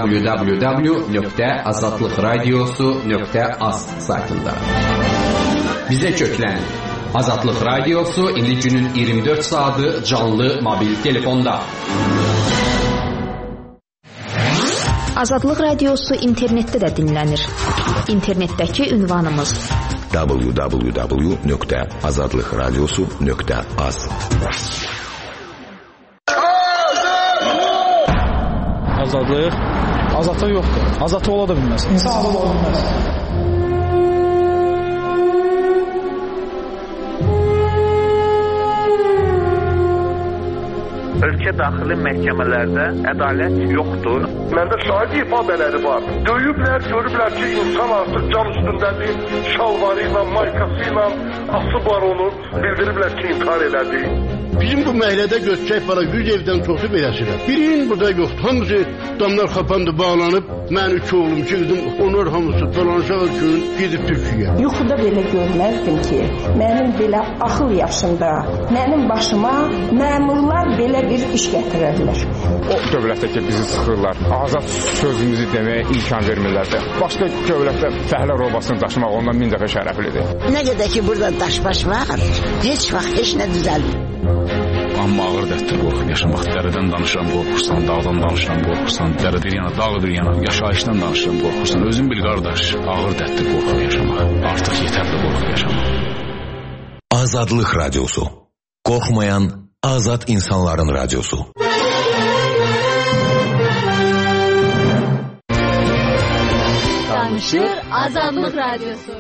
www.azadlıqradiosu.az saytında. Bizə köklən. Azadlıq radiosu indi günün 24 saatı canlı mobil telefonda. Azadlıq Radiosu internetdə də dinlənir. İnternetdəki ünvanımız www.azadlıqradiosu.az. Azadlıq? Azadlıq yoxdur. Azadlıq ola da bilməz. İnsan azad ola bilməz. Ölkə daxili məhkəmələrdə ədalət yoxdur. Məndə şahid ifadələri var. Döyüblər, görüblər ki, insan artıq can üstündədir. Şalvarı ilə, maykası ilə asıb var onu. Bildiriblər ki, intihar elədi. Bizim bu məhəllədə götürək para 100 evdən çoxu beləsirlər. Birinin burada yoxdur. Hamısı damlar xapandı, bağlanıb. Mən 2 oğlum, 2 qızım, onlar hamısı dolanışağı gün gedib Türkiyəyə. Yuxuda belə görməzdim ki, mənim belə axıl yaşımda, mənim başıma məmurlar belə bir iş gətirərlər. O dövlətdə ki, bizi sıxırlar, azad sözümüzü deməyə imkan vermirlər də. Başqa dövlətdə fəhlə robasını daşımaq ondan 1000 dəfə şərəflidir. Nə qədər ki, burada daşbaş var, heç vaxt heç nə düzəlmir. Amma ağır dərddir qorxub yaşamaq. Dərədən danışıram, qorxursan, dağdan danışıram, qorxursan, dərə bir yana, dağ bir yana, yaşayışdan danışıram, qorxursan. Özün bil qardaş, ağır dərddir qorxub yaşamaq. Artıq yetərli qorxub yaşamaq. Azadlıq Radiosu. Qorxmayan azad insanların radiosu. Danışır Azadlıq Radiosu.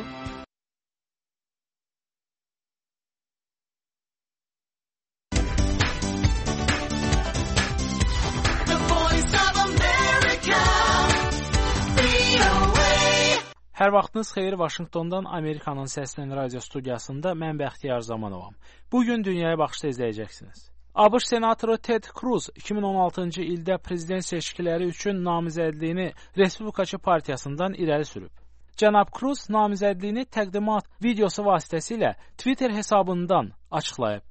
Hər vaxtınız xeyir, Vaşinqtondan Amerikanın səslənən radio studiyasında mən Bəxtiyar Zamanovam. Bugün Dünyaya Baxışda izləyəcəksiniz. ABŞ senatoru Ted Cruz 2016-cı ildə prezident seçkiləri üçün namizədliyini Respublikaçı partiyasından irəli sürüb. Cənab Cruz namizədliyini təqdimat videosu vasitəsilə Twitter hesabından açıqlayıb.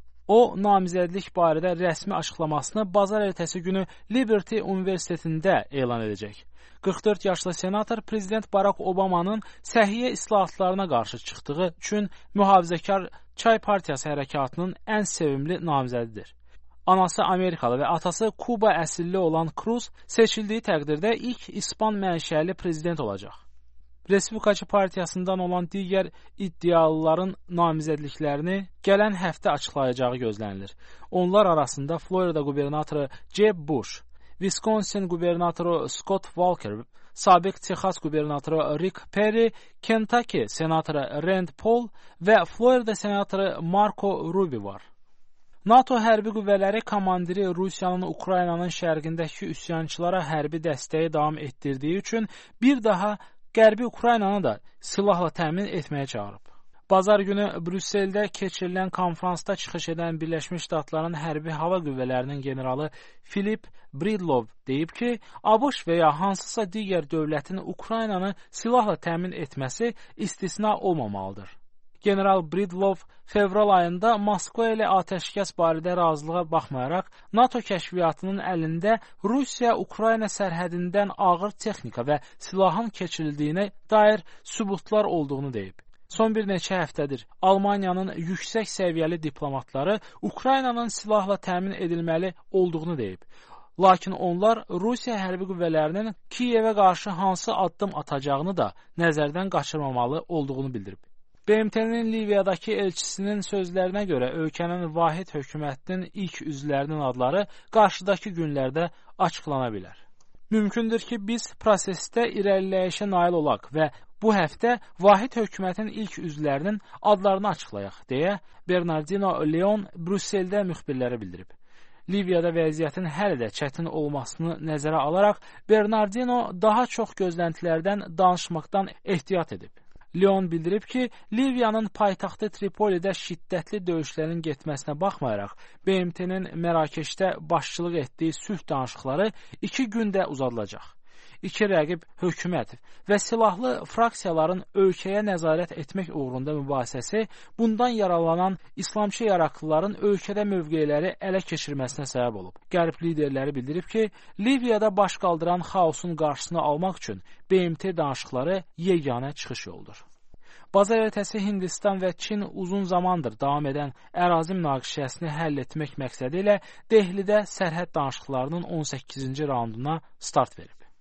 O, namizədlik barədə rəsmi açıqlamasını bazar ertəsi günü Liberty Universitetində elan edəcək. 44 yaşlı senator prezident Barack Obamanın səhiyyə islahatlarına qarşı çıxdığı üçün mühafizəkar Çay Partiyası hərəkatının ən sevimli namizədidir. Anası Amerikalı və atası Kuba əsilli olan Cruz seçildiyi təqdirdə ilk İspan mənşəli prezident olacaq. Respublikaçı partiyasından olan digər iddialıların namizədliklərini gələn həftə açıqlayacağı gözlənilir. Onlar arasında Florida qubernatoru Jeb Bush, Wisconsin qubernatoru Scott Walker, sabiq Texas qubernatoru Rick Perry, Kentucky senatoru Rand Paul və Florida senatoru Marco Rubio var. NATO hərbi qüvvələri komandiri Rusiyanın Ukraynanın şərqindəki üsyançılara hərbi dəstəyi davam etdirdiyi üçün bir daha Qərbi Ukraynanı da silahla təmin etməyə çağırıb. Bazar günü Brüsseldə keçirilən konfransda çıxış edən Birləşmiş Ştatların hərbi hava qüvvələrinin generalı Philip Bridlov deyib ki, ABŞ və ya hansısa digər dövlətin Ukraynanı silahla təmin etməsi istisna olmamalıdır. General Bridlov fevral ayında Moskva ilə atəşkəs barədə razılığa baxmayaraq NATO kəşfiyyatının əlində Rusiya-Ukrayna sərhədindən ağır texnika və silahın keçirildiyinə dair sübutlar olduğunu deyib. Son bir neçə həftədir Almaniyanın yüksək səviyyəli diplomatları Ukraynanın silahla təmin edilməli olduğunu deyib. Lakin onlar Rusiya hərbi qüvvələrinin Kiyevə qarşı hansı addım atacağını da nəzərdən qaçırmamalı olduğunu bildirib. BMT-nin Liviyadakı elçisinin sözlərinə görə ölkənin vahid hökumətinin ilk üzvlərinin adları qarşıdakı günlərdə açıqlana bilər. Mümkündür ki, biz prosesdə irəliləyişə nail olaq və bu həftə vahid hökumətin ilk üzvlərinin adlarını açıqlayaq, deyə Bernardino Leon Brüsseldə müxbirlərə bildirib. Liviyada vəziyyətin hələ də çətin olmasını nəzərə alaraq Bernardino daha çox gözləntilərdən danışmaqdan ehtiyat edib. Leon bildirib ki, Liviyanın paytaxtı Tripolidə şiddətli döyüşlərin getməsinə baxmayaraq, BMT-nin Mərakeşdə başçılıq etdiyi sülh danışıqları 2 gündə uzadılacaq. İki rəqib hökumət və silahlı fraksiyaların ölkəyə nəzarət etmək uğrunda mübahisəsi bundan yararlanan İslamçı yaraqlıların ölkədə mövqeləri ələ keçirməsinə səbəb olub. Qərb liderləri bildirib ki, Liviyada baş qaldıran xaosun qarşısını almaq üçün BMT danışıqları yeganə çıxış yoludur. Bazar ertəsi Hindistan və Çin uzun zamandır davam edən ərazi münaqişəsini həll etmək məqsədi ilə Dehlidə sərhəd danışıqlarının 18-ci raunduna start verib.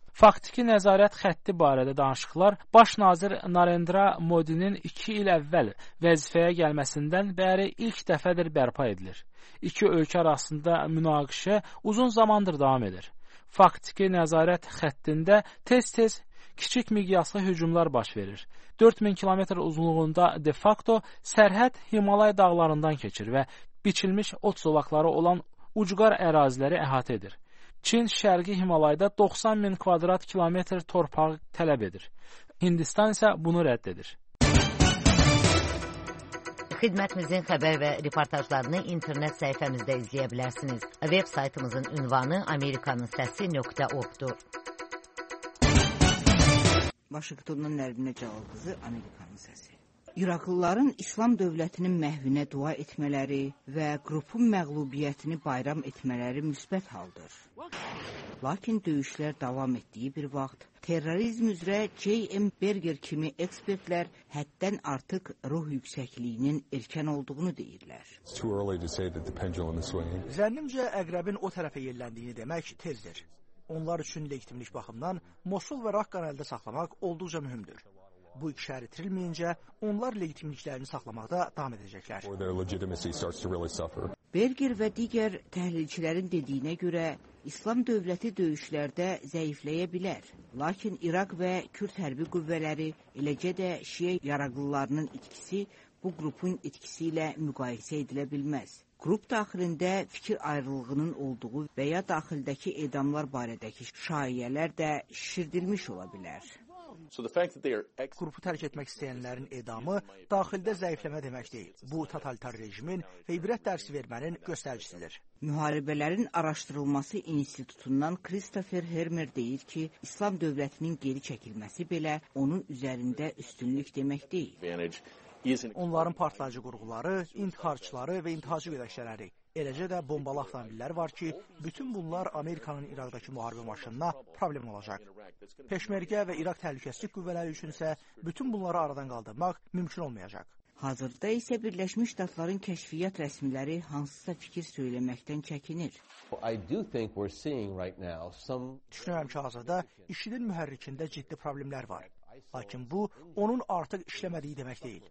Faktiki nəzarət xətti barədə danışıqlar baş nazir Narendra Modinin 2 il əvvəl vəzifəyə gəlməsindən bəri ilk dəfədir bərpa edilir. İki ölkə arasında münaqişə uzun zamandır davam edir. Faktiki nəzarət xəttində tez-tez kiçik miqyaslı hücumlar baş verir. 4000 kilometr uzunluğunda de facto sərhəd Himalay dağlarından keçir və biçilmiş ot zolaqları olan ucqar əraziləri əhatə edir. Çin şərqi Himalayda 90 min kvadrat kilometr torpağı tələb edir. Hindistan isə bunu rədd edir. Xidmətimizin xəbər və reportajlarını internet səhifəmizdə izləyə bilərsiniz. Web saytımızın ünvanı amerikanınsəsi.org-dur. Vaşinqtondan Nərminə Cəlal qızı, Amerikanın səsi. İraqlıların İslam dövlətinin məhvinə dua etmələri və qrupun məğlubiyyətini bayram etmələri müsbət haldır. Lakin döyüşlər davam etdiyi bir vaxt, terrorizm üzrə J.M. Berger kimi ekspertlər həddən artıq ruh yüksəkliyinin erkən olduğunu deyirlər. Zənnimcə əqrəbin o tərəfə yelləndiyini demək tezdir. Onlar üçün legitimlik baxımdan Mosul və Rakkanı əldə saxlamaq olduqca mühümdür. Bu iki şəhər itirilməyincə onlar legitimliklərini saxlamaqda davam edəcəklər. Berger və digər təhlilçilərin dediyinə görə İslam dövləti döyüşlərdə zəifləyə bilər. Lakin İraq və Kürd hərbi qüvvələri, eləcə də Şiə yaraqlılarının itkisi bu qrupun itkisi ilə müqayisə edilə bilməz. Qrup daxilində fikir ayrılığının olduğu və ya daxildəki edamlar barədəki şaiyələr də şişirdilmiş ola bilər. Qrupu tərk etmək istəyənlərin edamı daxildə zəifləmə demək deyil. Bu, totalitar rejimin və ibrət dərsi vermənin göstəricisidir. Müharibələrin Araşdırılması İnstitutundan Christopher Hermer deyir ki, İslam dövlətinin geri çəkilməsi belə onun üzərində üstünlük demək deyil. Onların partlayıcı qurğuları, intiharçıları və intiharcı gödəkçələri, eləcə də bombalı avtomobillər var ki, bütün bunlar Amerikanın İraqdakı müharibə maşınına problem olacaq. Peşmergə və İraq təhlükəsizlik qüvvələri üçünsə bütün bunları aradan qaldırmaq mümkün olmayacaq. Hazırda isə Birləşmiş Ştatların kəşfiyyat rəsmiləri hansısa fikir söyləməkdən çəkinir. Düşünürəm ki, hazırda IŞİD-in mühərrikində ciddi problemlər var. Lakin bu, onun artıq işləmədiyi demək deyil.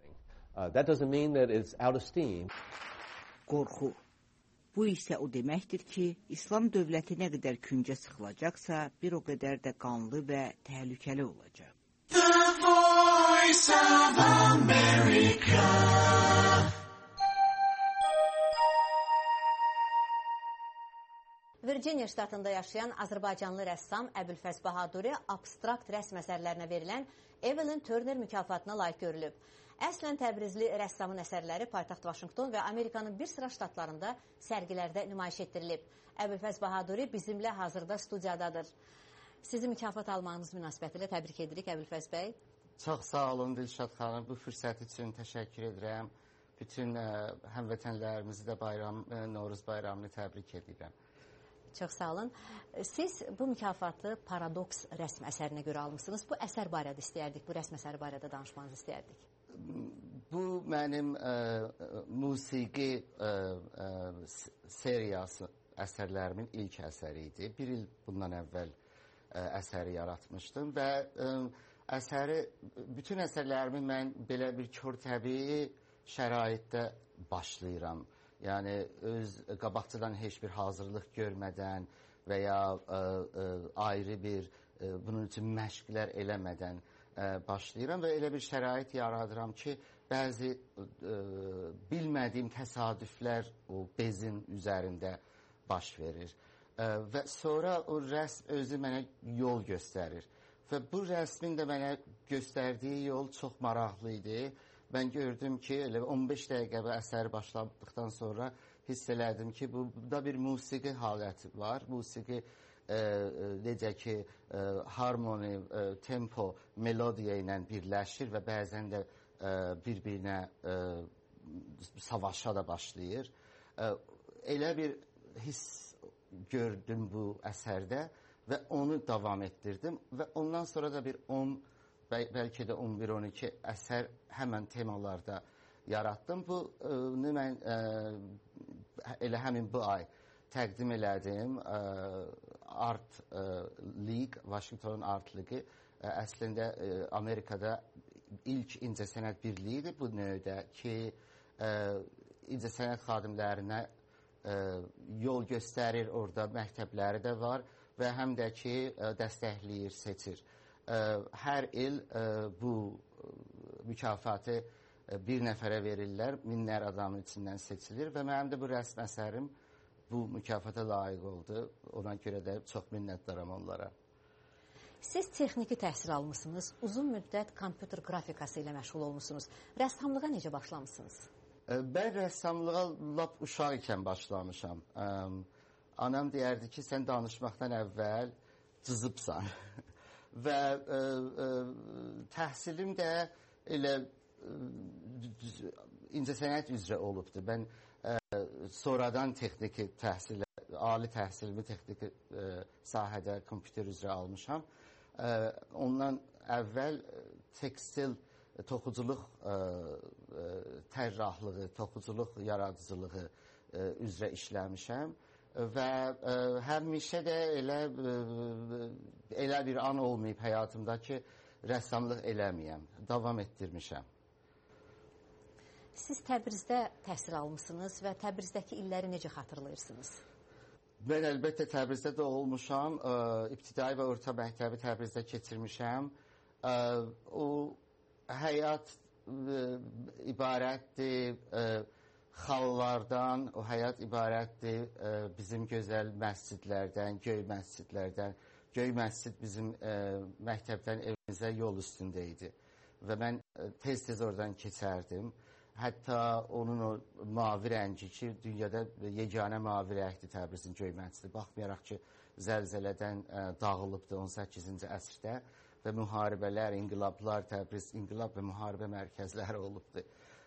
Qorxu. Bu isə o deməkdir ki, İslam dövləti nə qədər küncə sıxılacaqsa, bir o qədər də qanlı və təhlükəli olacaq. The Voice of America. Virginia ştatında yaşayan Azərbaycanlı rəssam Əbülfəz Bahaduri abstrakt rəsm əsərlərinə verilən Evelyn Turner mükafatına layiq görülüb. Əslən Təbrizli rəssamın əsərləri paytaxt Vaşinqton və Amerikanın bir sıra ştatlarında sərgilərdə nümayiş etdirilib. Əbülfəz Bahaduri bizimlə hazırda studiyadadır. Sizi mükafat almağınız münasibətilə təbrik edirik Əbülfəz bəy. Çox sağ olun Dilşad xanım. Bu fürsət üçün təşəkkür edirəm. Bütün həmvətənlərimizi də Novruz bayramını təbrik edirəm. Çox sağ olun. Siz bu mükafatı Paradoks rəsm əsərinə görə almışsınız. Bu əsər barədə istəyərdik, bu rəsm əsəri barədə danışmanızı istəyərdik. Bu mənim musiqi seriyası əsərlərimin ilk əsəri idi. Bir il bundan əvvəl əsəri yaratmışdım və bütün əsərlərimi mən belə bir kör-təbii şəraitdə başlayıram. Yəni, öz qabaqçıdan heç bir hazırlıq görmədən və ya ayrı bir bunun üçün məşqlər eləmədən başlayıram və elə bir şərait yaradıram ki, bəzi bilmədiyim təsadüflər o bezin üzərində baş verir. Və sonra o rəsm özü mənə yol göstərir. Və bu rəsmin də mənə göstərdiyi yol çox maraqlı idi. Mən gördüm ki, elə 15 dəqiqə əsəri başladıqdan sonra hiss elədim ki, burada bir musiqi haləti var. Musiqi necə ki, harmoni, tempo, melodiya ilə birləşir və bəzən də bir-birinə savaşa da başlayır. Elə bir hiss gördüm bu əsərdə və onu davam etdirdim və ondan sonra da bir 10 bəlkə də 11-12 əsər həmən temalarda yaratdım. Bunu mən elə həmin bu ay təqdim elədim Art League, Washington Art League əslində Amerikada ilk incəsənət birliyidir bu növdə ki, incəsənət xadimlərinə yol göstərir, orada məktəbləri də var və həm də ki, dəstəkləyir, seçir. Hər il bu mükafatı bir nəfərə verirlər, minlər adamın içindən seçilir və mənim də bu rəsm əsərim bu mükafata layiq oldu. Ona görə də çox minnətdaram onlara. Siz texniki təhsil almışsınız, uzun müddət kompüter qrafikası ilə məşğul olmuşsunuz. Rəssamlığa necə başlamışsınız? Mən rəssamlığa lap uşaq ikən başlamışam. Anam deyərdi ki, sən danışmaqdan əvvəl cızıbsan. Və təhsilim də elə incəsənət üzrə olubdur. Mən sonradan texniki təhsil, ali təhsilimi texniki sahədə kompüter üzrə almışam. Ondan əvvəl tekstil, toxuculuq tərrahlığı, toxuculuq yaradıcılığı üzrə işləmişəm və həmişə də elə bir an olmayıb həyatımda ki, rəssamlıq eləməyəm, davam etdirmişəm. Siz Təbrizdə təhsil almışsınız və Təbrizdəki illəri necə xatırlayırsınız? Mən əlbəttə Təbrizdə də olmuşam, ibtidai və orta məktəbi Təbrizdə keçirmişəm. O həyat ibarətdir xallardan, o həyat ibarətdir bizim gözəl məscidlərdən, göy məscidlərdən. Göy məscid bizim məktəbdən evimizə yol üstündə idi və mən tez-tez oradan keçərdim. Hətta onun o mavi rəngi ki, dünyada yeganə mavi rəngdir Təbrizin göy məscidi. Baxmayaraq ki, zəlzələdən dağılıbdır 18-ci əsrdə və müharibələr, inqilablar, Təbriz inqilab və müharibə mərkəzləri olubdur.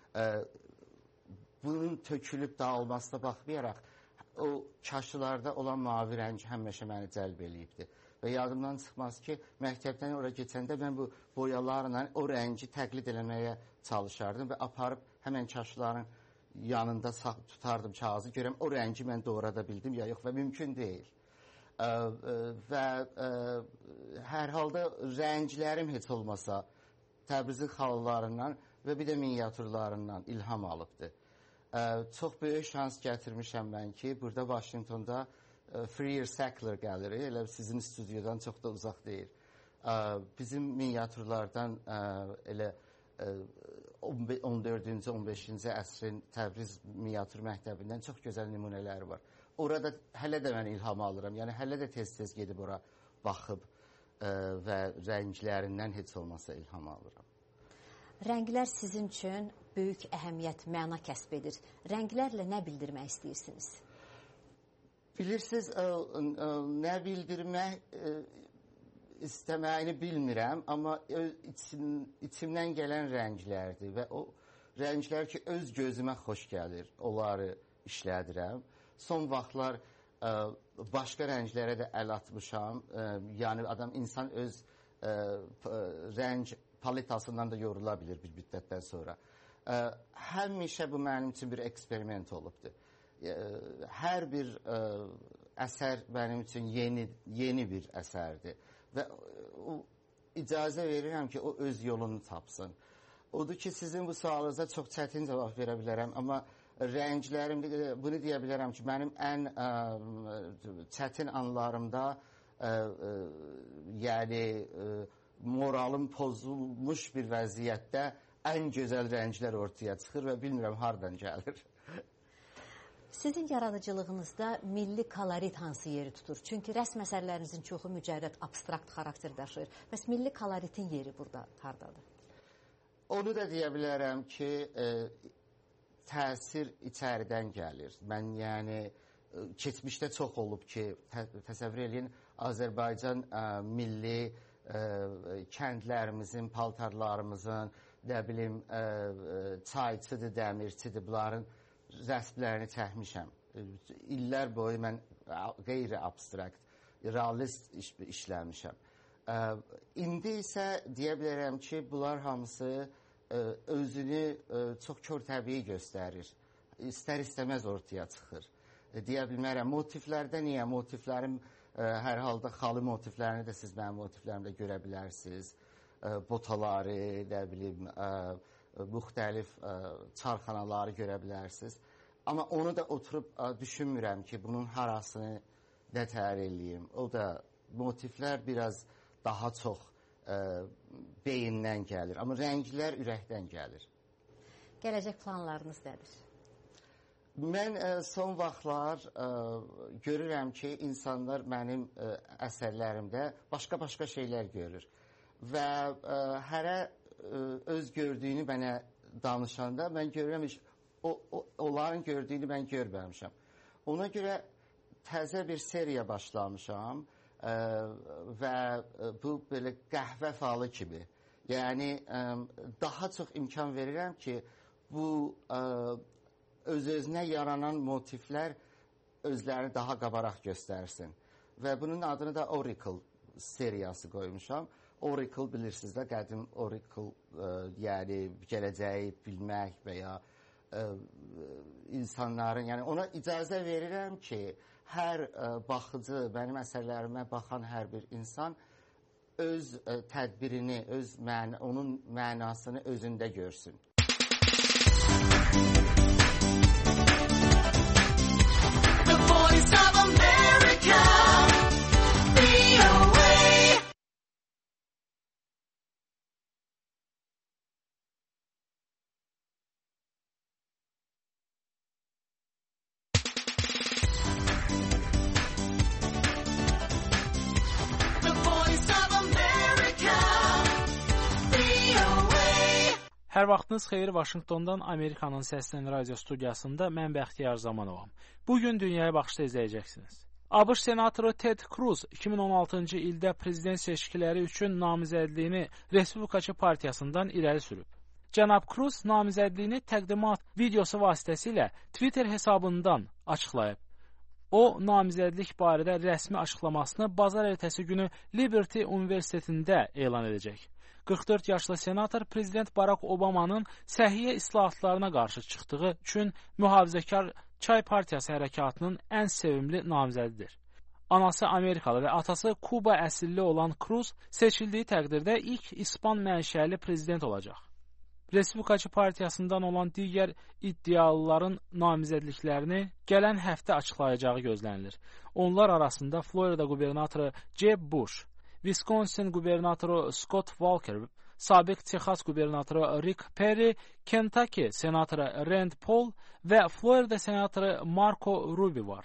Bunun tökülüb dağılmasına baxmayaraq, o kaşılarda olan mavi rəng həmişə məni cəlb eləyibdir. Və yadımdan çıxmaz ki, məktəbdən ora keçəndə mən bu boyalarla o rəngi təqlid eləməyə çalışardım və aparıb həmən kaşıların yanında tutardım kağızı, görəm o rəngi mən doğrada bildim ya yox və mümkün deyil. Və hər halda rənglərim heç olmasa Təbrizin xallarından və bir də miniatürlarından ilham alıbdır. Çox böyük şans gətirmişəm mən ki, burada Washingtonda Freer Sackler Gallery, elə sizin stüdyodan çox da uzaq deyil. Bizim miniatürlardan elə 14-cü, 15-ci əsrin Təbriz miniatür məktəbindən çox gözəl nümunələri var. Orada hələ də mən ilham alıram. Yəni hələ də tez-tez gedib ora baxıb və rənglərindən heç olmasa ilham alıram. Rənglər sizin üçün böyük əhəmiyyət, məna kəsb edir. Rənglərlə nə bildirmək istəyirsiniz? Bilirsiniz, nə bildirmək istəməyini bilmirəm, amma içimdən gələn rənglərdir və o rənglər ki, öz gözümə xoş gəlir, onları işlədirəm. Son vaxtlar başqa rənglərə də əl atmışam, yəni insan öz rəng paletasından da yorula bilir bir müddətdən sonra. Həmişə bu mənim üçün bir eksperiment olubdur. Hər bir əsər mənim üçün yeni bir əsərdir və icazə verirəm ki, o öz yolunu tapsın. Odur ki, sizin bu sualınıza çox çətin cavab verə bilərəm, amma rənglərim, bunu deyə bilərəm ki, mənim ən çətin anlarımda yəni moralım pozulmuş bir vəziyyətdə ən gözəl rənglər ortaya çıxır və bilmirəm hardan gəlir. Sizin yaradıcılığınızda milli kolorit hansı yeri tutur? Çünki rəsm əsərlərinizin çoxu mücərrəd, abstrakt xarakter daşıyır. Bəs milli koloritin yeri burada hardadır? Onu da deyə bilərəm ki, təsir içəridən gəlir. Mən yəni keçmişdə çox olub ki, təsəvvür eləyin, Azərbaycan milli kəndlərimizin, paltarlarımızın, nə bilim, çayçıdır, dəmirçidir, bunların rəsmlərini çəkmişəm. İllər boyu mən qeyri-abstrakt, realist işləmişəm. İndi isə deyə bilərəm ki, bunlar hamısı özünü çox kör təbii göstərir. İstər-istəməz ortaya çıxır. Deyə bilmərəm, motivlərdə niyə? Motivlərim hər halda xalı motiflərini də siz mənim motiflərimdə görə bilərsiniz. Botaları, nə bilim, müxtəlif çarxanaları görə bilərsiniz. Amma onu da oturub düşünmürəm ki, bunun harasını nətər eləyim. O da motiflər biraz daha çox beyindən gəlir. Amma rənglər ürəkdən gəlir. Gələcək planlarınız nədir? Mən son vaxtlar görürəm ki, insanlar mənim əsərlərimdə başqa-başqa şeylər görür. Və hərə öz gördüyünü mənə danışanda mən görürəm ki, onların gördüyünü mən görməmişəm. Ona görə təzə bir seriya başlamışam və bu belə qəhvə falı kimi. Yəni, daha çox imkan verirəm ki, bu öz-özünə yaranan motiflər özlərini daha qabaraq göstərsin. Və bunun adını da Oracle seriyası qoymuşam. Oracle bilirsiniz də, qədim Oracle, yəni gələcəyi bilmək və ya insanların, yəni ona icazə verirəm ki, hər baxıcı, mənim əsərlərimə baxan hər bir insan öz tədbirini, onun mənasını özündə görsün. The Voice of America, VOA. Hər vaxtınız xeyir, Vaşinqtondan Amerikanın Səslən radio studiyasında mən Bəxtiyar Zamanovam. Bugün Dünyaya Baxışda izləyəcəksiniz. ABŞ senatoru Ted Cruz 2016-cı ildə prezident seçkiləri üçün namizədliyini Respublikaçı partiyasından irəli sürüb. Cənab Cruz namizədliyini təqdimat videosu vasitəsilə Twitter hesabından açıqlayıb. O, namizədlik barədə rəsmi açıqlamasını bazar ertəsi günü Liberty Universitetində elan edəcək. 44 yaşlı senator prezident Barack Obamanın səhiyyə islahatlarına qarşı çıxdığı üçün mühafizəkar Çay Partiyası hərəkatının ən sevimli namizədidir. Anası Amerikalı və atası Kuba əsilli olan Cruz seçildiyi təqdirdə ilk İspan mənşəli prezident olacaq. Respublikaçı partiyasından olan digər iddialıların namizədliklərini gələn həftə açıqlayacağı gözlənilir. Onlar arasında Florida qubernatoru Jeb Bush, Wisconsin qubernatoru Scott Walker, sabiq Texas qubernatoru Rick Perry, Kentucky senatoru Rand Paul və Florida senatoru Marco Rubio var.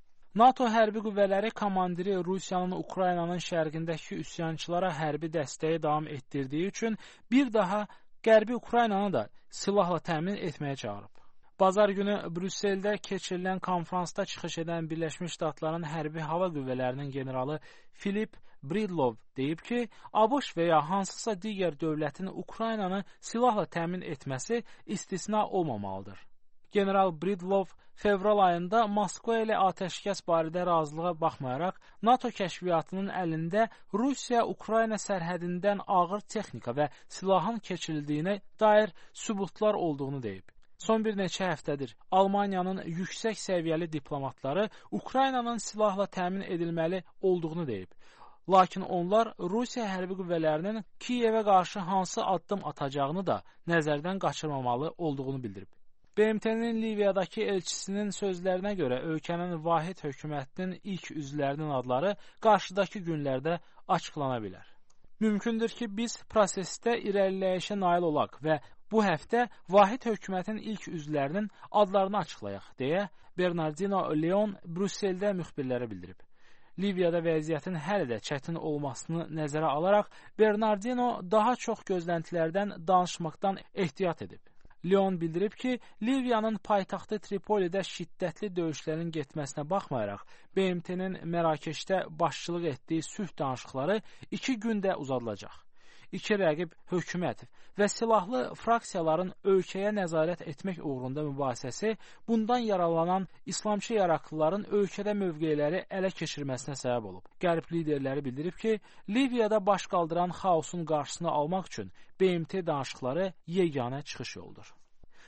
NATO hərbi qüvvələri komandiri Rusiyanın Ukraynanın şərqindəki üsyançılara hərbi dəstəyi davam etdirdiyi üçün bir daha Qərbi Ukraynanı da silahla təmin etməyə çağırıb. Bazar günü Brüsseldə keçirilən konfransda çıxış edən Birləşmiş Ştatların hərbi hava qüvvələrinin generalı Philip Bridlov deyib ki, ABŞ və ya hansısa digər dövlətin Ukraynanı silahla təmin etməsi istisna olmamalıdır. General Bridlov fevral ayında Moskva ilə atəşkəs barədə razılığa baxmayaraq NATO kəşfiyyatının əlində Rusiya-Ukrayna sərhədindən ağır texnika və silahın keçirildiyinə dair sübutlar olduğunu deyib. Son bir neçə həftədir Almaniyanın yüksək səviyyəli diplomatları Ukraynanın silahla təmin edilməli olduğunu deyib. Lakin onlar Rusiya hərbi qüvvələrinin Kiyevə qarşı hansı addım atacağını da nəzərdən qaçırmamalı olduğunu bildirib. BMT-nin Liviyadakı elçisinin sözlərinə görə ölkənin vahid hökumətinin ilk üzvlərinin adları qarşıdakı günlərdə açıqlana bilər. Mümkündür ki, biz prosesdə irəliləyişə nail olaq və bu həftə vahid hökumətin ilk üzvlərinin adlarını açıqlayaq, deyə Bernardino Leon Brüsseldə müxbirlərə bildirib. Liviyada vəziyyətin hələ də çətin olmasını nəzərə alaraq Bernardino daha çox gözləntilərdən danışmaqdan ehtiyat edib. Leon bildirib ki, Liviyanın paytaxtı Tripolidə şiddətli döyüşlərin getməsinə baxmayaraq, BMT-nin Mərakeşdə başçılıq etdiyi sülh danışıqları 2 gündə uzadılacaq. İki rəqib hökumət və silahlı fraksiyaların ölkəyə nəzarət etmək uğrunda mübahisəsi bundan yaralanan İslamçı yaraqlıların ölkədə mövqeləri ələ keçirməsinə səbəb olub. Qərb liderləri bildirib ki, Liviyada baş qaldıran xaosun qarşısını almaq üçün BMT danışıqları yeganə çıxış yoldur.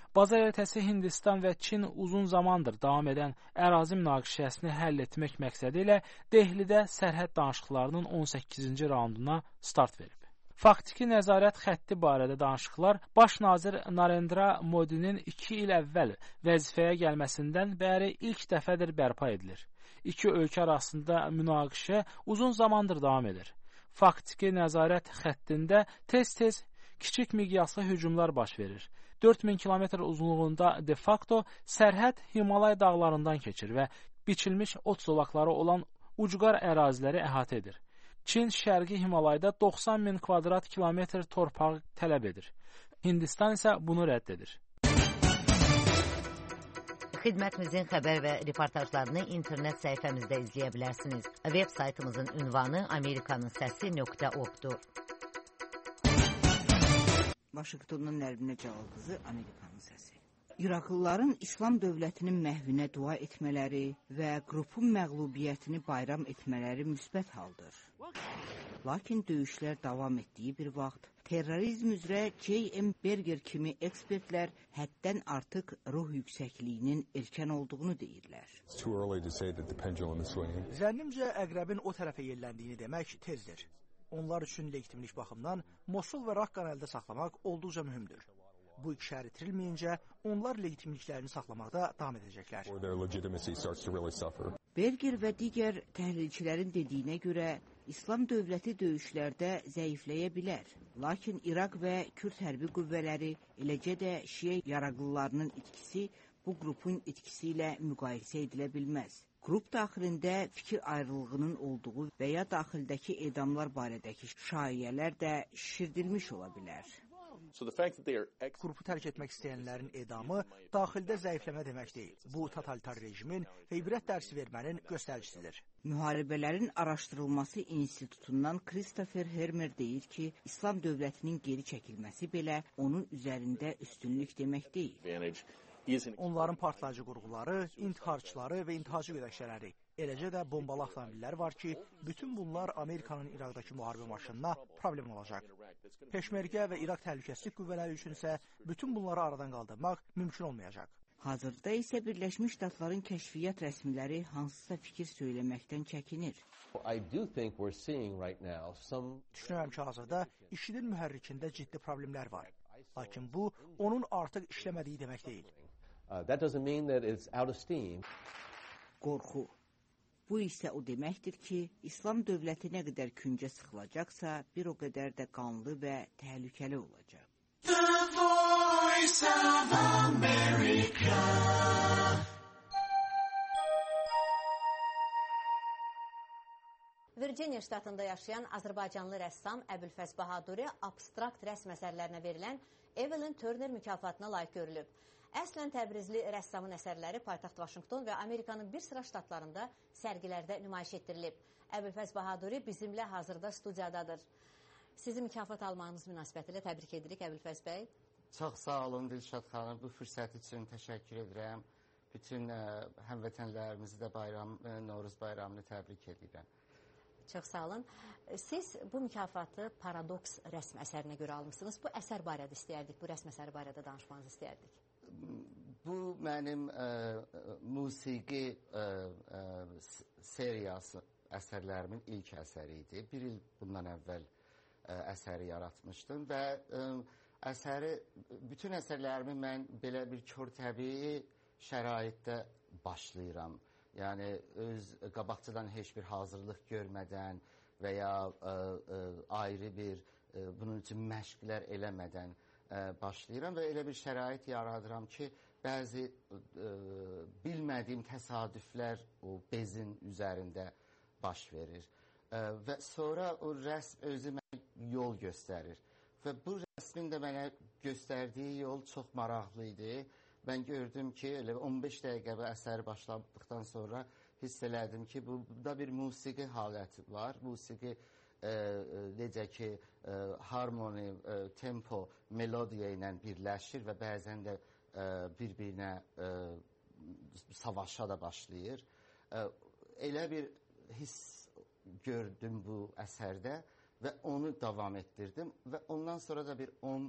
Bazar ertəsi Hindistan və Çin uzun zamandır davam edən ərazi münaqişəsini həll etmək məqsədi ilə Dehlidə sərhəd danışıqlarının 18-ci raunduna start verib. Faktiki nəzarət xətti barədə danışıqlar Baş nazir Narendra Modinin 2 il əvvəl vəzifəyə gəlməsindən bəri ilk dəfədir bərpa edilir. İki ölkə arasında münaqişə uzun zamandır davam edir. Faktiki nəzarət xəttində tez-tez kiçik miqyaslı hücumlar baş verir. 4000 kilometr uzunluğunda de facto sərhəd Himalay dağlarından keçir və biçilmiş ot zolaqları olan ucqar əraziləri əhatə edir. Çin şərqi Himalayda 90 min kvadrat kilometr torpağı tələb edir. Hindistan isə bunu rədd edir. Xidmətimizin xəbər və reportajlarını internet səhifəmizdə izləyə bilərsiniz. Web saytımızın ünvanı amerikanınsəsi.org-dur. Vaşinqtonun Nərminə Cəlal qızı, Amerikanın səsi. İraqlıların İslam dövlətinin məhvinə dua etmələri və qrupun məğlubiyyətini bayram etmələri müsbət haldır. Lakin döyüşlər davam etdiyi bir vaxt, terrorizm üzrə J.M. Berger kimi ekspertlər həddən artıq ruh yüksəkliyinin erkən olduğunu deyirlər. Zənnimcə əqrəbin o tərəfə yelləndiyini demək tezdir. Onlar üçün legitimlik baxımdan Mosul və Raqqanı əldə saxlamaq olduqca mühümdür. Bu iki şəhər itirilməyincə onlar legitimliklərini saxlamaqda davam edəcəklər. Berger və digər təhlilçilərin dediyinə görə İslam dövləti döyüşlərdə zəifləyə bilər. Lakin İraq və Kürd hərbi qüvvələri, eləcə də Şiə yaraqlılarının itkisi bu qrupun itkisi ilə müqayisə edilə bilməz. Qrup daxilində fikir ayrılığının olduğu və ya daxildəki edamlar barədəki şayiələr də şişirdilmiş ola bilər. Qrupu tərk etmək istəyənlərin edamı daxildə zəifləmə demək deyil. Bu, totalitar rejimin və ibrət dərsi vermənin göstəricisidir. Müharibələrin Araşdırılması İnstitutundan Christopher Hermer deyir ki, İslam dövlətinin geri çəkilməsi belə onun üzərində üstünlük demək deyil. Onların partlayıcı qurğuları, intiharçıları və intiharcı gödəkçələri, eləcə də bombalı avtomobillər var ki, bütün bunlar Amerikanın İraqdakı müharibə maşınına problem olacaq. Peşmergə və İraq təhlükəsizlik qüvvələri üçün isə bütün bunları aradan qaldırmaq mümkün olmayacaq. Hazırda isə Birləşmiş Ştatların kəşfiyyat rəsmiləri hansısa fikir söyləməkdən çəkinir. Düşünürəm ki, hazırda IŞİD-in mühərrikində ciddi problemlər var. Lakin bu, onun artıq işləmədiyi demək deyil. Qorxu. Bu isə o deməkdir ki, İslam dövləti nə qədər küncə sıxılacaqsa, bir o qədər də qanlı və təhlükəli olacaq. The Voice of America. Virginia ştatında yaşayan Azərbaycanlı rəssam Əbülfəz Bahaduri abstrakt rəsm əsərlərinə verilən Evelyn Turner mükafatına layiq görülüb. Əslən təbrizli rəssamın əsərləri paytaxt Vaşinqton və Amerikanın bir sıra ştatlarında sərgilərdə nümayiş etdirilib. Əbülfəz Bahaduri bizimlə hazırda studiyadadır. Sizi mükafat almağınız münasibətilə təbrik edirik Əbülfəz bəy. Çox sağ olun Dilşad xanım. Bu fürsət üçün təşəkkür edirəm. Bütün həmvətənlərimizi də Novruz bayramını təbrik edirəm. Çox sağ olun. Siz bu mükafatı Paradoks rəsm əsərinə görə almışsınız. Bu əsər barədə istəyərdik, bu rəsm əsəri barədə danışmanızı istəyərdik. Bu mənim musiqi seriyası əsərlərimin ilk əsəri idi. Bir il bundan əvvəl əsəri yaratmışdım və bütün əsərlərimi mən belə bir kör təbii şəraitdə başlayıram. Yəni, öz qabaqçıdan heç bir hazırlıq görmədən və ya ayrı bir bunun üçün məşqlər eləmədən başlayıram və elə bir şərait yaradıram ki, bəzi bilmədiyim təsadüflər o bezin üzərində baş verir. Və sonra o rəsm özü mənə yol göstərir. Və bu rəsmin də mənə göstərdiyi yol çox maraqlı idi. Mən gördüm ki, 15 dəqiqə əsəri başladıqdan sonra hiss elədim ki, burada bir musiqi haləti var. Musiqi necə ki, harmoni, tempo, melodiya ilə birləşir və bəzən də bir-birinə savaşa da başlayır. Elə bir hiss gördüm bu əsərdə və onu davam etdirdim və ondan sonra da bir 10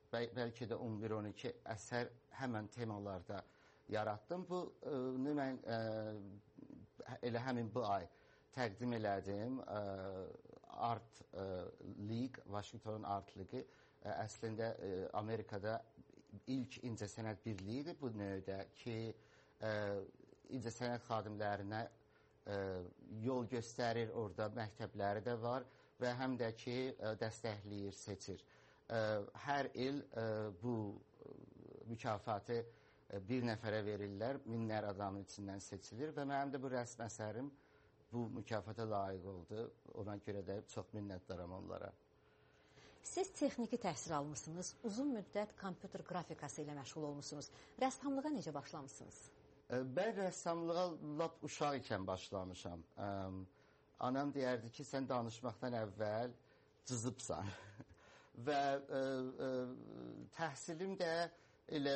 bəlkə də 11-12 əsər həmən temalarda yaratdım. Bunu mən elə həmin bu ay təqdim elədim. Art League, Washington Art League əslində Amerikada ilk incəsənət birliyidir bu növdə ki, incəsənət xadimlərinə yol göstərir, orada məktəbləri də var və həm də ki, dəstəkləyir, seçir. Hər il bu mükafatı bir nəfərə verirlər, minlər adamın içindən seçilir və mənim də bu rəsm əsərim bu mükafata layiq oldu. Ona görə də çox minnətdaram onlara. Siz texniki təhsil almışsınız, uzun müddət kompüter qrafikası ilə məşğul olmuşsunuz. Rəssamlığa necə başlamışsınız? Mən rəssamlığa lap uşaq ikən başlamışam. Anam deyərdi ki, sən danışmaqdan əvvəl cızıbsan. Və təhsilim də elə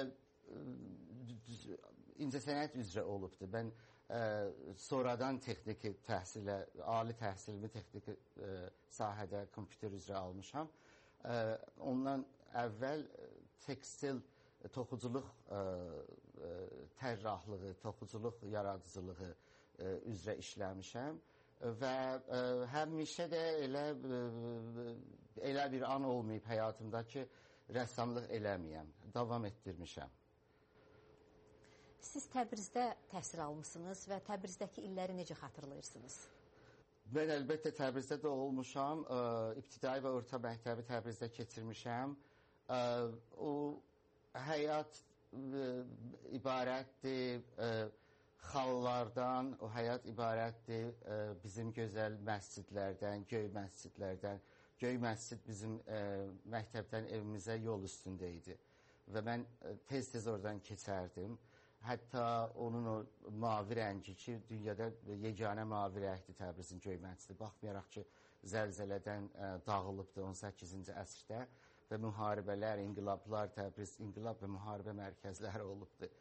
incəsənət üzrə olubdur. Mən sonradan texniki təhsilə, ali təhsilimi texniki sahədə kompüter üzrə almışam. Ondan əvvəl tekstil, toxuculuq tərrahlığı, toxuculuq yaradıcılığı üzrə işləmişəm və həmişə də elə bir an olmayıb həyatımda ki, rəssamlıq eləməyəm, davam etdirmişəm. Siz Təbrizdə təhsil almışsınız və Təbrizdəki illəri necə xatırlayırsınız? Mən əlbəttə Təbrizdə də olmuşam, ibtidai və orta məktəbi Təbrizdə keçirmişəm. O həyat ibarətdir xallardan, o həyat ibarətdir bizim gözəl məscidlərdən, göy məscidlərdən. Göy məscid bizim məktəbdən evimizə yol üstündə idi və mən tez-tez oradan keçərdim. Hətta onun o mavi rəngi ki, dünyada yeganə mavi rəngdir Təbrizin göy məscidi. Baxmayaraq ki, zəlzələdən dağılıbdır 18-ci əsrdə və müharibələr, inqilablar, Təbriz inqilab və müharibə mərkəzləri olubdur.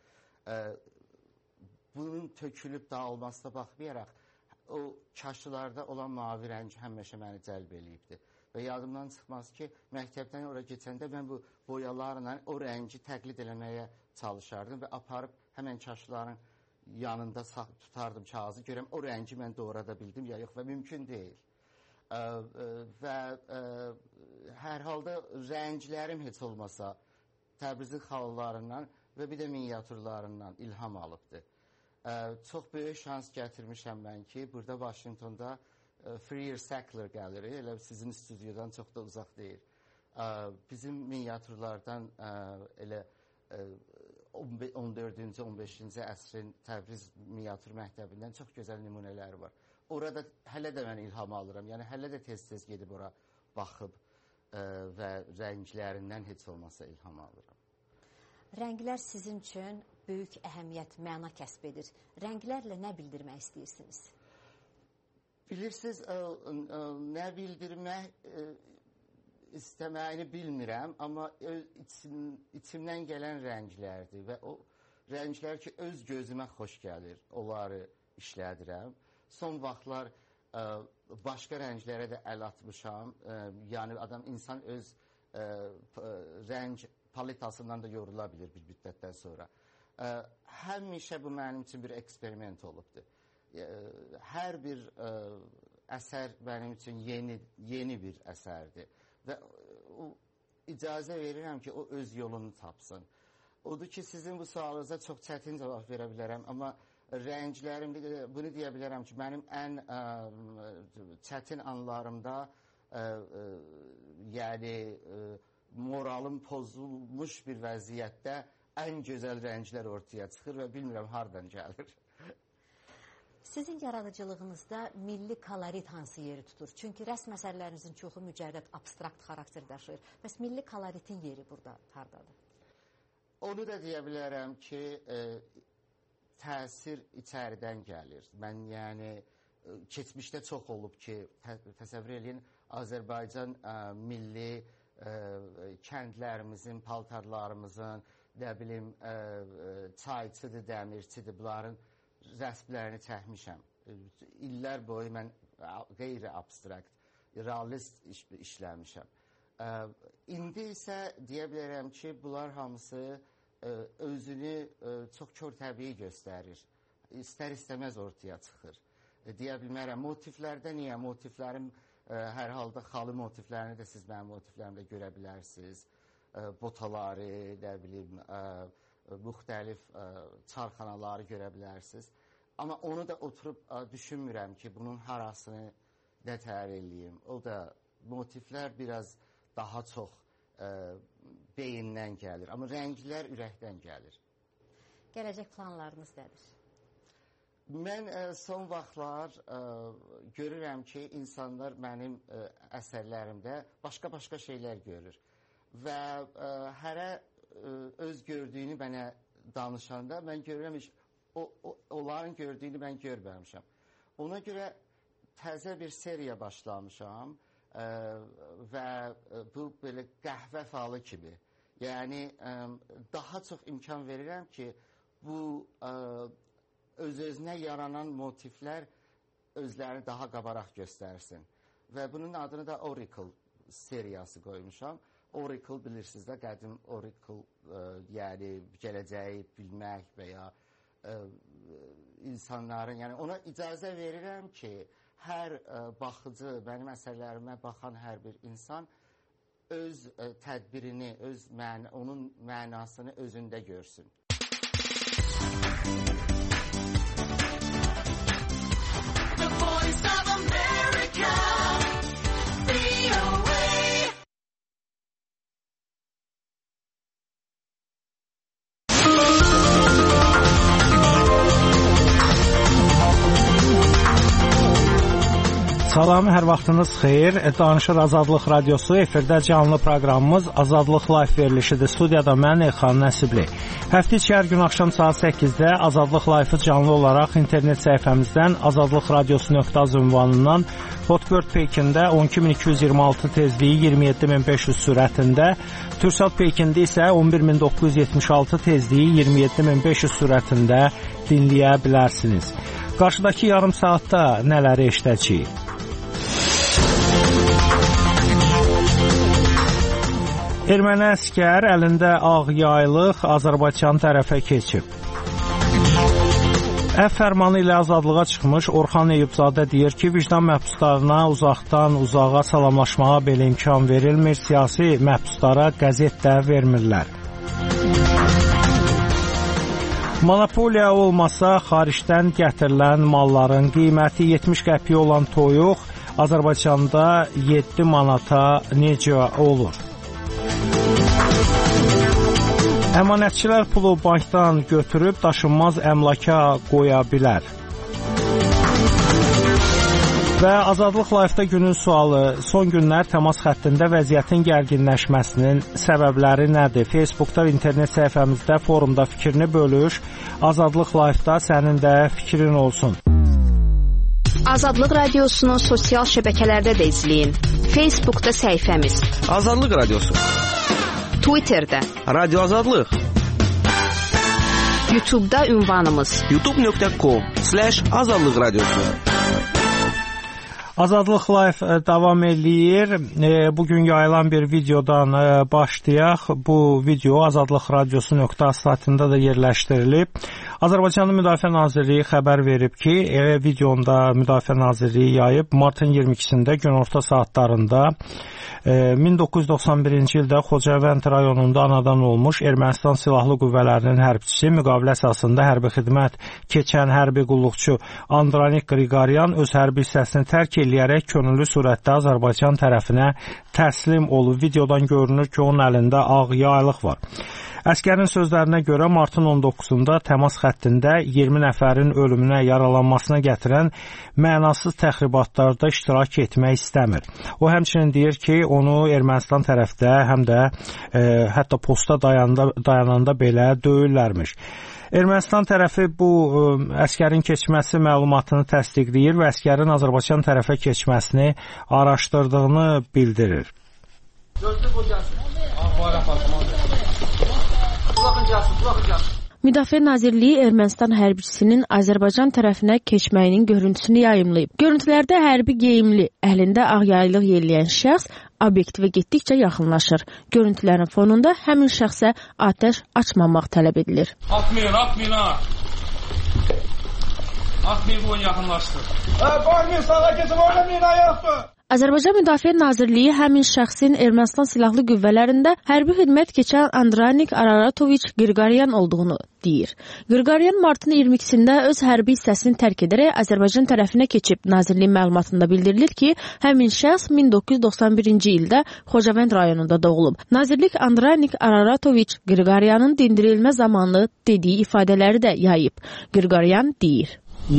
Bunun tökülüb dağılmasına baxmayaraq, o kaşılarda olan mavi rəng həmişə məni cəlb eləyibdir. Və yadımdan çıxmaz ki, məktəbdən ora keçəndə mən bu boyalarla o rəngi təqlid eləməyə çalışardım və aparıb həmən kaşların yanında tutardım kağızı, görəm o rəngi mən doğrada bildim ya yox və mümkün deyil. Və hər halda rənglərim heç olmasa Təbrizin xallarından və bir də miniatürlarından ilham alıbdır. Çox böyük şans gətirmişəm mən ki, burada Washingtonda Freer Sackler Gallery, elə sizin stüdyodan çox da uzaq deyil. Bizim miniatürlardan elə 14-cü, 15-ci əsrin Təbriz miniatür məktəbindən çox gözəl nümunələr var. Orada hələ də mən ilham alıram. Yəni hələ də tez-tez gedib ora baxıb və rənglərindən heç olmasa ilham alıram. Rənglər sizin üçün böyük əhəmiyyət, məna kəsb edir. Rənglərlə nə bildirmək istəyirsiniz? Bilirsiniz, nə bildirmək istəməyini bilmirəm, amma içimdən gələn rənglərdir və o rənglər ki, öz gözümə xoş gəlir, onları işlədirəm. Son vaxtlar başqa rənglərə də əl atmışam, yəni insan öz rəng paletasından da yorula bilir bir müddətdən sonra. Həmişə bu mənim üçün bir eksperiment olubdur. Hər bir əsər mənim üçün yeni bir əsərdir və icazə verirəm ki, o öz yolunu tapsın. Odur ki, sizin bu sualınıza çox çətin cavab verə bilərəm, amma rənglərim, bunu deyə bilərəm ki, mənim ən çətin anlarımda yəni moralım pozulmuş bir vəziyyətdə ən gözəl rənglər ortaya çıxır və bilmirəm hardan gəlir. Sizin yaradıcılığınızda milli kolorit hansı yeri tutur? Çünki rəsm əsərlərinizin çoxu mücərrəd, abstrakt xarakter daşıyır. Bəs milli koloritin yeri burada hardadır? Onu da deyə bilərəm ki, təsir içəridən gəlir. Mən yəni keçmişdə çox olub ki, təsəvvür edin, Azərbaycan milli kəndlərimizin, paltarlarımızın, nə bilim, çayçıdır, dəmirçidir, bunların rəsmlərini çəkmişəm. İllər boyu mən qeyri-abstrakt, realist işləmişəm. İndi isə deyə bilərəm ki, bunlar hamısı özünü çox kör təbii göstərir. İstər-istəməz ortaya çıxır. Deyə bilmərəm, motiflərdə niyə? Motiflərim hər halda xalı motiflərini də siz mənim motiflərimdə görə bilərsiniz. Botaları, nə bilim, müxtəlif çarxanaları görə bilərsiniz. Amma onu da oturub düşünmürəm ki, bunun harasını nətər eləyim. O da motiflər biraz daha çox beyindən gəlir. Amma rənglər ürəkdən gəlir. Gələcək planlarınız nədir? Mən son vaxtlar görürəm ki, insanlar mənim əsərlərimdə başqa-başqa şeylər görür. Və hərə öz gördüyünü mənə danışanda mən görürəm ki, onların gördüyünü mən görməmişəm. Ona görə təzə bir seriya başlamışam və bu belə qəhvə falı kimi. Yəni, daha çox imkan verirəm ki, bu öz-özünə yaranan motiflər özlərini daha qabaraq göstərsin. Və bunun adını da Oracle seriyası qoymuşam. Oracle bilirsiniz də, qədim Oracle, yəni gələcəyi bilmək və ya insanların, yəni ona icazə verirəm ki, hər baxıcı, mənim əsərlərimə baxan hər bir insan öz tədbirini, onun mənasını özündə görsün. The Voice of America, VOA. Salam, hər vaxtınız xeyir. Danışır Azadlıq Radiosu. Efirdə canlı proqramımız Azadlıq Live verilişidir. Studiyada mən Elxan Nəsibli. Həftə içi hər gün axşam saat 8-də Azadlıq Live-ı canlı olaraq internet səhifəmizdən azadlıqradiosu.az ünvanından Hotbird Pekində 12226 tezliyi 27500 sürətində, Türksat Pekində isə 11976 tezliyi 27500 sürətində dinləyə bilərsiniz. Qarşıdakı yarım saatda nələri eşidəcəyik? Erməni əskər əlində ağ yaylıq Azərbaycan tərəfə keçib. Əf fərmanı ilə azadlığa çıxmış Orxan Eyübzadə deyir ki, vicdan məhbuslarına uzaqdan uzağa salamlaşmağa belə imkan verilmir, siyasi məhbuslara qəzet də vermirlər. Monopoliya olmasa xaricdən gətirilən malların qiyməti 70 qəpiyə olan toyuq Azərbaycanda 7 manata necə olur? Əmanətçilər pulu bankdan götürüb daşınmaz əmlaka qoya bilər. Və Azadlıq Live-da günün sualı, son günlər təmas xəttində vəziyyətin gərginləşməsinin səbəbləri nədir? Facebookda, internet səhifəmizdə, forumda fikrini bölüş. Azadlıq Live-da sənin də fikrin olsun. Azadlıq Radiosunu sosial şəbəkələrdə də izləyin. Facebookda səhifəmiz Azadlıq Radiosu, Twitterdə Radio Azadlıq, YouTube'da ünvanımız youtube.com/Azadlıq Radiosu. Azadlıq Live davam eləyir. Bugün yayılan bir videodan başlayaq. Bu video Azadlıq Radiosu.az saytında da yerləşdirilib. Azərbaycanın Müdafiə Nazirliyi xəbər verib ki, videonda Müdafiə Nazirliyi yayıb martın 22-sində günorta saatlarında 1991-ci ildə Xocavənd rayonunda anadan olmuş Ermənistan Silahlı Qüvvələrinin hərbçisi, müqavilə əsasında hərbi xidmət keçən hərbi qulluqçu Andranik Qriqoryan öz hərbi hissəsini tərk eləyərək könüllü surətdə Azərbaycan tərəfinə təslim olub. Videodan görünür ki, onun əlində ağ yaylıq var. Əskərin sözlərinə görə martın 19-da təmas xəttində 20 nəfərin ölümünə, yaralanmasına gətirən mənasız təxribatlarda iştirak etmək istəmir. O həmçinin deyir ki, onu Ermənistan tərəfdə həm də hətta posta dayananda belə döyürlərmiş. Ermənistan tərəfi bu əskərin keçməsi məlumatını təsdiqləyir və əskərin Azərbaycan tərəfə keçməsini araşdırdığını bildirir. Buraxın gəlsin. Müdafiə Nazirliyi Ermənistan hərbiçisinin Azərbaycan tərəfinə keçməyinin görüntüsünü yayımlayıb. Görüntülərdə hərbi geyimli, əlində ağ yaylıq yelləyən şəxs obyektivə getdikcə yaxınlaşır. Görüntülərin fonunda həmin şəxsə atəş açmamaq tələb edilir. Atmayın ha! Atmayın, bu yaxınlaşdır. Qoymayın, sağa keçin, orada mina yoxdur. Azərbaycan Müdafiə Nazirliyi həmin şəxsin Ermənistan silahlı qüvvələrində hərbi xidmət keçən Andranik Araratoviç Qriqoryan olduğunu deyir. Qriqoryan martın 22-sində öz hərbi hissəsini tərk edərək Azərbaycan tərəfinə keçib. Nazirliyin məlumatında bildirilir ki, həmin şəxs 1991-ci ildə Xocavənd rayonunda doğulub. Nazirlik Andranik Araratoviç Qriqoryanın dindirilmə zamanı dediyi ifadələri də yayıb. Qriqoryan deyir.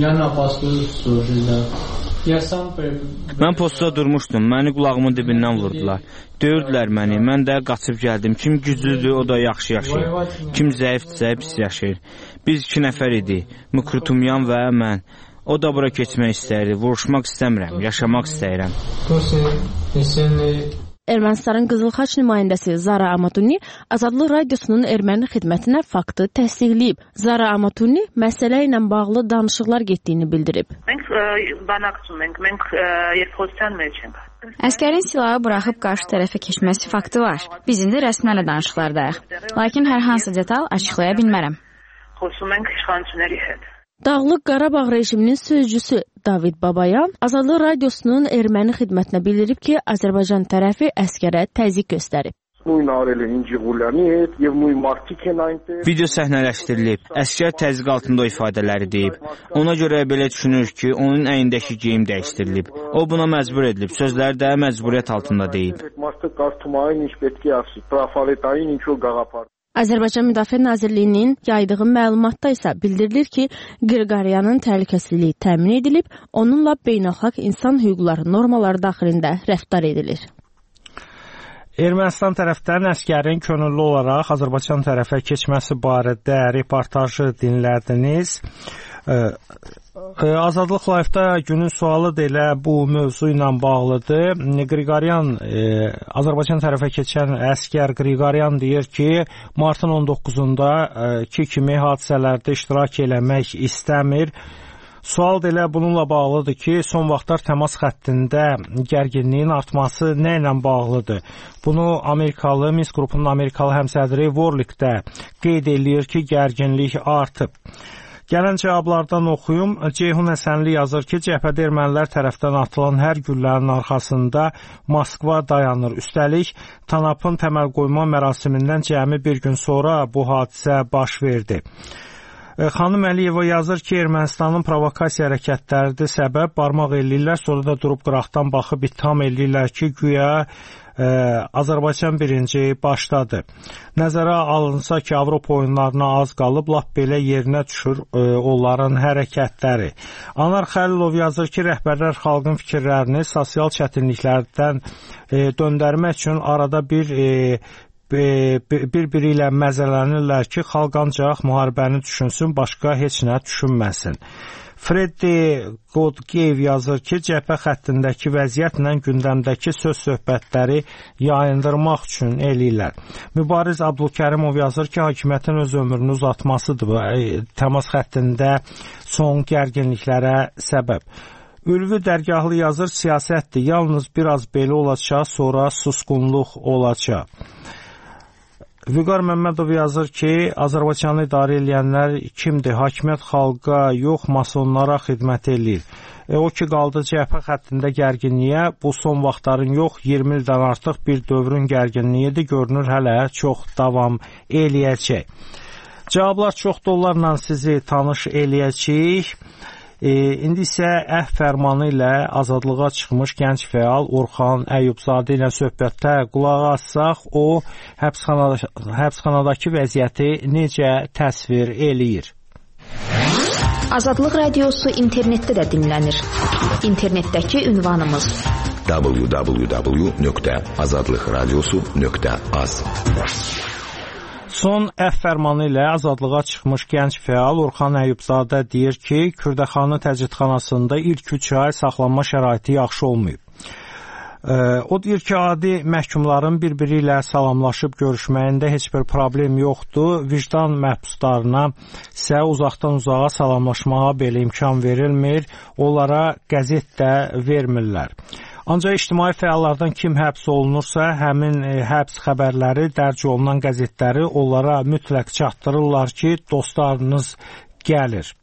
Mən postda durmuşdum, məni qulağımın dibindən vurdular. Döyürdülər məni, mən də qaçıb gəldim. Kim güclüdür, o da yaxşı yaşayır. Kim zəifdirsə, pis yaşayır. Biz 2 nəfər idik, Mukrutumyan və mən. O da bura keçmək istəyirdi, vuruşmaq istəmirəm, yaşamaq istəyirəm. Ermənistanın Qızıl Xaç nümayəndəsi Zara Amatuni Azadlıq Radiosunun erməni xidmətinə faktı təsdiqləyib. Zara Amatuni məsələ ilə bağlı danışıqlar getdiyini bildirib. Əskərin silahı buraxıb qarşı tərəfə keçməsi faktı var. Biz indi rəsmilə danışıqlardayıq. Lakin hər hansı detal açıqlaya bilmərəm. Dağlıq Qarabağ rejiminin sözcüsü David Babayan Azadlıq Radiosunun erməni xidmətinə bildirib ki, Azərbaycan tərəfi əskərə təzyiq göstərib. Video səhnələşdirilib. Əskər təzyiq altında o ifadələri deyib. Ona görə belə düşünür ki, onun əyindəki geyim dəyişdirilib. O buna məcbur edilib. Sözləri də məcburiyyət altında deyib. Azərbaycan Müdafiə Nazirliyinin yaydığı məlumatda isə bildirilir ki, Qriqoryanın təhlükəsizliyi təmin edilib, onunla beynəlxalq insan hüquqları normaları daxilində rəftar edilir. Ermənistan tərəfdən əskərin könüllü olaraq Azərbaycan tərəfə keçməsi barədə reportajı dinlədiniz. Azadlıq Live-da günün sualı da elə bu mövzu ilə bağlıdır. Qriqoryan, Azərbaycan tərəfə keçən əskər Qriqoryan deyir ki, martın 19-unda ki kimi hadisələrdə iştirak eləmək istəmir. Sual da elə bununla bağlıdır ki, son vaxtlar təmas xəttində gərginliyin artması nə ilə bağlıdır? Bunu Amerikalı, Minsk qrupunun Amerikalı həmsədri Warlick də qeyd eləyir ki, gərginlik artıb. Gələn cavablardan oxuyum. Ceyhun Həsənli yazır ki, cəbhədə ermənilər tərəfdən atılan hər güllənin arxasında Moskva dayanır. Üstəlik, TANAP-ın təməl qoyma mərasimindən cəmi bir gün sonra bu hadisə baş verdi. Xanım Əliyeva yazır ki, Ermənistanın provokasiya hərəkətləridir səbəb, barmaq eləyirlər, sonra da durub qıraqdan baxıb ittiham eləyirlər ki, güya Azərbaycan birinci başladı. Nəzərə alınsa ki, Avropa oyunlarına az qalıb, lap belə yerinə düşür onların hərəkətləri. Anar Xəlilov yazır ki, rəhbərlər xalqın fikirlərini sosial çətinliklərdən döndərmək üçün arada bir-biri ilə məzələnirlər ki, xalq ancaq müharibəni düşünsün, başqa heç nə düşünməsin. Freddy Godgev yazır ki, cəbhə xəttindəki vəziyyətlə gündəmdəki söz-söhbətləri yayındırmaq üçün eləyirlər. Mübariz Abdülkərimov yazır ki, hakimiyyətin öz ömrünü uzatmasıdır təmas xəttində son gərginliklərə səbəb. Ülvi Dərgahlı yazır, siyasətdir, yalnız biraz belə olacaq, sonra susqunluq olacaq. Vüqar Məmmədov yazır ki, Azərbaycanı idarə edənlər kimdir? Hakimiyyət xalqa yox, masonlara xidmət eləyir. O ki, qaldı cəbhə xəttində gərginliyə, bu son vaxtların yox, 20 ildən artıq bir dövrün gərginliyidir, görünür hələ çox davam eləyəcək. Cavablar çoxdur, onlarla sizi tanış eləyəcəyik. İndi isə əhv fərmanı ilə azadlığa çıxmış gənc fəal Orxan Əyyubzadə ilə söhbətdə qulaq assaq, o həbsxanadakı vəziyyəti necə təsvir eləyir? Azadlıq Radiosu internetdə də dinlənir. İnternetdəki ünvanımız www.azadlıqradiosu.az. Son əhv fərmanı ilə azadlığa çıxmış gənc fəal Orxan Əyyubzadə deyir ki, Kürdəxanı təcridxanasında ilk 3 ay saxlanma şəraiti yaxşı olmayıb. O deyir ki, adi məhkumların bir-biri ilə salamlaşıb görüşməyində heç bir problem yoxdur. Vicdan məhbuslarına isə uzaqdan uzağa salamlaşmağa belə imkan verilmir. Onlara qəzet də vermirlər. Ancaq ictimai fəallardan kim həbs olunursa, həmin həbs xəbərləri, dərc olunan qəzetləri onlara mütləq çatdırırlar ki, dostlarınız gəlir.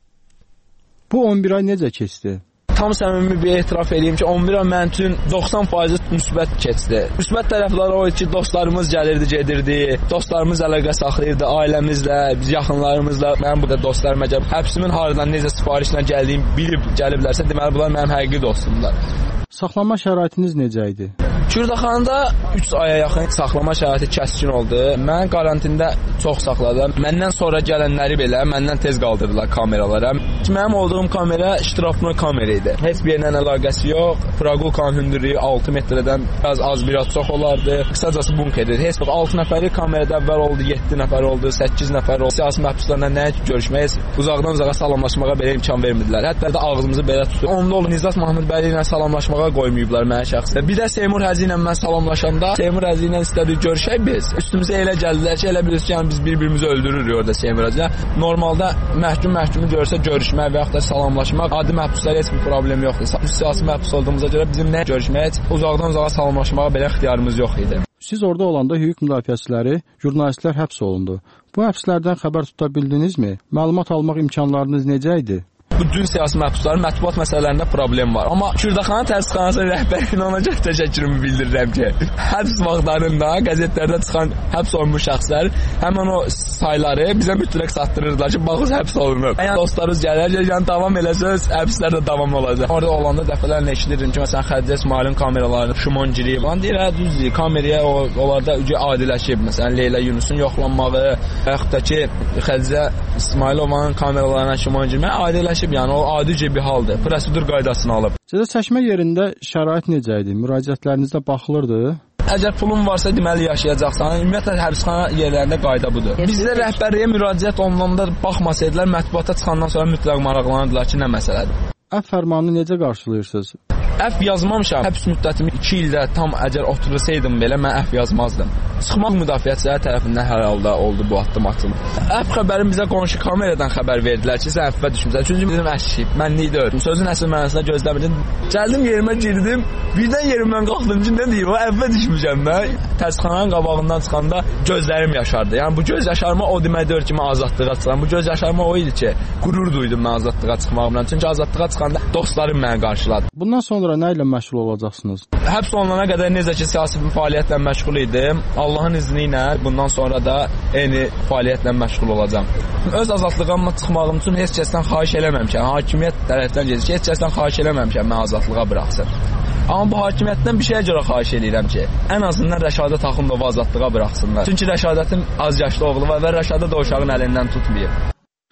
Bu 11 ay necə keçdi? Tam səmimi bir etiraf edeyim ki, 11 ay mənim üçün 90% müsbət keçdi. Müsbət tərəfləri o ki, dostlarımız gəlirdi, gedirdi, dostlarımız əlaqə saxlayırdı, ailəmizlə, biz yaxınlarımızla. Mənim burada dostlarım əgər həbsimin haradan necə sifarişlə gəldiyim bilib gəliblərsə, deməli bunlar mənim həqiqi dostumlar. Saxlama şəraitiniz necə idi? Kürdəxanada 3 aya yaxın saxlama şəraiti kəskin oldu. Mən karantində çox saxladım. Məndən sonra gələnləri belə məndən tez qaldırdılar kameralara. Mənim olduğum kamera ştraflı kamera idi. Heç bir yerlə əlaqəsi yox. Praqulkanın hündürlüyü 6 metrdən az biraz çox olardı. Qısacası bunkerdir. Heç 6 nəfəri kamerada əvvəl oldu, 7 nəfər oldu, 8 nəfər oldu. Siyasi məhbuslarla nə görüşməyiz, uzaqdan uzağa salamlaşmağa belə imkan vermirdilər. Hətta da ağzımızı belə tutdu. Onda oldu Nizat Mahmudbəyli ilə salamlaşmağa qoymayıblar mənə şəxsən. Bir də Seymur Həzi ilə mən salamlaşanda Seymur Həzi ilə istədik görüşək biz. Üstümüzə elə gəldilər ki, elə bilirsiniz ki, yəni biz bir-birimizi öldürürük orada Seymur Həzi. Normalda məhkumu görsə görüşmək və yaxud da salamlaşmaq, adi məhbuslara heç bir problem yoxdur. Siyasi məhbus olduğumuza görə bizim nə görüşmək, uzaqdan uzağa salamlaşmağa belə ixtiyarımız yox idi. Siz orada olanda hüquq müdafiəçiləri, jurnalistlər həbs olundu. Bu həbslərdən xəbər tuta bildinizmi? Məlumat almaq imkanlarınız necə idi? Bütün siyasi məhbusların mətbuat məsələlərində problem var. Amma Kürdəxana Təbsixanasının rəhbərinə ona görə təşəkkürümü bildirirəm ki, həbs vaxtlarında qəzetlərdə çıxan həbs olunmuş şəxslər həmin o sayları bizə mütləq çatdırırdılar ki, baxız həbs olunub. Yəni dostlarımız gəlir, yəni davam eləsəz, həbslər də davam olacaq. Orada olanda dəfələrlə eşidirdim ki, məsələn Xədicə İsmailin kameralarını Şumon girib. Onu deyir, düzdür, kameraya onlarda adiləşib. Məsələn Leyla Yunusun yoxlanmağı, və yaxud da ki, Xədicə İsmailovanın kameralarına Şumon girmək adiləşib. Yəni o adici bir haldır. Prosedur qaydasını alıb. Cəza çəkmə yerində şərait necə idi? Müraciətlərinizdə baxılırdı? Əgər pulun varsa deməli yaşayacaqsan. Ümumiyyətlə həbsxana yerlərində qayda budur. Bizdə rəhbərliyə müraciət olunanda baxmasaydılar, mətbuata çıxandan sonra mütləq maraqlanırdılar ki, nə məsələdir. Əfv fərmanını necə qarşılayırsınız? Əfv yazmamışam. Həbs müddətimi 2 ildə tam əgər otursaydım belə mən əfv yazmazdım. Çıxmaq müdafiəçiləri tərəfindən hər halda oldu bu addım atılıb. Əfv xəbərini bizə qonşu kameradan xəbər verdilər ki, sən əfvə düşmüsən. Çünki dedim əşib, mənlik deyil. Sözün əsl mənasında gözləmirdim. Gəldim yerimə girdim, birdən yerimdən qalxdım ki, nə deyim, o əfvə düşmüşəm mən. Təbsixananın qabağından çıxanda gözlərim yaşardı. Yəni bu göz yaşarma o demək deyil ki, mən azadlığa çıxıram. Bu göz yaşarma o idi ki, qürur duydum mən azadlığa çıxmağımla. Çünki azadlığa çıxanda dostlarım məni qarşıladı. Bundan sonra nə ilə məşğul olacaqsınız? Həbs olunana qədər necə ki, siyasi bir fəaliyyətlə məşğul idim. Allahın izni ilə bundan sonra da eyni fəaliyyətlə məşğul olacağam. Öz azadlığıma çıxmağım üçün heç kəsdən xahiş eləməmişəm. Hakimiyyət tərəfdən gedir ki, heç kəsdən xahiş eləməmişəm mən azadlığa buraxsın. Amma bu hakimiyyətdən bir şeyə görə xahiş edirəm ki, ən azından Rəşadət Axundovu azadlığa buraxsınlar. Çünki Rəşadətin az yaşlı oğlu var və Rəşadət o uşağın əlindən tutmayıb.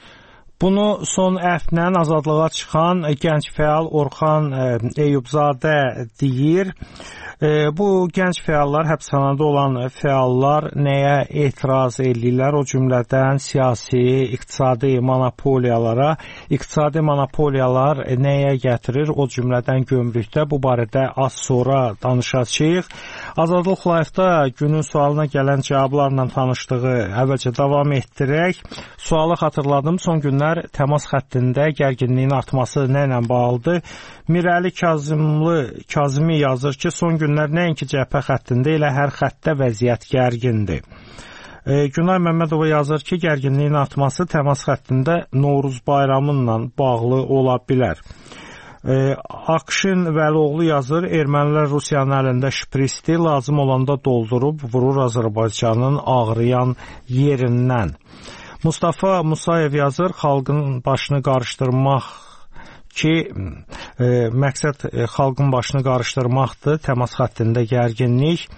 Bunu son əfvlə azadlığa çıxan gənc fəal Orxan Eyübzadə deyir. Bu gənc fəallar, həbsxanada olan fəallar nəyə etiraz edirlər? O cümlədən siyasi, iqtisadi monopoliyalara. İqtisadi monopoliyalar nəyə gətirir? O cümlədən gömrükdə. Bu barədə az sonra danışacağıq. Azadlıq Live-da günün sualına gələn cavablarla tanışdığı əvvəlcə davam etdirək. Sualı xatırladım. Son günlər təmas xəttində gərginliyin artması nə ilə bağlıdır? Mirəli Kazimi yazır ki, son günlər nəinki cəbhə xəttində, elə hər xəttdə vəziyyət gərgindir. Günay Məmmədova yazır ki, gərginliyin artması təmas xəttində Novruz bayramıyla bağlı ola bilər. Akşin Vəloğlu yazır, ermənilər Rusiyanın əlində şpristi lazım olanda doldurub vurur Azərbaycanın ağrıyan yerindən. Mustafa Musayev yazır, xalqın başını qarışdırmaq ki, məqsəd xalqın başını qarışdırmaqdır, təmas xəttində gərginlik.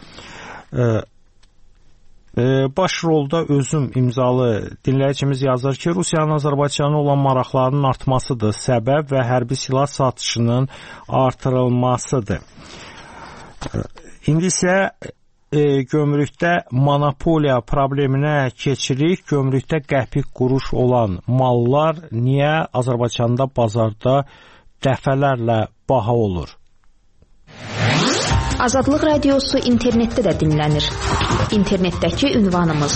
Baş rolda özüm imzalı dinləyicimiz yazır ki, Rusiyanın Azərbaycanı olan maraqlarının artmasıdır səbəb və hərbi silah satışının artırılmasıdır. İndi isə gömrükdə monopoliya probleminə keçirik. Gömrükdə qəpik quruş olan mallar niyə Azərbaycanda bazarda dəfələrlə baha olur? Azadlıq Radiosu internetdə də dinlənir. İnternetdəki ünvanımız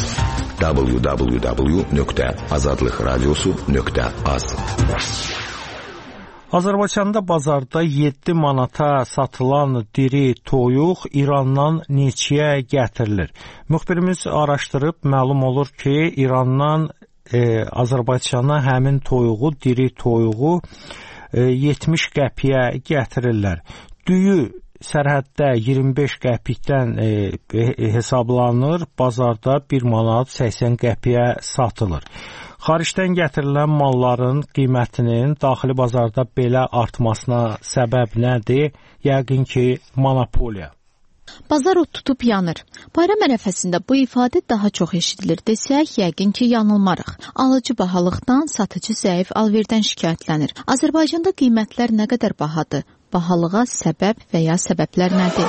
www.azadlıqradiosu.az. Azərbaycanda bazarda 7 manata satılan diri toyuq İrandan neçəyə gətirilir? Müxbirimiz araşdırıb məlum olur ki, İrandan Azərbaycana həmin toyuğu, diri toyuğu 70 qəpiyə gətirirlər. Düyü sərhəddə 25 qəpikdən hesablanır, bazarda 1 manat 80 qəpiyə satılır. Xaricdən gətirilən malların qiymətinin daxili bazarda belə artmasına səbəb nədir? Yəqin ki, monopoliya. Bazar od tutub yanır. Bayram ərəfəsində bu ifadə daha çox eşidilir desək, yəqin ki, yanılmarıq. Alıcı bahalıqdan, satıcı zəif alverdən şikayətlənir. Azərbaycanda qiymətlər nə qədər bahadır? Bahalığa səbəb və ya səbəblər nədir?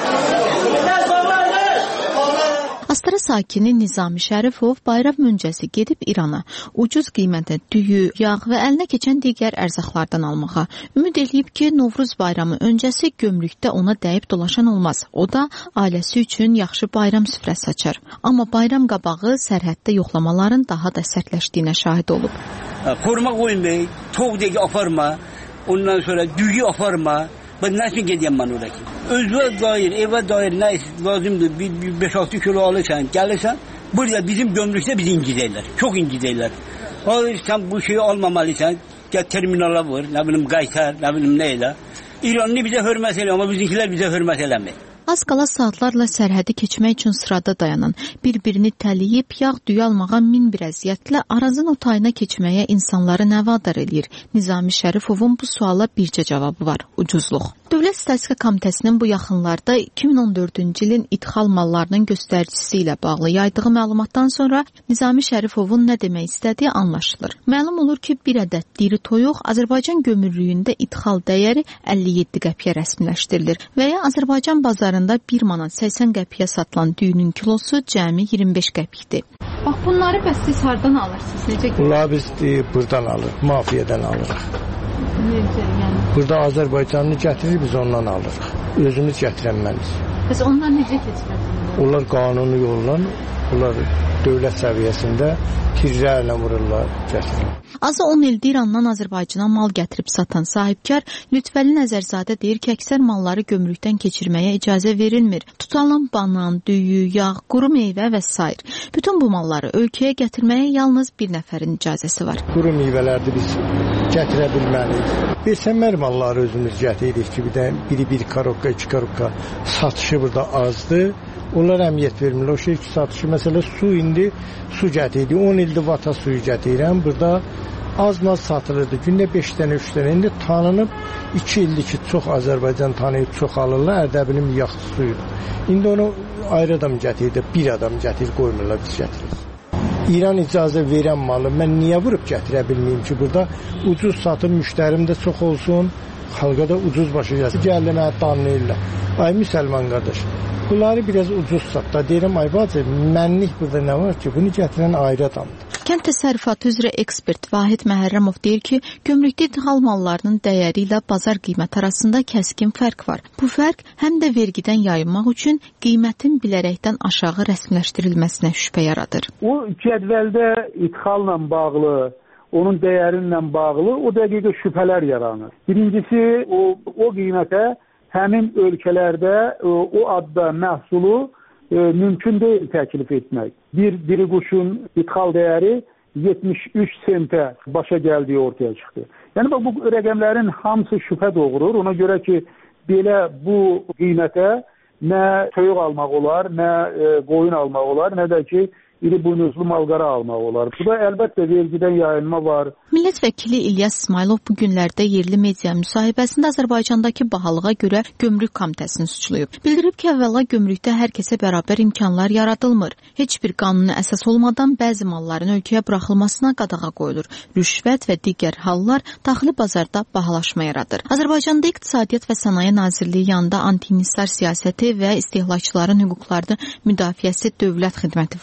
Astara sakini Nizami Şərifov bayram öncəsi gedib İrana ucuz qiymətə düyü, yağ və əlinə keçən digər ərzaqlardan almağa. Ümid eləyib ki, Novruz bayramı öncəsi gömrükdə ona dəyib dolaşan olmaz. O da ailəsi üçün yaxşı bayram süfrəsi açar. Amma bayram qabağı sərhəddə yoxlamaların daha da sərtləşdiyinə şahid olub. Koruma qoymayın, toğ degi aparma, ondan sonra düyü aparma. Ben nasıl gideyim ben oradaki? Özüne dair, eve dair ne lazımdır? 5-6 kilo alırsan, gelirsen burada bizim gömrükte bizi inciteyler. Çok inciteyler. Hayır sen bu şeyi almamalıysan. Gel terminala vur, ne bileyim Qaytar, ne bileyim neyle. İranlı bize hürmet ediyor ama bizimkiler bize hürmet edemiyor. Az qala saatlarla sərhədi keçmək üçün sırada dayanan, bir-birini təliyib, yağ düyü almağa min bir əziyyətlə Arazın o tayına keçməyə insanları nə vadar eləyir? Nizami Şərifovun bu suala bircə cavabı var, ucuzluq. Dövlət Statistika Komitəsinin bu yaxınlarda 2014-cü ilin idxal mallarının göstəricisi ilə bağlı yaydığı məlumatdan sonra Nizami Şərifovun nə demək istədiyi anlaşılır. Məlum olur ki, bir ədəd diri toyuq Azərbaycan gömrüyündə idxal dəyəri 57 qəpiyə rəsmiləşdirilir və ya Azərbaycan bazarında 1 manat 80 qəpiyə satılan düyünün kilosu cəmi 25 qəpikdir. Bax bunları bəs siz hardan alırsınız? Necə? Bunları biz buradan alırıq, mafiyadan alırıq. Necə yəni? Burada Azərbaycanlı gətirir, biz ondan alırıq. Özümüz gətirənməliyiz. Bəs onlar necə keçirərsiniz? Onlar qanuni yolla, onlar dövlət səviyyəsində tirlərlə vururlar, gətirirlər. Azı 10 ildir İrandan Azərbaycana mal gətirib satan sahibkar Lütfəli Nəzərzədə deyir ki, əksər malları gömrükdən keçirməyə icazə verilmir. Tutalım banan, düyü, yağ, quru meyvə və s. Bütün bu malları ölkəyə gətirməyə yalnız bir nəfərin icazəsi var. Quru meyvələrdə biz gətirə bilməliyik. Bersənmər malları özümüz gətiririk ki, biri bir karokka, 2 karokka satışı burada azdır. Onlar əmiyyət vermirlər. O şey ki, satışı, məsələ su indi su gətiririk. 10 ildir vata suyu gətirirəm. Burada az-maz satılırdı. Gündə 5 dənə, 3 dənə. İndi tanınıb 2 ildir ki, çox Azərbaycan tanıyıb, çox alırlar. Ərdəbilin yaxşı suyu. İndi onu ayrı adam gətirir, bir adam gətirir, qoymurlar, biz gətiririk. İran icazə verən malı mən niyə vurub gətirə bilməyim ki, burada ucuz satıb, müştərim də çox olsun, xalqa da ucuz başa gəlsin. Gəldi mənə danlayırlar. Ay müsəlman qardaş, bunları biraz ucuz satda. Deyirəm, ay bacı, mənlik burada nə var ki, bunu gətirən ayrı adamdır. Kənd təsərrüfatı üzrə ekspert Vahid Məhərrəmov deyir ki, gömrükdə idxal mallarının dəyəri ilə bazar qiyməti arasında kəskin fərq var. Bu fərq həm də vergidən yayınmaq üçün qiymətin bilərəkdən aşağı rəsmiləşdirilməsinə şübhə yaradır. O cədvəldə idxalla bağlı, onun dəyərinlə bağlı o dəqiqə şübhələr yaranır. Birincisi, o qiymətə həmin ölkələrdə o adda məhsulu mümkün deyil təklif etmək. Bir diri quşun idxal dəyəri 73 sentə başa gəldiyi ortaya çıxdı. Yəni bu rəqəmlərin hamısı şübhə doğurur. Ona görə ki, belə bu qiymətə nə toyuq almaq olar, nə qoyun almaq olar, nə də ki, iri buynuzlu malqara almaq olar. Bu da əlbəttə vergidən yayınma var. Millət vəkili İlyas İsmailov bu günlərdə yerli media müsahibəsində Azərbaycandakı bahalığa görə gömrük komitəsini suçlayıb. Bildirib ki, əvvəla gömrükdə hər kəsə bərabər imkanlar yaradılmır. Heç bir qanuni əsas olmadan bəzi malların ölkəyə buraxılmasına qadağa qoyulur. Rüşvət və digər hallar daxili bazarda bahalaşma yaradır. Azərbaycanda İqtisadiyyat və Sənaye Nazirliyi yanında anti-inhisar siyasəti və istehlakçıların hüquqlarını müdafiəsi dövlət xidməti fəaliyyət göstərir.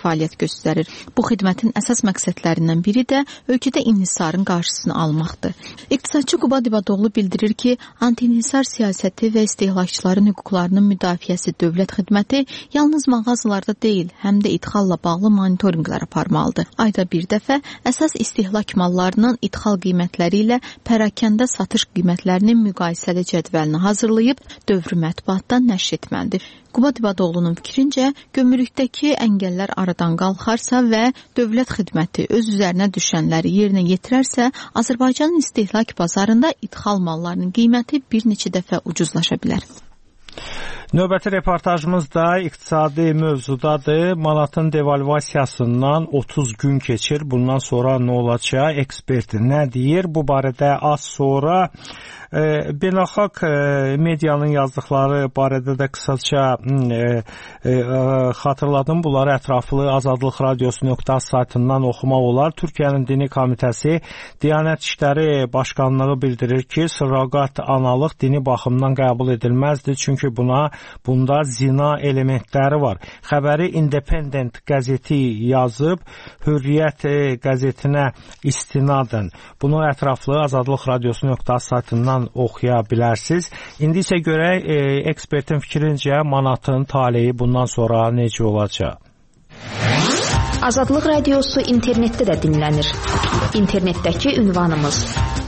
göstərir. Bu xidmətin əsas məqsədlərindən biri də ölkədə inhisarın qarşısını almaqdır. İqtisadçı Quba Dibadoğlu bildirir ki, anti-inhisar siyasəti və istehlakçıların hüquqlarının müdafiəsi dövlət xidməti yalnız mağazalarda deyil, həm də idxalla bağlı monitorinqlər aparmalıdır. Ayda bir dəfə əsas istehlak mallarının idxal qiymətləri ilə pərakəndə satış qiymətlərinin müqayisəli cədvəlini hazırlayıb dövrü mətbuatdan nəşr etməlidir. Quba Dibadoğlu'nun fikrincə, gömrükdəki əngəllər aradan qalxarsa və dövlət xidməti öz üzərinə düşənləri yerinə yetirərsə, Azərbaycanın istehlak bazarında idxal mallarının qiyməti bir neçə dəfə ucuzlaşa bilər. Növbəti reportajımız da iqtisadi mövzudadır. Manatın devalvasiyasından 30 gün keçir. Bundan sonra nə olacaq? Ekspert nə deyir? Bu barədə az sonra beynəlxalq medianın yazdıqları barədə də qısaca xatırladım. Bunları ətraflı azadlıqradiosu.az saytından oxumaq olar. Türkiyənin Dini Komitəsi Diyanət İşləri Başkanlığı bildirir ki, surroqat analıq dini baxımdan qəbul edilməzdir. Çünki bunda zina elementləri var. Xəbəri Independent qəzeti yazıb, Hürriyyət qəzetinə istinadən. Bunu ətraflı azadlıqradiosu.az saytından oxuya bilərsiniz. İndi isə görək ekspertin fikrincə manatın taleyi bundan sonra necə olacaq? Azadlıq radiosu internetdə də dinlənir. İnternetdəki ünvanımız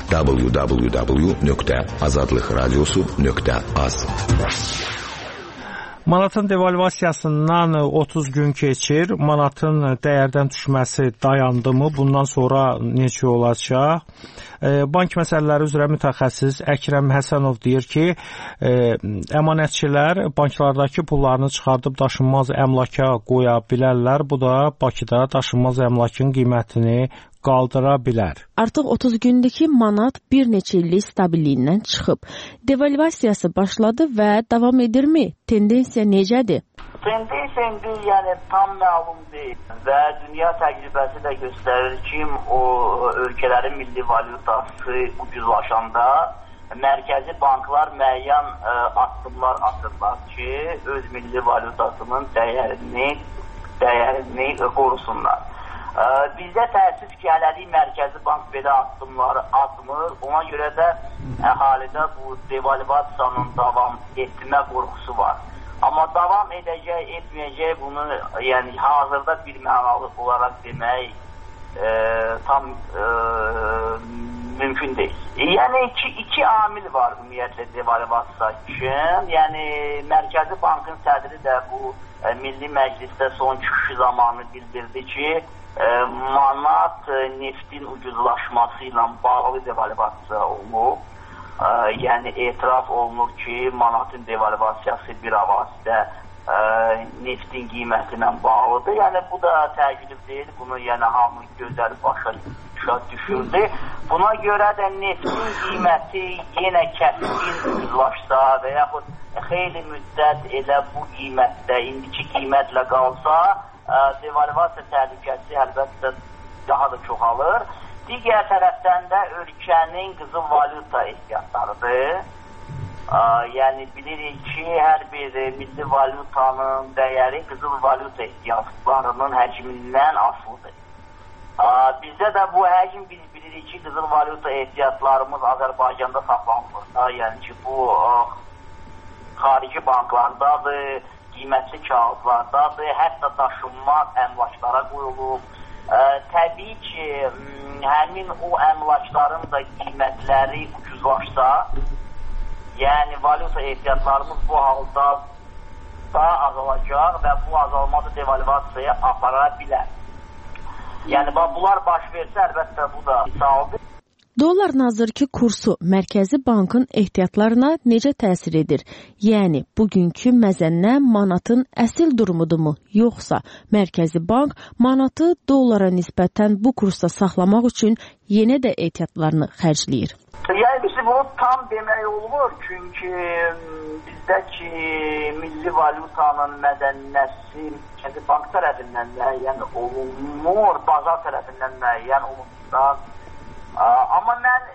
www.azadlıqradiosu.az. Manatın devalvasiyasından 30 gün keçir. Manatın dəyərdən düşməsi dayandımı? Bundan sonra necə olacaq? Bank məsələləri üzrə mütəxəssis Əkrəm Həsənov deyir ki, əmanətçilər banklardakı pullarını çıxardıb daşınmaz əmlaka qoya bilərlər. Bu da Bakıda daşınmaz əmlakın qiymətini qaldıra bilər. Artıq 30 gündür ki, manat bir neçə illik stabilliyindən çıxıb. Devalvasiyası başladı və davam edirmi? Tendensiya necədir? Tendensiya indi yəni tam məlum deyil və dünya təcrübəsi də göstərir ki, o ölkələrin milli valyutası ucuzlaşanda mərkəzi banklar müəyyən addımlar atırlar ki, öz milli valyutasının dəyərini qorusunlar. Bizdə təəssüf ki, hələlik mərkəzi bank belə addımları atmır. Ona görə də əhalidə bu devalvasiyanın davam etmə qorxusu var. Amma davam edəcək, etməyəcək bunu yəni hazırda bir mənalı olaraq demək tam mümkün deyil. Yəni iki amil var ümumiyyətlə devalvasiya üçün. Yəni Mərkəzi Bankın sədri də bu Milli Məclisdə son çıxışı zamanı bildirdi ki, manat neftin ucuzlaşması ilə bağlı devalvasiya olunub. Yəni etiraf olunur ki, manatın devalvasiyası bir avazda neftin qiyməti ilə bağlıdır. Yəni bu da təəccüblü deyil. Bunu yəni hamı gözəl başa düşürdü. Buna görə də neftin qiyməti yenə kəskin ucuzlaşsa və yaxud xeyli müddət elə bu qiymətdə, indiki qiymətlə qalsa, devalvasiya təhlükəsi əlbəttə daha da çoxalır. Digər tərəfdən də ölkənin qızıl valyuta ehtiyatlarıdır. Yəni bilirik ki, hər bir milli valyutanın dəyəri qızıl valyuta ehtiyatlarının həcmindən asılıdır. Bizdə də bu həcm biz bilirik ki, qızıl valyuta ehtiyatlarımız Azərbaycanda saxlanılır. Yəni ki, bu xarici banklardadır, qiymətli kağızlardadır, hətta daşınmaz əmlaklara qoyulub. Təbii ki, həmin o əmlakların da qiymətləri ucuzlaşsa, yəni valyuta ehtiyatlarımız bu halda daha azalacaq və bu azalma da devalvasiyaya apara bilər. Yəni bunlar baş versə, əlbəttə bu da misaldır. Dolların hazırki kursu Mərkəzi Bankın ehtiyatlarına necə təsir edir? Yəni, bugünkü məzənnə manatın əsil durumudumu, yoxsa Mərkəzi Bank manatı dollara nisbətən bu kursda saxlamaq üçün yenə də ehtiyatlarını xərcləyir? Yəni, biz bunu tam demək olmur, çünki bizdəki milli valyutanın məzənnəsi Mərkəzi Bank tərəfindən müəyyən olunmur, bazar tərəfindən müəyyən olunmur. Amma mən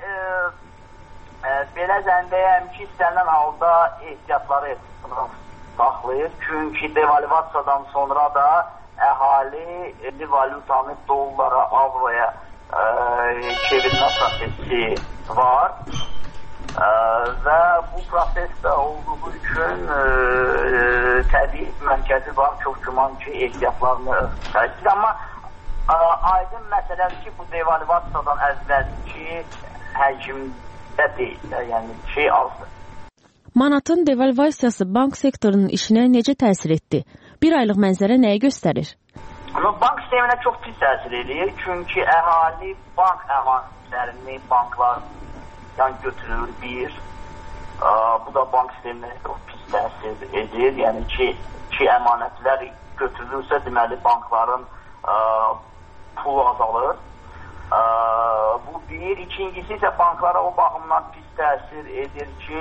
belə zəndəyəm ki, istənilən halda ehtiyatları saxlayır. Çünki devalvasiyadan sonra da əhali milli valyutanı dollara, avroya çevirmə prosesi var və bu prosesdə olduğu üçün təbii mərkəzi var, çox güman ki, ehtiyatlarını təşkil. Amma aydın məsələdir ki, bu devalvasiyadan əvvəlki həcmdə deyil, yəni azdır. Manatın devalvasiyası bank sektorunun işinə necə təsir etdi? Bir aylıq mənzərə nəyi göstərir? Bank sisteminə çox pis təsir edir. Çünki əhali bank əmanətlərini banklardan götürür bir. Bu da bank sisteminə çox pis təsir edir. Yəni ki əmanətlər götürülürsə, deməli bankların pulu azalır. Bu bir. İkincisi isə banklara o baxımdan pis təsir edir ki,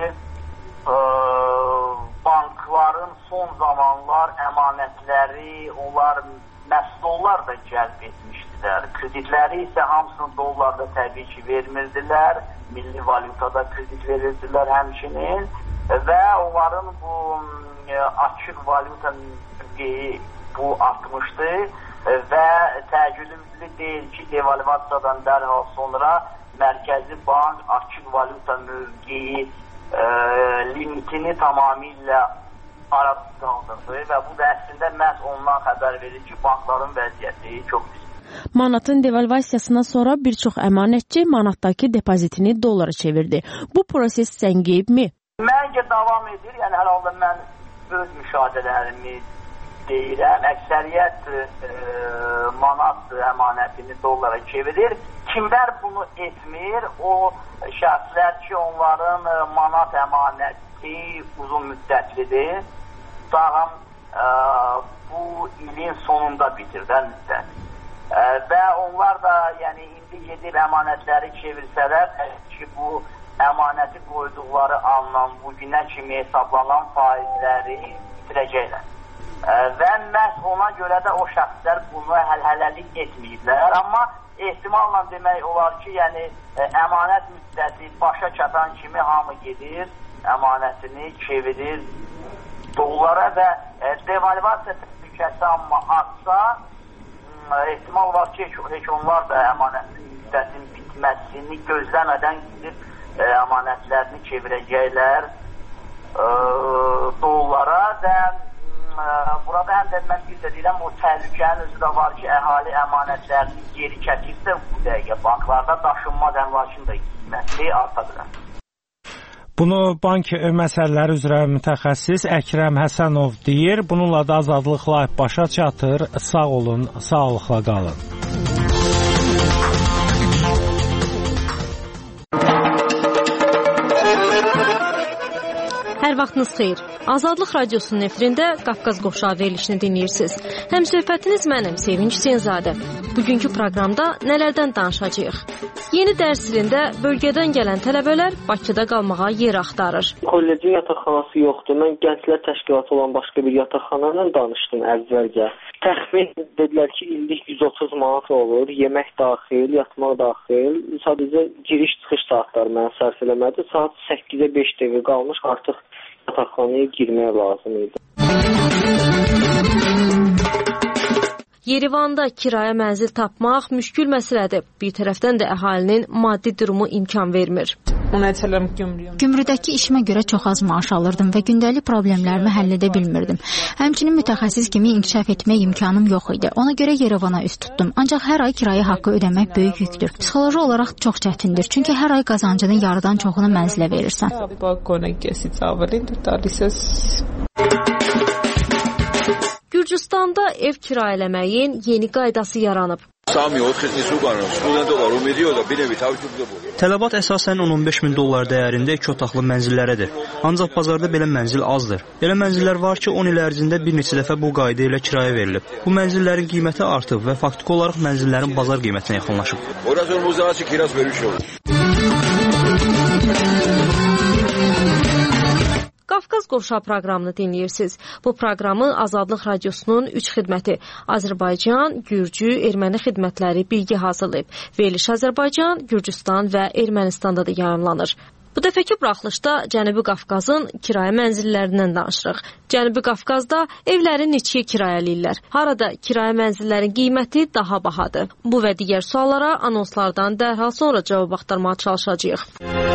bankların son zamanlar əmanətləri onlar məhz dollar da cəlb etmişdilər. Kreditləri isə hamısını dollarda təbii ki vermirdilər. Milli valyutada kredit verirdilər həmçinin və onların bu açıq valyuta mövqeyi bu artmışdı və təəccüblü deyil ki, devalvasiyadan dərhal sonra Mərkəzi Bank açıq valyuta mövqeyi limitini tamamilə arada qaldırdı və bu da əslində məhz ondan xəbər verir ki, bankların vəziyyəti çox pis. Manatın devalvasiyasından sonra bir çox əmanətçi manatdakı depozitini dollara çevirdi. Bu proses səngiyibmi? Məncə davam edir. Yəni hər halda mən öz müşahidələrimi deyirəm. Əksəriyyət manat əmanətini dollara çevirir. Kimlər bunu etmir? O şəxslər ki, onların manat əmanəti uzun müddətlidir. Sağam bu ilin sonunda bitirdən müddət. Və onlar da yəni indi gedib əmanətləri çevirsələr ki, bu əmanəti qoyduqları andan bugünə kimi hesablanan faizləri bitirəcəklər. Və məhz ona görə də o şəxslər bunu hələlik etməyiblər. Amma ehtimalla demək olar ki, yəni əmanət müddəti başa çatan kimi hamı gedir, əmanətini çevirir dollara və devalvasiya təhlükəsi amma artsa, ehtimal var ki, heç onlar da əmanətin müddətin bitməsini gözləmədən gidib əmanətlərini çevirəcəklər dollara və burada həm də mən bir də deyirəm, o təhlükənin özü də var ki, əhali əmanətlərini geri çəkirsə bu dəqiqə banklarda daşınmaz əmlakın da qiyməti arta bilər. Bunu bank məsələləri üzrə mütəxəssis Əkrəm Həsənov deyir. Bununla da Azadlıq Live başa çatır. Sağ olun, sağlıqla qalın. Hər vaxtınız xeyir. Azadlıq Radiosunun efirində Qafqaz Qovşağı verilişini dinləyirsiniz. Həmsöhbətiniz mənim, Sevinç Hüseynzadə. Bugünkü proqramda nələrdən danışacağıq? Yeni dərs ilində bölgədən gələn tələbələr Bakıda qalmağa yer axtarır. Kollecin yataqxanası yoxdur. Mən gənclər təşkilatı olan başqa bir yataqxana ilə danışdım əvvəlcə. Təxmin dedilər ki, illik 130 manat olur. Yemək daxil, yatmaq daxil. Sadəcə giriş-çıxış saatları mənə sərf eləmədi. Saat 8-ə 5 dəqiqə qalmış, artıq yataqxanaya girmək lazım idi. Yerevanda kirayə mənzil tapmaq müşkül məsələdir. Bir tərəfdən də əhalinin maddi durumu imkan vermir. Gümrüdəki işimə görə çox az maaş alırdım və gündəlik problemlərimi həll edə bilmirdim. Həmçinin mütəxəssis kimi inkişaf etmək imkanım yox idi. Ona görə Yerevana üst tutdum. Ancaq hər ay kirayə haqqı ödəmək böyük yükdür. Psixoloji olaraq çox çətindir. Çünki hər ay qazancının yarıdan çoxunu mənzilə verirsən. Gürcüstanda ev kirayələməyin yeni qaydası yaranıb. Tələbat əsasən 10-15 min dollar dəyərində 2 otaqlı mənzillərədir. Ancaq bazarda belə mənzil azdır. Belə mənzillər var ki, 10 il ərzində bir neçə dəfə bu qayda ilə kirayə verilib. Bu mənzillərin qiyməti artıb və faktiki olaraq mənzillərin bazar qiymətinə yaxınlaşıb. Qafqaz Qovşağı proqramını dinləyirsiniz. Bu proqramı Azadlıq Radiosunun 3 xidməti Azərbaycan, Gürcü, Erməni xidmətləri birgə hazırlayıb. Veriliş Azərbaycan, Gürcüstan və Ermənistanda da yayımlanır. Bu dəfəki buraxılışda Cənubi Qafqazın kirayə mənzillərindən danışırıq. Cənubi Qafqazda evləri neçəyə kirayələyirlər? Harada kirayə mənzillərin qiyməti daha bahadır? Bu və digər suallara anonslardan dərhal sonra cavab axtarmağa çalışacağıq.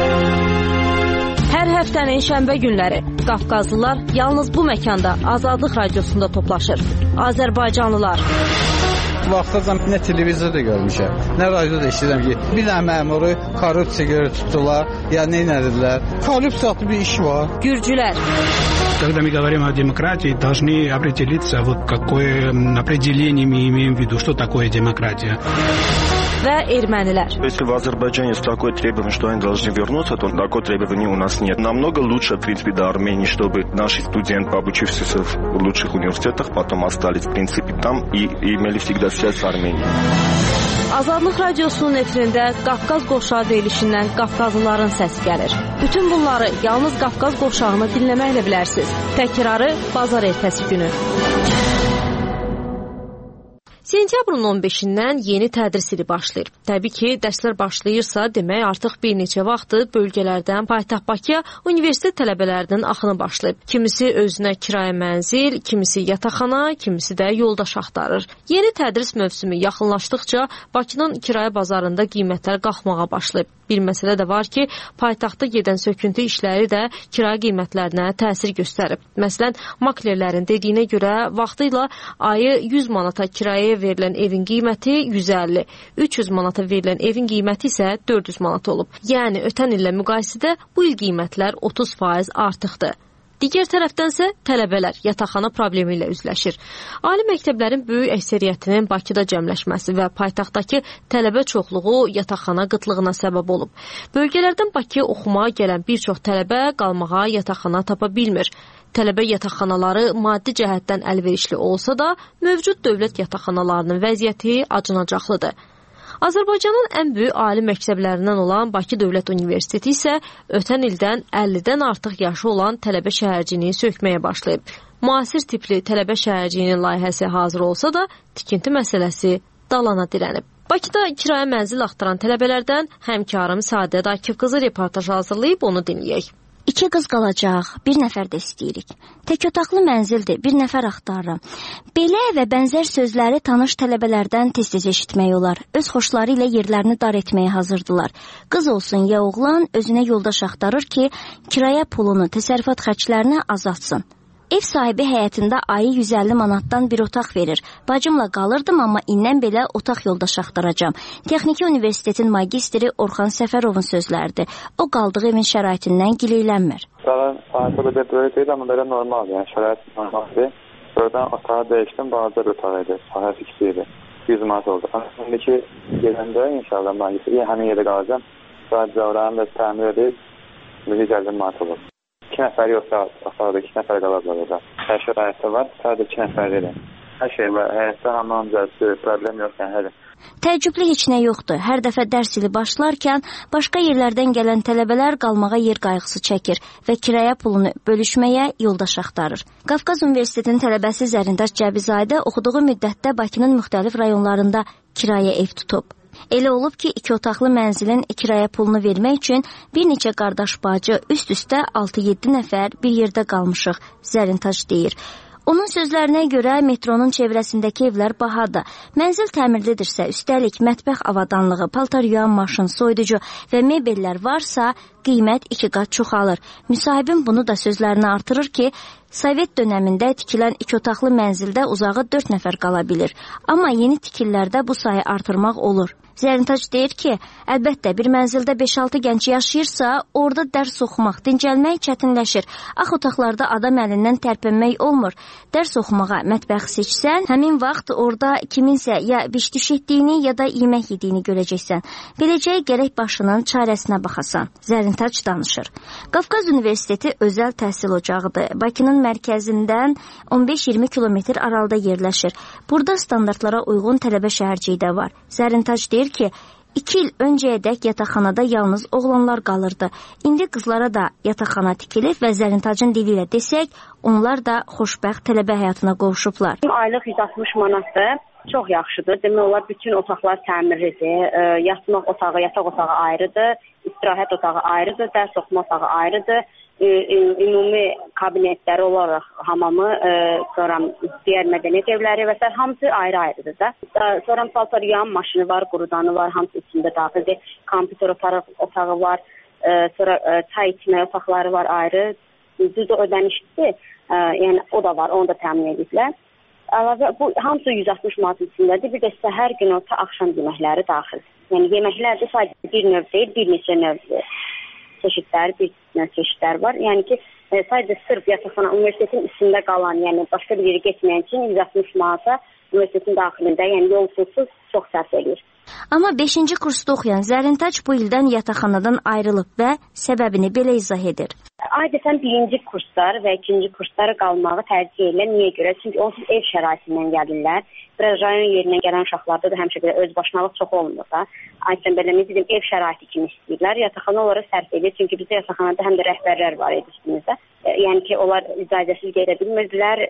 Hər həftənin şənbə günləri Qafqazlılar yalnız bu məkanda Azadlıq radiosunda toplaşır. Azərbaycanlılar. Vaxtacan nə televizorda görmüşəm, nə radioda eşidirəm ki, bir dənə məmuru korrupsiya görə tutdular, ya nə edildilər. Korrupsiya adlı bir iş var. Gürcülər. Когда мы говорим о демократии, должны определиться, вот какое определение мы имеем в виду, что такое демократия. Və ermənilər. Если в Азербайджане есть такое требование, что они должны вернуться, то такое требование у нас нет. Намного лучше, в принципе, до Армении, чтобы наши студенты, обучившиеся в лучших университетах, потом остались, в принципе, там и имели всегда связь с Арменией. Azadlıq radiosunun efirində Qafqaz qovşağı deyilişindən Qafqazlıların səsi gəlir. Bütün bunları yalnız Qafqaz qovşağını dinləməklə bilərsiniz. Təkrarı bazar ertəsi günü. Sentyabrın 15-dən yeni tədris ili başlayır. Təbii ki, dərslər başlayırsa, demək artıq bir neçə vaxtdır bölgələrdən paytaxt Bakıya universitet tələbələrinin axını başlayıb. Kimisi özünə kirayə mənzil, kimisi yataqxana, kimisi də yoldaş axtarır. Yeni tədris mövsümü yaxınlaşdıqca Bakının kirayə bazarında qiymətlər qalxmağa başlayıb. Bir məsələ də var ki, paytaxtda gedən söküntü işləri də kirayə qiymətlərinə təsir göstərib. Məsələn, maklerlərin dediyinə görə vaxtı ilə ayı 100 manata kirayəyə verilən evin qiyməti 150, 300 manata verilən evin qiyməti isə 400 manat olub. Yəni, ötən illə müqayisədə bu il qiymətlər 30% artıqdır. Digər tərəfdənsə tələbələr yataqxana problemi ilə üzləşir. Ali məktəblərin böyük əksəriyyətinin Bakıda cəmləşməsi və paytaxtdakı tələbə çoxluğu yataqxana qıtlığına səbəb olub. Bölgələrdən Bakıya oxumağa gələn bir çox tələbə qalmağa yataqxana tapa bilmir. Tələbə yataqxanaları maddi cəhətdən əlverişli olsa da, mövcud dövlət yataqxanalarının vəziyyəti acınacaqlıdır. Azərbaycanın ən böyük ali məktəblərindən olan Bakı Dövlət Universiteti isə ötən ildən 50-dən artıq yaşı olan tələbə şəhərciyini sökməyə başlayıb. Müasir tipli tələbə şəhərciyinin layihəsi hazır olsa da, tikinti məsələsi dalana dirənib. Bakıda kirayə mənzil axtaran tələbələrdən həmkarım Səadət Akif qızı reportaj hazırlayıb, onu dinləyək. 2 qız qalacaq, bir nəfər də istəyirik. Tək otaqlı mənzildir, bir nəfər axtarıram. Belə və bənzər sözləri tanış tələbələrdən tez-tez eşitmək olar. Öz xoşları ilə yerlərini dar etməyə hazırdılar. Qız olsun ya oğlan özünə yoldaş axtarır ki, kirayə pulunu, təsərrüfat xərclərini azaltsın. Ev sahibi həyətində ayı 150 manatdan bir otaq verir. Bacımla qalırdım, amma indən belə otaq yoldaş axtaracam. Texniki Universitetin magistri Orxan Səfərovun sözləridir. O qaldığı evin şəraitindən gileylənmir. Sahədə belə deyil, amma belə normal, yəni şərait normaldir. Oradan otağı dəyişdim, balaca bir otaq idi, sahəsi kiçik idi. 100 manat oldu. Şimdiki gələndə inşallah magistri, həmin yerdə qalacam. Sadəcə oranı da təmir edib, 150 manat olur. 2 nəfər yoxsa otaqda 2 nəfər qalablar orada. Hər şey həyatda var, sadəcə 2 nəfər deyil. Hər şey var, həyatda hamamca problem yox, yəni hər. Təəccüblü heç nə yoxdur. Hər dəfə dərs ili başlarkən başqa yerlərdən gələn tələbələr qalmağa yer qayğısı çəkir və kirayə pulunu bölüşməyə yoldaş axtarır. Qafqaz Universitetinin tələbəsi Zərindaş Cəbizadə oxuduğu müddətdə Bakının müxtəlif rayonlarında kirayə ev tutub. Elə olub ki, 2 otaqlı mənzilin kirayə pulunu vermək üçün bir neçə qardaş bacı üst-üstə 6-7 nəfər bir yerdə qalmışıq, Zərintaş deyir. Onun sözlərinə görə metronun çevrəsindəki evlər bahadır. Mənzil təmirlidirsə, üstəlik mətbəx avadanlığı, paltar yuyan maşın, soyuducu və mebellər varsa, qiymət 2 qat çoxalır. Müsahibim bunu da sözlərini artırır ki, Sovet dönəmində tikilən 2 otaqlı mənzildə uzağı 4 nəfər qala bilir. Amma yeni tikillərdə bu sayı artırmaq olur. Zərintaç deyir ki, əlbəttə bir mənzildə 5-6 gənc yaşayırsa, orada dərs oxumaq, dincəlmək çətinləşir. Ağ otaqlarda adam əlindən tərpənmək olmur. Dərs oxumağa mətbəx seçsən, həmin vaxt orada kiminsə ya biş-düş etdiyini ya da yemək yediyini görəcəksən. Beləcə gərək başının çarəsinə baxasan. Zərintaç danışır. Qafqaz Universiteti özəl təhsil ocağıdır. Bakının mərkəzindən 15-20 kilometr aralıda yerləşir. Burada standartlara uyğun tələbə şəhərciyi də var. Zərintaç deyir ki, 2 il öncəyədək yataqxanada yalnız oğlanlar qalırdı. İndi qızlara da yataqxana tikilib və Zərintacın dili ilə desək, onlar da xoşbəxt tələbə həyatına qovuşublar. Aylıq 160 manatdır. Çox yaxşıdır. Demək olar bütün otaqlar təmirlidir. Yatmaq otağı, yataq otağı ayrıdır. İstirahət otağı ayrıdır, dərs oxuma otağı ayrıdır. Ümumi kabinetləri olaraq hamamı, sonra digər mədəniyyət evləri və s. hamısı ayrı-ayrıdır da. Sonra misal yan maşını var, qurudanı var, hamısı içində daxildir. Kompüter otağı var, sonra çay içmə otaqları var ayrı. Düz ödənişdir, yəni o da var, onu da təmin ediblər. Əlavə bu hamısı 160 manat içindədir. Bir də səhər, günorta, axşam yeməkləri daxil. Yəni yeməklər də sadəcə bir növ deyil, bir neçə növdür. Çeşidlər var. Yəni ki, sadəcə sırf yataqxana universitetin üstündə qalan, yəni başqa bir yeri getməyən üçün 160 manata universitetin daxilində, yəni yolsuzsuz çox sərf edir. Amma 5-ci kursda oxuyan Zərintac bu ildən yataqxanadan ayrılıb və səbəbini belə izah edir. Adətən 1-ci kurslar və 2-ci kurslara qalmağı tərcih edirlər. Niyə görə? Çünki onsuz ev şəraitindən gəlirlər. Biraz rayon yerindən gələn uşaqlarda da həmişə belə özbaşınalıq çox olmur da. Aysən belə dedim, ev şəraiti kimi istəyirlər. Yataqxana onlara sərf edir. Çünki bizdə yataqxanada həm də rəhbərlər var idi üstümüzdə. Yəni ki, onlar icazəsiz gedə bilmirdilər.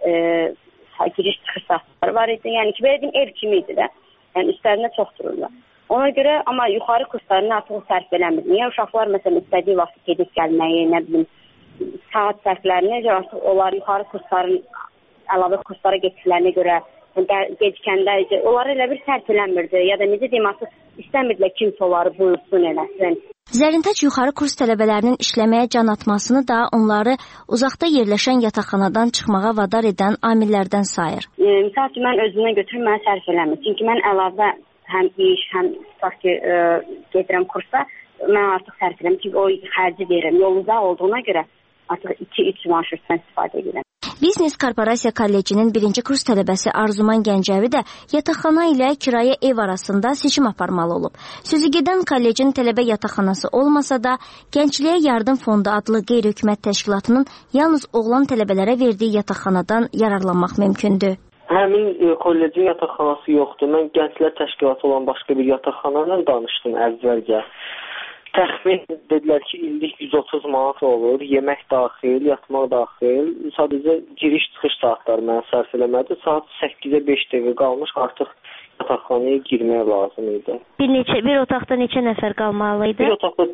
Giriş-çıxış saatları var idi. Yəni ki, belə dedim, ev kimi idi də. Yəni üstlərində çox dururlar. Ona görə amma yuxarı kurslarını artıq sərf eləmir. Niyə uşaqlar məsələn istədiyi vaxt gedib gəlməyi, nə bilim, saat sərflərinə görə artıq onlar yuxarı kursların əlavə kurslara getdiklərinə görə gecikəndə onları elə bir sərf eləmirdi. Ya da necə deyim, artıq istəmirdilər kimsə onları buyursun eləsin. Zərintac yuxarı kurs tələbələrinin işləməyə can atmasını da onları uzaqda yerləşən yataqxanadan çıxmağa vadar edən amillərdən sayır. Misal ki, mən özümdən götürüm, mənə sərf eləmir. Çünki mən əlavə həm iş, həm tutaq ki, gedirəm kursa, mən artıq sərf eləmir. Çünki o xərci verirəm. Yol uzaq olduğuna görə artıq 2-3 marşrutdan istifadə edirəm. Biznes Korporasiya Kollecinin 1-ci kurs tələbəsi Arzuman Gəncəvi də yataqxana ilə kirayə ev arasında seçim aparmalı olub. Sözü gedən kollecin tələbə yataqxanası olmasa da, Gəncliyə Yardım Fondu adlı qeyri-hökumət təşkilatının yalnız oğlan tələbələrə verdiyi yataqxanadan yararlanmaq mümkündür. Həmin kollecin yataqxanası yoxdur. Mən gənclər təşkilatı olan başqa bir yataqxanayla danışdım əvvəlcə. Təxmin dedilər ki, illik 130 manat olur, yemək daxil, yatmaq daxil. Sadəcə giriş-çıxış saatları mənə sərf eləmədi. Saat 8-ə 5 dəqiqə qalmış, artıq yataqxanaya girmək lazım idi. Bir otaqda neçə nəfər qalmalı idi? Bir otaqda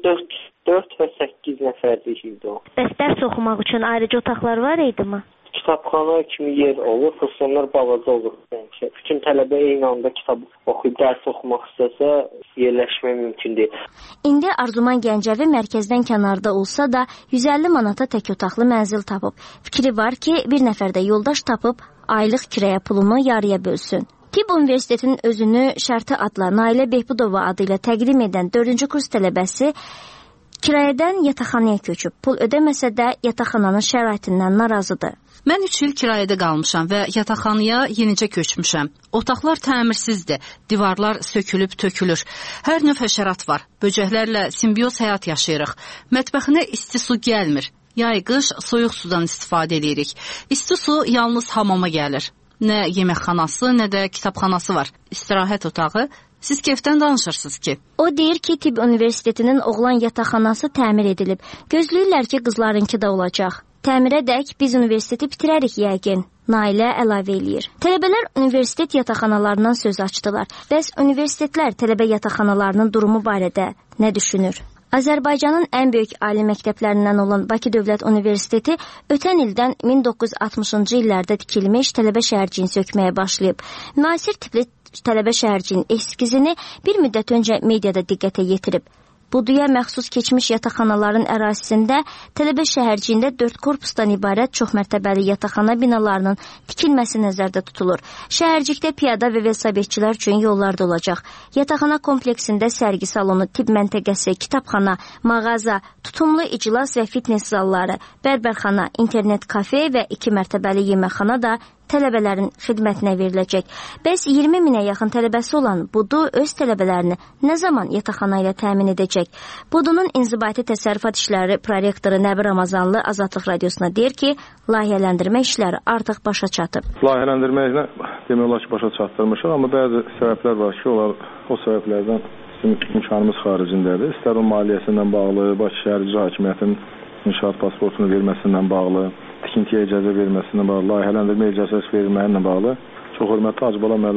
4 və 8 nəfərlik idi o. Bəs dərs oxumaq üçün ayrıca otaqlar var idi mi? Kitabxana kimi yer olur, xüsusilə balaca olur. Yəni, bütün tələbə eyni anda kitab oxuyub, dərs oxumaq istəsə yerləşmək mümkün deyil. İndi Arzuman Gəncəvi mərkəzdən kənarda olsa da 150 manata tək otaqlı mənzil tapıb. Fikri var ki, bir nəfər də yoldaş tapıb aylıq kiraya pulunu yarıya bölsün. Tibb Universitetinin özünü şərti adla Nailə Behbudova adı ilə təqdim edən 4-cü kurs tələbəsi kirayədən yataqxanaya köçüb. Pul ödəməsə də yataqxananın şəraitindən narazıdır. Mən 3 il kirayədə qalmışam və yataqxanaya yenicə köçmüşəm. Otaqlar təmirsizdir, divarlar sökülüb tökülür. Hər növ həşərat var. Böcəklərlə simbiyoz həyat yaşayırıq. Mətbəxinə isti su gəlmir. Yay-qış soyuq sudan istifadə edirik. İsti su yalnız hamama gəlir. Nə yeməkxanası, nə də kitabxanası var. İstirahət otağı. Siz kefdən danışırsınız ki? O deyir ki, Tibb Universitetinin oğlan yataqxanası təmir edilib. Gözləyirlər ki, qızlarınki də olacaq. Təmirədək biz universiteti bitirərik yəqin. Nailə əlavə eləyir. Tələbələr universitet yataqxanalarından söz açdılar. Bəs universitetlər tələbə yataqxanalarının durumu barədə nə düşünür? Azərbaycanın ən böyük ali məktəblərindən olan Bakı Dövlət Universiteti ötən ildən 1960-cı illərdə tikilmiş tələbə şəhərciyini sökməyə başlayıb. Müasir tipli tələbə şəhərciyinin eskizini bir müddət öncə mediada diqqətə yetirib. Buduya məxsus keçmiş yataqxanaların ərazisində tələbə şəhərciyində 4 korpusdan ibarət çoxmərtəbəli yataqxana binalarının tikilməsi nəzərdə tutulur. Şəhərcikdə piyada və velosipedçilər üçün yollar da olacaq. Yataqxana kompleksində sərgi salonu, tibb məntəqəsi, kitabxana, mağaza, tutumlu iclas və fitness zalları, bərbərxana, internet kafe və 2 mərtəbəli yeməkxana da tələbələrin xidmətinə veriləcək. Bəs 20 minə yaxın tələbəsi olan Budu öz tələbələrini nə zaman yataqxana ilə təmin edəcək? Budunun inzibati təsərrüfat işləri prorektoru Nəbi Ramazanlı Azadlıq Radiosuna deyir ki, layihələndirmə işləri artıq başa çatıb. Layihələndirməklə demək olar ki, başa çatdırmışıq, amma bəzi səbəblər var ki, o səbəblərdən bizim imkanımız xaricindədir. İstər o maliyyəsindən bağlı, Bakı şəhər icra hakimiyyətinin inşaat pasportunu verməsindən bağlı, tikintiyə icazə verməsindən bağlı, layihələndirmə icazəsi verilməklə bağlı. Çox hörmətli Hacı Bala müəllimin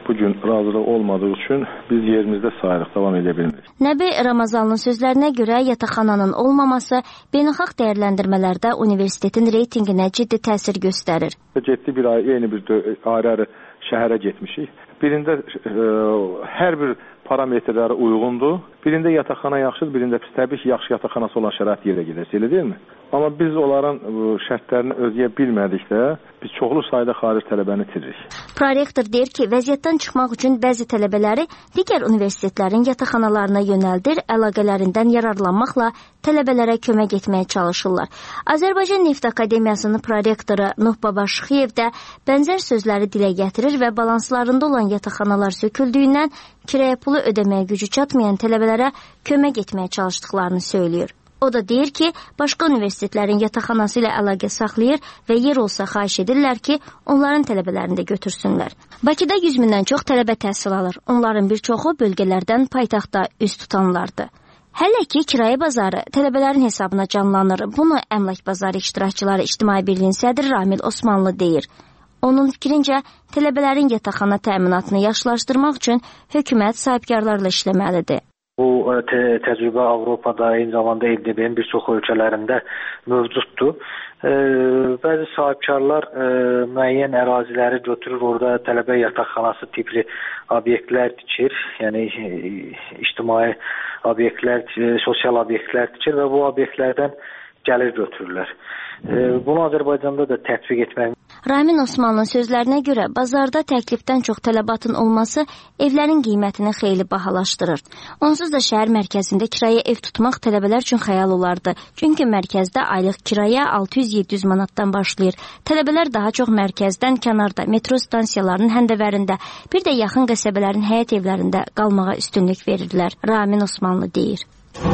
bugün razılıq olmadığı üçün biz yerimizdə sayırıq, davam edə bilmirik. Nəbi Ramazanlının sözlərinə görə yataqxananın olmaması beynəlxalq dəyərləndirmələrdə universitetin reytinginə ciddi təsir göstərir. Getdi bir ay, yeni bir ayrı-ayrı şəhərə getmişik. Birində hər bir parametrləri uyğundur. Birində yataqxana yaxşıdır, birində pis. Təbii ki, yaxşı yataqxanası olan şərait yerə gedəcək, elə deyilmi? Amma biz onların şərtlərini ödəyə bilmədikdə biz çoxlu sayda xarici tələbəni itiririk. Prorektor deyir ki, vəziyyətdən çıxmaq üçün bəzi tələbələri digər universitetlərin yataqxanalarına yönəldir, əlaqələrindən yararlanmaqla tələbələrə kömək etməyə çalışırlar. Azərbaycan Neft Akademiyasının prorektoru Nuh Babaşıxiyev də bənzər sözləri dilə gətirir və balanslarında olan yataqxanalar söküldüyündən kirayə pulu ödəməyə gücü çatmayan tələbələrə kömək etməyə çalışdıqlarını söylüyor. O da deyir ki, başqa universitetlərin yataqxanası ilə əlaqə saxlayır və yer olsa xahiş edirlər ki, onların tələbələrini də götürsünlər. Bakıda 100 mindən çox tələbə təhsil alır. Onların bir çoxu bölgələrdən paytaxtda üz tutanlardır. Hələ ki, kirayə bazarı tələbələrin hesabına canlanır. Bunu Əmlak Bazarı İştirakçıları İctimai Birliyin sədri Ramil Osmanlı deyir. Onun fikrincə, tələbələrin yataqxana təminatını yaxşılaşdırmaq üçün hökumət sahibkarlarla işləməlidir. Bu təcrübə Avropada, eyni zamanda LDB-nin bir çox ölkələrində mövcuddur. Bəzi sahibkarlar müəyyən əraziləri götürür, orada tələbə yataqxanası tipli obyektlər tikir, yəni ictimai obyektlər, sosial obyektlər tikir və bu obyektlərdən gəlir götürürlər. Bunu Azərbaycanda da tətbiq etmək. Ramin Osmanlının sözlərinə görə bazarda təklifdən çox tələbatın olması evlərin qiymətini xeyli bahalaşdırır. Onsuz da şəhər mərkəzində kirayə ev tutmaq tələbələr üçün xəyal olardı. Çünki mərkəzdə aylıq kirayə 600-700 manatdan başlayır. Tələbələr daha çox mərkəzdən kənarda, metro stansiyalarının həndəvərində, bir də yaxın qəsəbələrin həyət evlərində qalmağa üstünlük verirlər. Ramin Osmanlı deyir.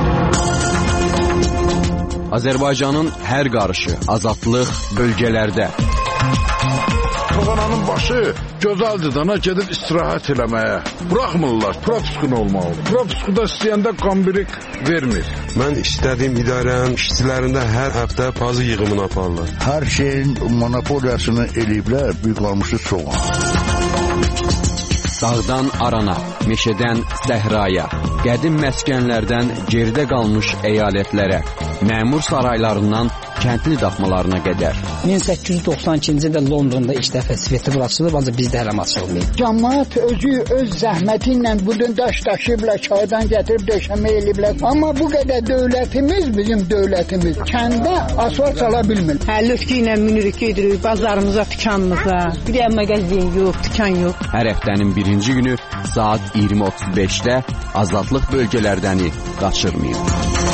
Azərbaycanın hər qarışı, azadlıq bölgələrdə. Toğananın başı gözəldir dana gedib istirahət eləməyə. Buraxmırlar, propiskun olmalı. Propiskuda istəyəndə qambirik vermir. Mən istədiyim idarənin işçilərində hər həftə pazı yığımını aparırlar. Hər şeyin monopoliyasını eləyiblər, büyük qalmışı çox. Dağdan arana, meşədən səhraya, qədim məskənlərdən geridə qalmış əyalətlərə, məmur saraylarından kəndli daxmalarına qədər. 1892-ci ildə Londonda ilk dəfə festival açılıb, ancaq bizdə hələ açılmayıb. Cəmaət özü öz zəhməti ilə budun daş daşıyıblar, kağıdan gətirib döşəmə eləyiblər. Amma bu qədər dövlətimiz, bizim dövlətimiz kəndə asfalt çala bilmir. Həlüfki ilə minirik edirik bazarımıza, dükanımıza. Bir də mağazin yox, dükan yox. Hər həftənin birinci günü saat 20:35-də azadlıq bölgələrdəni qaçırmayın.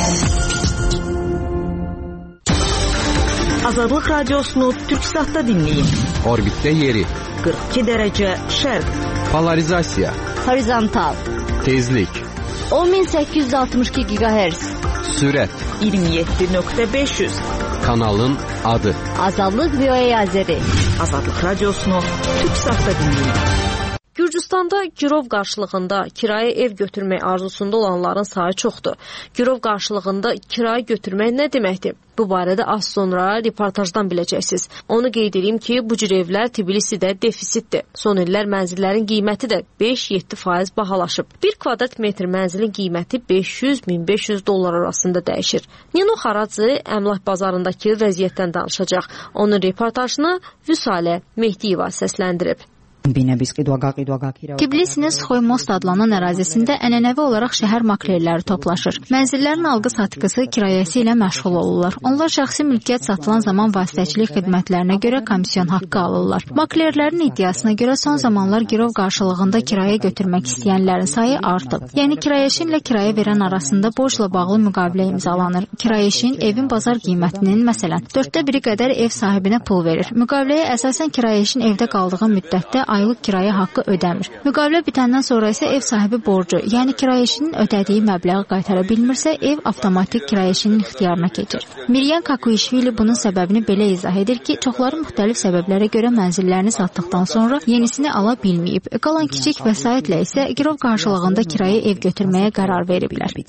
Azadlıq Radiosunu Türksatda dinləyin. Orbitdə yeri 42 dərəcə şərq. Polarizasiya. Horizontal. Tezlik 10862 GHz. Sürət 27.500. Kanalın adı Azadlıq VOA Azəri. Azadlıq Radiosunu Türksatda dinləyin. Gürcüstanda girov qarşılığında kirayə ev götürmək arzusunda olanların sayı çoxdur. Girov qarşılığında kirayə götürmək nə deməkdir? Bu barədə az sonra reportajdan biləcəksiniz. Onu qeyd edeyim ki, bu cür evlər Tbilisidə defisitdir. Son illər mənzillərin qiyməti də 5-7% bahalaşıb. 1 kvadrat metr mənzilin qiyməti 500-1500 dollar arasında dəyişir. Nino Xaradze əmlak bazarındakı vəziyyətdən danışacaq. Onun reportajını Vüsalə Mehdiyeva səsləndirib. Tbilisinin Sxoy-Most adlanan ərazisində ənənəvi olaraq şəhər maklerləri toplaşır. Mənzillərin alqı-satqısı kirayəsi ilə məşğul olurlar. Onlar şəxsi mülkiyyət satılan zaman vasitəçilik xidmətlərinə görə komisyon haqqı alırlar. Maklerlərin iddiasına görə son zamanlar girov qarşılığında kirayə götürmək istəyənlərin sayı artıb. Yəni kirayəşinlə kirayə verən arasında borcla bağlı müqavilə imzalanır. Kirayəşin evin bazar qiymətinin məsələn 1/4 qədər ev sahibinə pul verir. Müqaviləyə əsasən kirayəşin evdə qaldığı müddətdə aylıq kirayə haqqı ödəmir. Müqavilə bitəndən sonra isə ev sahibi borcu, yəni kirayəşinin ödədiyi məbləği qaytara bilmirsə, ev avtomatik kirayəşinin ixtiyarına keçir. Miryan Kakuyişvili bunun səbəbini belə izah edir ki, çoxları müxtəlif səbəblərə görə mənzillərini satdıqdan sonra yenisini ala bilməyib. Qalan kiçik vəsaitlə isə girov qarşılığında kirayə ev götürməyə qərar veriblər.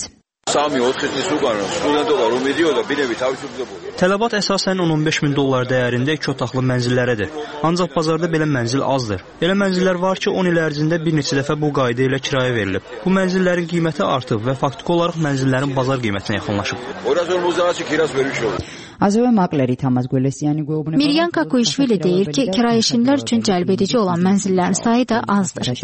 Tələbat əsasən 10-15 min dollar dəyərində 2 otaqlı mənzillərədir. Ancaq bazarda belə mənzil azdır. Belə mənzillər var ki, 10 il ərzində bir neçə dəfə bu qayda ilə kirayə verilib. Bu mənzillərin qiyməti artıb və faktiki olaraq mənzillərin bazar qiymətinə yaxınlaşıb. Miryan Kakuyişvili deyir ki, kirayəşinlər üçün cəlb edici olan mənzillərin sayı da azdır. 3-4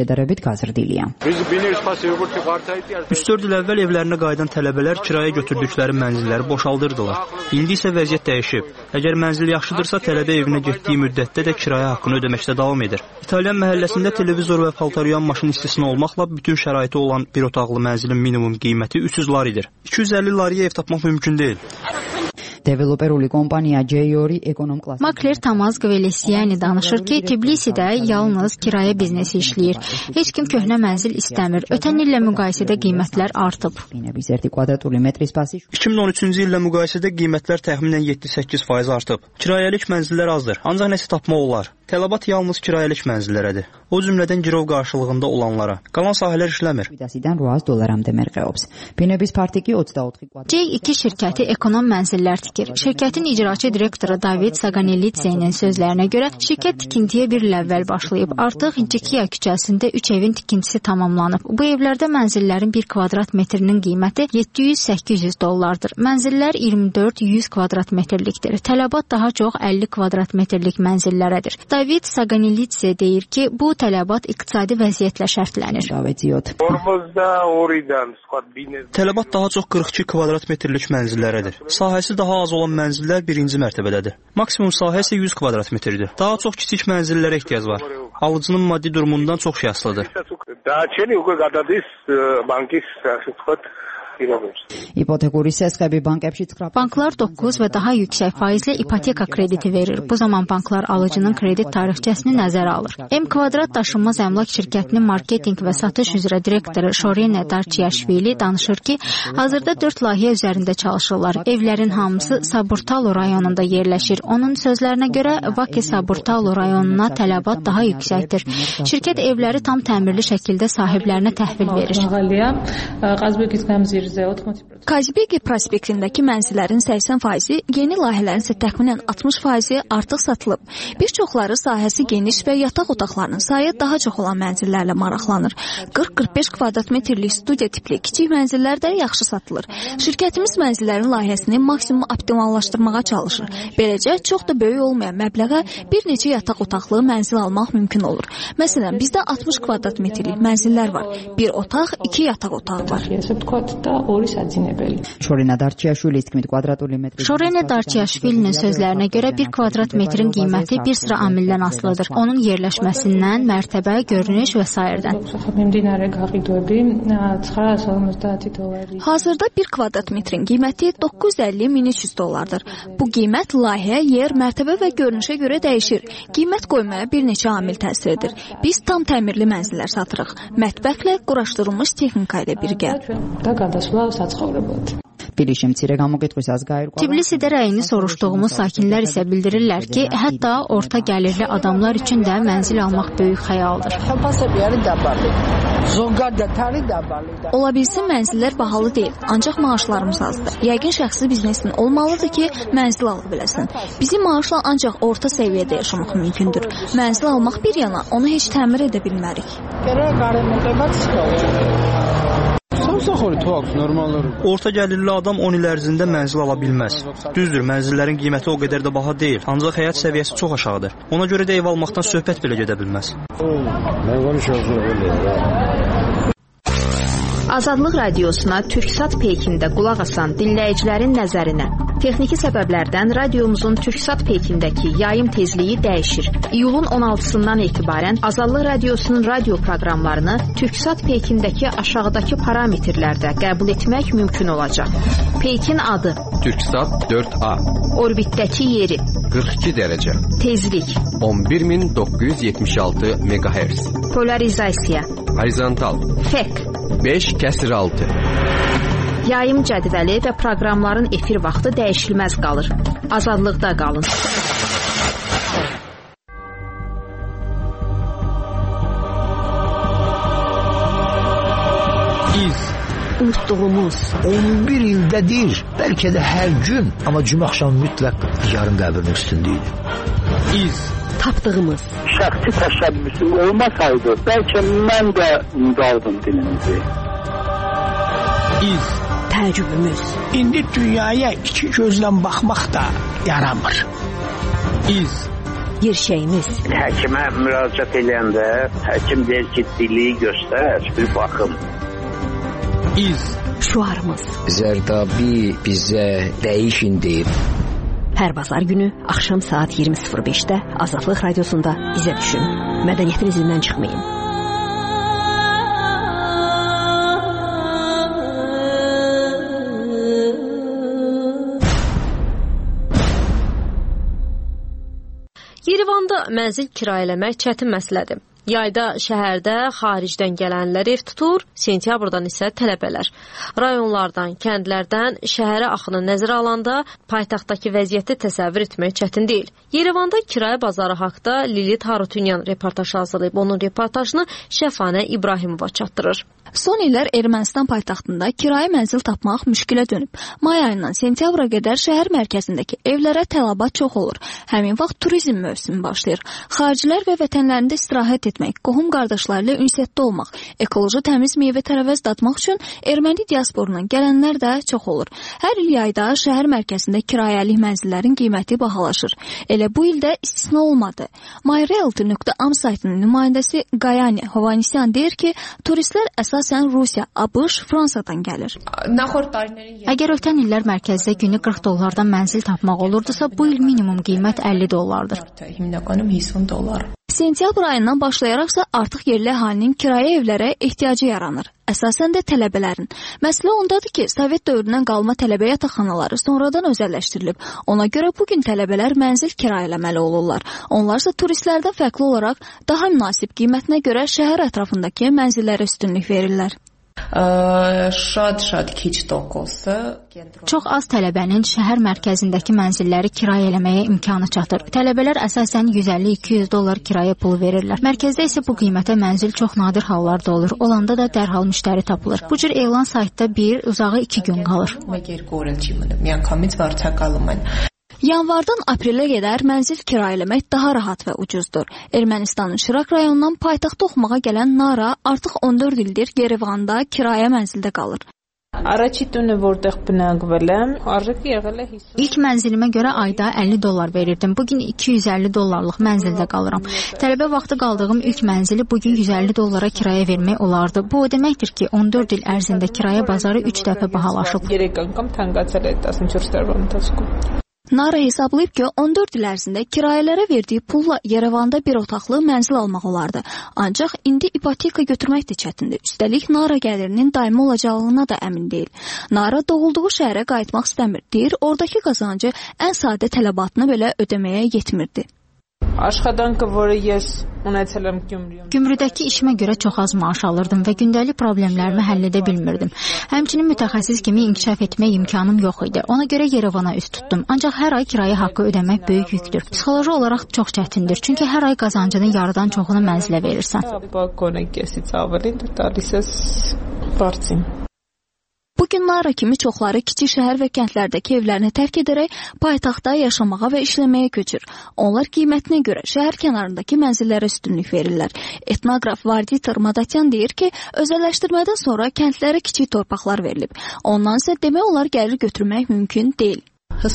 il əvvəl evlərinə qayıdan tələbələr kirayə götürdükləri mənzilləri boşaldırdılar. İndi isə vəziyyət dəyişib. Əgər mənzil yaxşıdırsa, tələbə evinə getdiyi müddətdə də kirayə haqqını ödəməkdə davam edir. İtalyan məhəlləsində televizor və paltaryan maşın istisna olmaqla bütün şəraiti olan bir otaqlı mənzilin minimum qiyməti 300 laridir. 250 lariyə ev tapmaq mümkün deyil. Makler Tamaz Qvelesiani danışır ki, Tbilisidə yalnız kirayə biznesi işləyir. Heç kim köhnə mənzil istəmir. Ötən illə müqayisədə qiymətlər artıb. 2013-cü illə müqayisədə qiymətlər təxminən 7-8% artıb. Kirayəlik mənzillər azdır, ancaq nəsə tapmaq olar. Tələbat yalnız kirayəlik mənzillərədir. O cümlədən girov qarşılığında olanlara. Qalan sahələr işləmir. C2 şirkəti ekonom mənzillər tikir. Şirkətin icraçı direktoru David Saganelidze'nin sözlərinə görə şirkət tikintiyə bir il əvvəl başlayıb. Artıq Cikiya küçəsində 3 evin tikintisi tamamlanıb. Bu evlərdə mənzillərin 1 kvadrat metrinin qiyməti 700-800 dollardır. Mənzillər 24-100 kvadrat metrlikdir. Tələbat daha çox 50 kvadrat metrlik mənzillərədir. David Saganelidze deyir ki, bu tələbat iqtisadi vəziyyətlə şərtlənir. Tələbat daha çox 42 kvadrat metrlik mənzillərədir. Sahəsi daha az olan mənzillər birinci mərtəbədədir. Maksimum sahə isə 100 kvadrat metrdir. Daha çox kiçik mənzillərə ehtiyac var. Alıcının maddi durumundan çox şey asılıdır. Banklar 9 və daha yüksək faizlə ipoteka krediti verir. Bu zaman banklar alıcının kredit tarixçəsini nəzərə alır. M Kvadrat daşınmaz əmlak şirkətinin marketinq və satış üzrə direktoru Şorene Darçiyaşvili danışır ki, hazırda 4 layihə üzərində çalışırlar. Evlərin hamısı Saburtalo rayonunda yerləşir. Onun sözlərinə görə Vaki Saburtalo rayonuna tələbat daha yüksəkdir. Şirkət evləri tam təmirli şəkildə sahiblərinə təhvil verir. Kazibegi prospektindəki mənzillərin 80%, yeni layihələrin isə təxminən 60% artıq satılıb. Bir çoxları sahəsi geniş və yataq otaqlarının sayı daha çox olan mənzillərlə maraqlanır. 40-45 kvadrat metrlik studiya tipli kiçik mənzillər də yaxşı satılır. Şirkətimiz mənzillərin layihəsini maksimum optimallaşdırmağa çalışır. Beləcə, çox da böyük olmayan məbləğə bir neçə yataq otaqlı mənzil almaq mümkün olur. Məsələn, bizdə 60 kvadrat metrlik mənzillər var. Bir otaq, 2 yataq otağı var. Şorene Darçiyaşvilinin sözlərinə görə 1 kvadrat metrin qiyməti bir sıra amildən asılıdır. Onun yerləşməsindən, mərtəbə, görünüş və sairədən. Hazırda 1 kvadrat metrin qiyməti 950-1300 dollardır. Bu qiymət layihə, yer, mərtəbə və görünüşə görə dəyişir. Qiymət qoymaya bir neçə amil təsir edir. Biz tam təmirli mənzillər satırıq. Mətbəxlə, quraşdırılmış texnika ilə birgə. Tbilisidə rəyini soruşduğumuz sakinlər isə bildirirlər ki, hətta orta gəlirli adamlar üçün də mənzil almaq böyük xəyaldır. Ola bilsin mənzillər bahalı deyil, ancaq maaşlarımız azdır. Yəqin şəxsi biznesin olmalıdır ki, mənzil ala biləsin. Bizim maaşla ancaq orta səviyyədə yaşamaq mümkündür. Mənzil almaq bir yana, onu heç təmir edə bilmərik. Orta gəlirli adam 10 il ərzində mənzil ala bilməz. Düzdür, mənzillərin qiyməti o qədər də baha deyil, ancaq həyat səviyyəsi çox aşağıdır. Ona görə də ev almaqdan söhbət belə gedə bilməz. Azadlıq radiosuna Türksat peykində qulaq asan dinləyicilərin nəzərinə. Texniki səbəblərdən radiomuzun Türksat peykindəki yayım tezliyi dəyişir. İyulun 16-sından etibarən Azadlıq radiosunun radio proqramlarını Türksat peykindəki aşağıdakı parametrlərdə qəbul etmək mümkün olacaq. Peykin adı Türksat 4A. Orbitdəki yeri 42 dərəcə. Tezlik 11976 MHz. Polarizasiya Horizontal FEC 5/6. Yayım cədvəli və proqramların efir vaxtı dəyişilməz qalır. Azadlıqda qalın. unutduğumuz 11 ildədir, bəlkə də hər gün, amma cümə axşamı mütləq yarın qəbrinin üstündəydi. İz tapdığımız şəxsi təşəbbüsü olmasaydı, bəlkə mən də unudardım dilimizi. İz təəccübümüz. İndi dünyaya iki gözlə baxmaq da yaramır. İz gerçəyimiz. Həkimə müraciət edəndə həkim deyir ki, dili göstər, bir baxım. İz şuarımız. Zərdabi bizə dəyişin deyib. Hər bazar günü axşam saat 20:05-də Azadlıq Radiosunda bizə düşün. Mədəniyyətin izindən çıxmayın. Yerevanda mənzil kirayə eləmək çətin məsələdir. Yayda şəhərdə xaricdən gələnlər ev tutur, sentyabrdan isə tələbələr. Rayonlardan, kəndlərdən şəhərə axını nəzərə alanda paytaxtdakı vəziyyəti təsəvvür etmək çətin deyil. Yerevanda kirayə bazarı haqqında Lilit Harutyunyan reportaj hazırlayıb. Onun reportajını Şəfanə İbrahimova çatdırır. Son illər Ermənistan paytaxtında kirayə mənzil tapmaq müşkilə dönüb. May ayından sentyabra qədər şəhər mərkəzindəki evlərə tələbat çox olur. Həmin vaxt turizm mövsümü başlayır. Xaricilər və vətənlərində istirahət etmək, qohum qardaşları ilə ünsiyyətdə olmaq, ekoloji təmiz meyvə-tərəvəz dadmaq üçün erməni diasporundan gələnlər də çox olur. Hər il yayda şəhər mərkəzində kirayəlik mənzillərin qiyməti bahalaşır. Elə bu ildə istisna olmadı. MyRealty.am saytının nümayəndəsi Qayani Hovanisyan deyir ki, turistlər əsasən Rusiya, ABŞ, Fransadan gəlir. Əgər ötən illər mərkəzdə günü $40 mənzil tapmaq olurdusa, bu il minimum qiymət $50. Sentyabr ayından başlayaraqsa artıq yerli əhalinin kirayə evlərə ehtiyacı yaranır. Əsasən də tələbələrin. Məsələ ondadır ki, Sovet dövründən qalma tələbə yataqxanaları sonradan özəlləşdirilib. Ona görə bugün tələbələr mənzil kirayələməli olurlar. Onlarsa turistlərdən fərqli olaraq daha münasib qiymətinə görə şəhər ətrafındakı mənzillərə üstünlük verirlər. Çox az tələbənin şəhər mərkəzindəki mənzilləri kirayə eləməyə imkanı çatır. Tələbələr əsasən $150-200 kirayə pulu verirlər. Mərkəzdə isə bu qiymətə mənzil çox nadir hallarda olur. Olanda da dərhal müştəri tapılır. Bu cür elan saytda bir, uzağı 2 gün qalır. Yanvardan aprelə qədər mənzil kirayələmək daha rahat və ucuzdur. Ermənistanın Şirak rayonundan paytaxtda oxumağa gələn Nara artıq 14 ildir Yerevanda kirayə mənzildə qalır. İlk mənzilimə görə ayda $50 verirdim. Bugün $250 mənzildə qalıram. Tələbə vaxtı qaldığım ilk mənzili bugün $150 kirayə vermək olardı. Bu o deməkdir ki, 14 il ərzində kirayə bazarı 3 dəfə bahalaşıb. Nara hesablayıb ki, 14 il ərzində kirayələrə verdiyi pulla Yerevanda bir otaqlı mənzil almaq olardı. Ancaq indi ipoteka götürmək də çətindir. Üstəlik Nara gəlirinin daimi olacağına da əmin deyil. Nara doğulduğu şəhərə qayıtmaq istəmir. Deyir, oradakı qazancı ən sadə tələbatını belə ödəməyə yetmirdi. Gümrüdəki işimə görə çox az maaş alırdım və gündəlik problemlərimi həll edə bilmirdim. Həmçinin mütəxəssis kimi inkişaf etmək imkanım yox idi. Ona görə Yerevana üst tutdum. Ancaq hər ay kirayə haqqı ödəmək böyük yükdür. Psixoloji olaraq çox çətindir. Çünki hər ay qazancının yarıdan çoxunu mənzilə verirsən. Bugün Nara kimi çoxları kiçik şəhər və kəndlərdəki evlərini tərk edərək paytaxtda yaşamağa və işləməyə köçür. Onlar qiymətinə görə şəhər kənarındakı mənzillərə üstünlük verirlər. Etnoqraf Varditer Madatyan deyir ki, özəlləşdirmədən sonra kəndlərə kiçik torpaqlar verilib. Ondan isə demək olar gəlir götürmək mümkün deyil.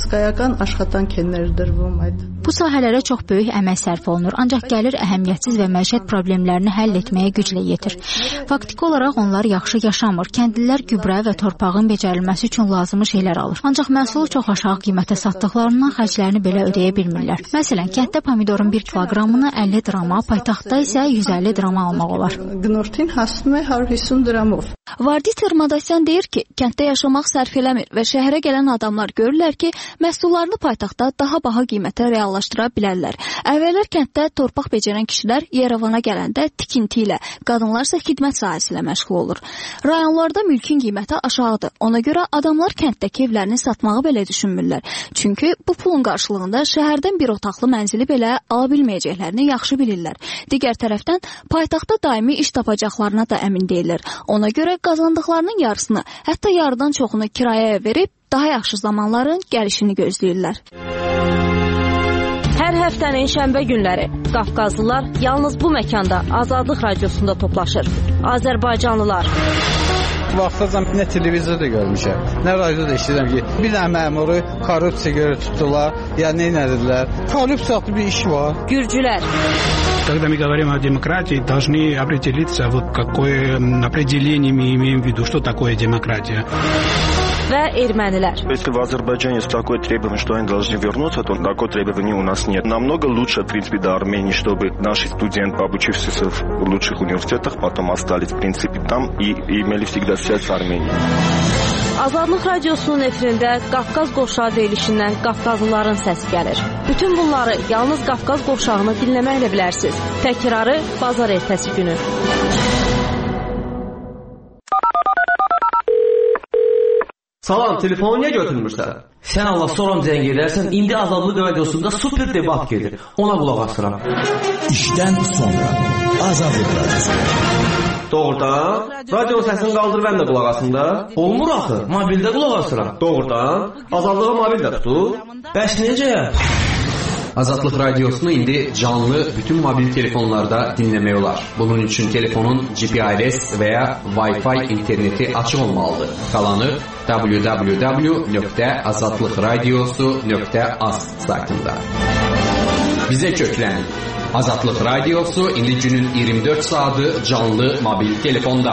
Bu sahələrə çox böyük əmək sərf olunur, ancaq gəlir əhəmiyyətsiz və məişət problemlərini həll etməyə güclə yetir. Faktiki olaraq onlar yaxşı yaşamır. Kəndlilər gübrə və torpağın becərilməsi üçün lazımı şeylər alır. Ancaq məhsulu çox aşağı qiymətə satdıqlarından xərclərini belə ödəyə bilmirlər. Məsələn, kənddə pomidorun 1 kiloqramını 50 drama, paytaxtda isə 150 drama almaq olar. Varditer Madatyan deyir ki, kənddə yaşamaq sərf eləmir və şəhərə gələn adamlar görürlər ki, ki, məhsullarını paytaxtda daha baha qiymətə reallaşdıra bilərlər. Əvvəllər kənddə torpaq becərən kişilər Yerevana gələndə tikinti ilə, qadınlar isə xidmət sahəsi ilə məşğul olur. Rayonlarda mülkün qiyməti aşağıdır. Ona görə adamlar kənddəki evlərini satmağı belə düşünmürlər. Çünki bu pulun qarşılığında şəhərdən bir otaqlı mənzili belə ala bilməyəcəklərini yaxşı bilirlər. Digər tərəfdən paytaxtda daimi iş tapacaqlarına da əmin deyirlər. Ona görə qazandıqlarının yarısını, hətta yarıdan çoxunu kirayəyə verib daha yaxşı zamanların gəlişini gözləyirlər. Hər həftənin şənbə günləri Qafqazlılar yalnız bu məkanda Azadlıq Radiosunda toplaşır. Azərbaycanlılar. Vaxtacan nə televizorda görmüşəm, nə radioda eşidirəm ki, bir dənə məmuru korrupsiya görə tutdular, ya nə edilər. Korrupsiyalı bir iş var. Gürcülər. Когда мы говорим о демократии, должны определиться, вот какое определение мы имеем в виду, что такое демократия. Və ermənilər. Если в Азербайджане есть такое требование, что они должны вернуться, то такое требование у нас нет. Намного лучше, в принципе, до Армении, чтобы наши студенты, обучившиеся в лучших университетах, потом остались, в принципе, там и имели всегда связь с Арменией. Azadlıq Radiosunun efirində Qafqaz qovşağı verilişindən Qafqazlıların səsi gəlir. Bütün bunları yalnız Qafqaz qovşağını dinləməklə bilərsiniz. Təkrarı bazar ertəsi günü. Salam, telefonu niyə götürmürsən? Sən Allah soran zəng edərsən, indi Azadlıq Radiosunda super debat gedir. Ona qulaq asıram. İşdən sonra Azadlıq Radiosu. Doğrudan? Radio səsini qaldır, mən də qulaq asım da. Olmur axı, mobildə qulaq asıram. Doğrudan? Azadlığa mobildə tutur. Bəs necə? Azadlıq Radiosunu indi canlı bütün mobil telefonlarda dinləmək olar. Bunun üçün telefonun GPRS və ya Wi-Fi interneti açıq olmalıdır. Qalanı www.azadlıqradiosu.az saytında. Bizə köklənin. Azadlıq Radiosu indi günün 24 saatı canlı mobil telefonda.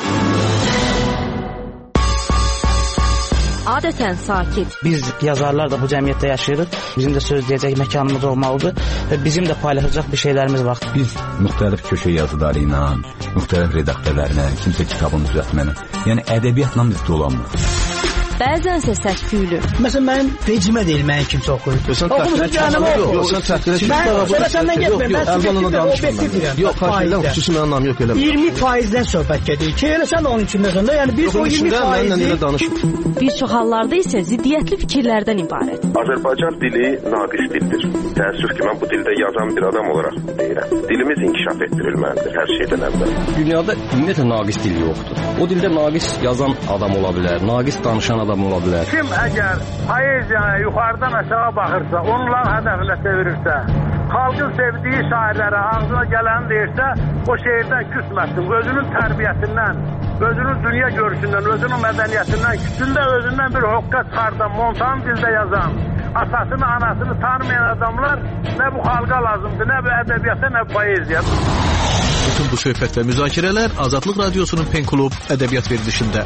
Adətən sakit. Biz yazarlar da bu cəmiyyətdə yaşayırıq. Bizim də söz deyəcək məkanımız olmalıdır və bizim də paylaşacaq bir şeylərimiz var. Biz müxtəlif köşə yazıları ilə, müxtəlif redaktörlərlə, kimsə kitabını düzəltməni, yəni ədəbiyyatla biz dolanmırıq. Bəzənsə səs-küylü. Məsələn, mənim vecimə deyil, mənim kimsə oxuyur. Sən təxminə səndən getməyim, mən obyektivdirəm. Yox, xaşirlə xüsusi mənim anlamı yox eləmə. 20%-dən söhbət gedir. Ki, elə sən də onun içindəsən də, yəni biz o 20%-i... Bir çox hallarda isə ziddiyyətli fikirlərdən ibarət. Azərbaycan dili naqis dildir. Təəssüf ki, mən bu dildə yazan bir adam olaraq deyirəm. Dilimiz inkişaf etdirilməlidir hər şeydən əvvəl. Dünyada ümumiyyətlə naqis dil yoxdur. O dildə naqis yazan adam ola bilər, naqis danışan adam ola bilər. Kim əgər poeziyaya yuxarıdan aşağı baxırsa, onların hədəfinə çevirirsə, xalqın sevdiyi şairlərə ağzına gələni deyirsə, o şeirdən küsməsin. Özünün tərbiyəsindən, özünün dünya görüşündən, özünün mədəniyyətindən, küçündə özündən bir hoqqa çıxardan, montan dildə yazan, atasını, anasını tanımayan adamlar nə bu xalqa lazımdır, nə bu ədəbiyyata, nə bu poeziya. Bütün bu söhbət və müzakirələr Azadlıq Radiosunun Pen Klub ədəbiyyat verilişində.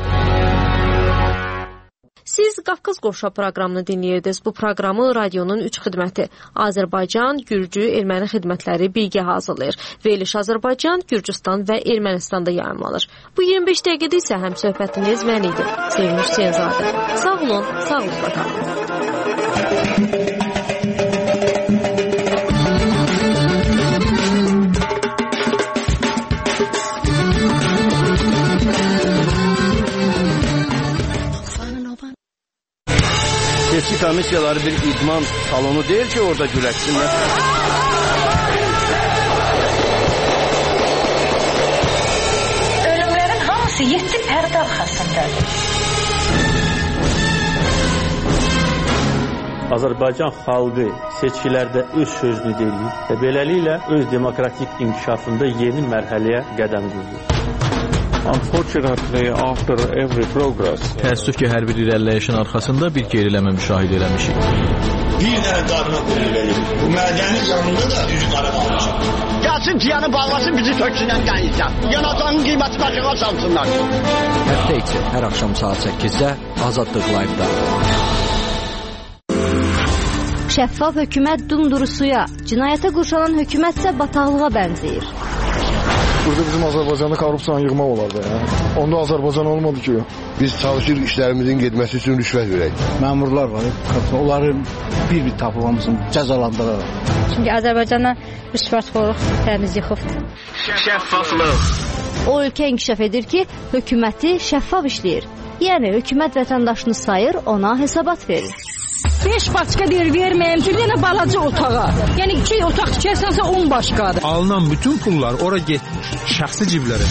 Siz Qafqaz qovşağı proqramını dinləyirdiniz. Bu proqramı radionun 3 xidməti Azərbaycan, Gürcü, Erməni xidmətləri birgə hazırlayır. Veriliş Azərbaycan, Gürcüstan və Ermənistanda yayımlanır. Bu 25 dəqiqədə isə həm söhbətiniz mən idi. Sevinç Hüseynzadə. Sağ olun, sağlıqla qalın. Seçki komissiyaları bir idman salonu deyil ki, orada güləşsinlər. Ölümlərin hamısı 7 pərdə arxasındadır. Azərbaycan xalqı seçkilərdə öz sözünü deyir və beləliklə öz demokratik inkişafında yeni mərhələyə qədəm qoyur. Unfortunately, after every progress, təəssüf ki, hər bir irəliləyişin arxasında bir geriləmə müşahidə eləmişik. Bir dənə qadına qulluqlayır. Bu mədənin yanında da üzü qara qalmışıq. Gəlsin tiyanı bağlasın, bizi töksünən qənizdən. Yanatanın qiyməti başına salsınlar. Həftə içi hər axşam saat 8-də Azadlıq Live-da. Şəffaf hökumət dumduru suya, cinayətə qurşanan hökumətsə bataqlığa bənzəyir. Burada bizim Azərbaycanda korrupsiyanı yığmaq olardı ya. Onda Azərbaycan olmadı ki. Biz çalışır işlərimizin getməsi üçün rüşvət verək. Məmurlar var, onları bir tapılmasın, cəzalandırırlar. Çünki Azərbaycana rüşvətxorluq təmiz yıxıbdır. Şəffaflıq. O ölkə inkişaf edir ki, hökuməti şəffaf işləyir. Yəni hökumət vətəndaşını sayır, ona hesabat verir. 5 başqa deyir verməyəm ki, yenə balaca otağa. Yəni 2 otaq tikərsənsə 10 başqadır. Alınan bütün pullar ora getmir, şəxsi ciblərə.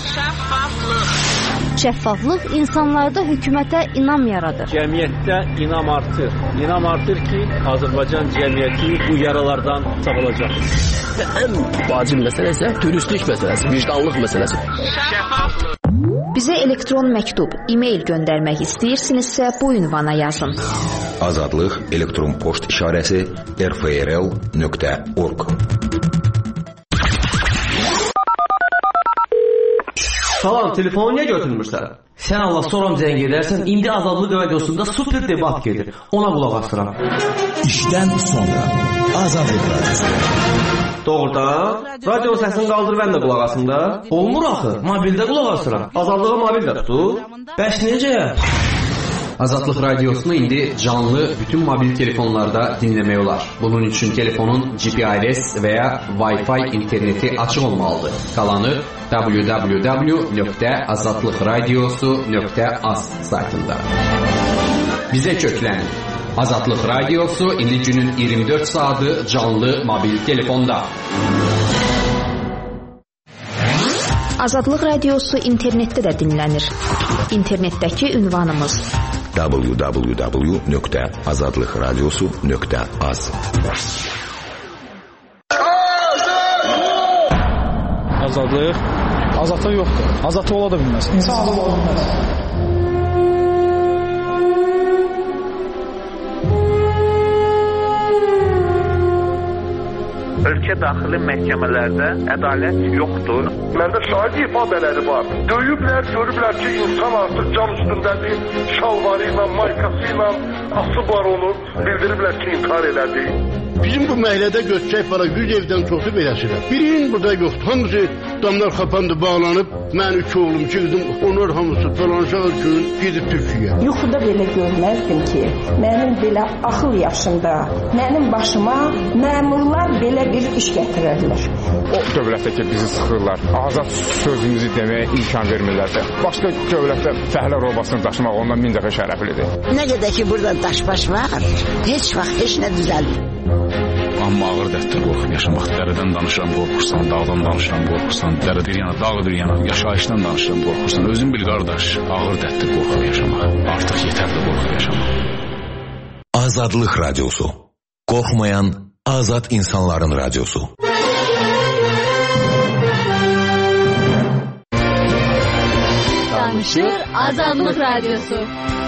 Şəffaflıq insanlarda hökumətə inam yaradır. Cəmiyyətdə inam artır. İnam artır ki, Azərbaycan cəmiyyəti bu yaralardan sağalacaq. Ən vacib məsələ isə dürüstlük məsələsi, vicdanlıq məsələsi. Bizə elektron məktub, e-mail göndərmək istəyirsinizsə bu ünvana yazın. Azadlıq elektron poçt işarəsi rfrl.org. Salam, telefonu niyə götürmürsən? Sən Allah soram zəng edərsən, indi Azadlıq radiosunda super debat gedir. Ona qulaq asıram. İşdən sonra Azadlıq radiosu. Doğrudan, radio səsini qaldır, mən də qulaq asım da. Olmur axı, mobildə qulaq asıram. Azadlığa mobil də tutur. Bəs necə? Azadlıq radiosunu indi canlı bütün mobil telefonlarda dinləmək olar. Bunun üçün telefonun GPRS və ya Wi-Fi interneti açıq olmalıdır. Qalanı www.azadlıqradiosu.az saytında. Bizə köklənin. Azadlıq radiosu indi günün 24 saatı canlı mobil telefonda. Azadlıq radiosu internetdə də dinlənir. İnternetdəki ünvanımız www.azadlıqradiosu.az. Azadlıq? Azadlıq yoxdur. Azadlıq ola da bilməz. İnsan azad ola bilməz. Ölkə daxili məhkəmələrdə ədalət yoxdur. Məndə şahid ifadələri var. Döyüblər, görüblər ki, insan artıq cam üstündədir, şalvarı ilə, maykası ilə asıb var olur. Bildiriblər ki, intihar elədi. Bizim bu məhəllədə göçək var, 100 evdən çoxu beləsidir. Birinin burada yoxdur. Hamısı damlar xapandı, bağlanıb. Mən 2 oğlum, 2 qızım, onlar hamısı dolanışaq üçün gedib Türkiyəyə. Yuxuda belə görməzdim ki, mənim belə axıl yaşımda, mənim başıma məmurlar belə bir iş gətirərlər. O dövlətdə ki, bizi sıxırlar, azad sözümüzü deməyə imkan vermirlərsə, başqa dövlətdə fəhlə robasını daşımaq ondan 1000 dəfə şərəflidir. Nə qədər ki, burada daş-baş var, heç vaxt heç nə düzəlmir. Amma ağır dərddir qorxub yaşamaq. Dərədən danışıram, qorxursan, dağdan danışıram, qorxursan, dərə bir yana, dağ bir yana, yaşayışdan danışıram, qorxursan. Özün bil qardaş, ağır dərddir qorxub yaşamaq. Artıq yetərli qorxub yaşamaq. Azadlıq radiosu. Qorxmayan azad insanların radiosu. Danışır Azadlıq radiosu.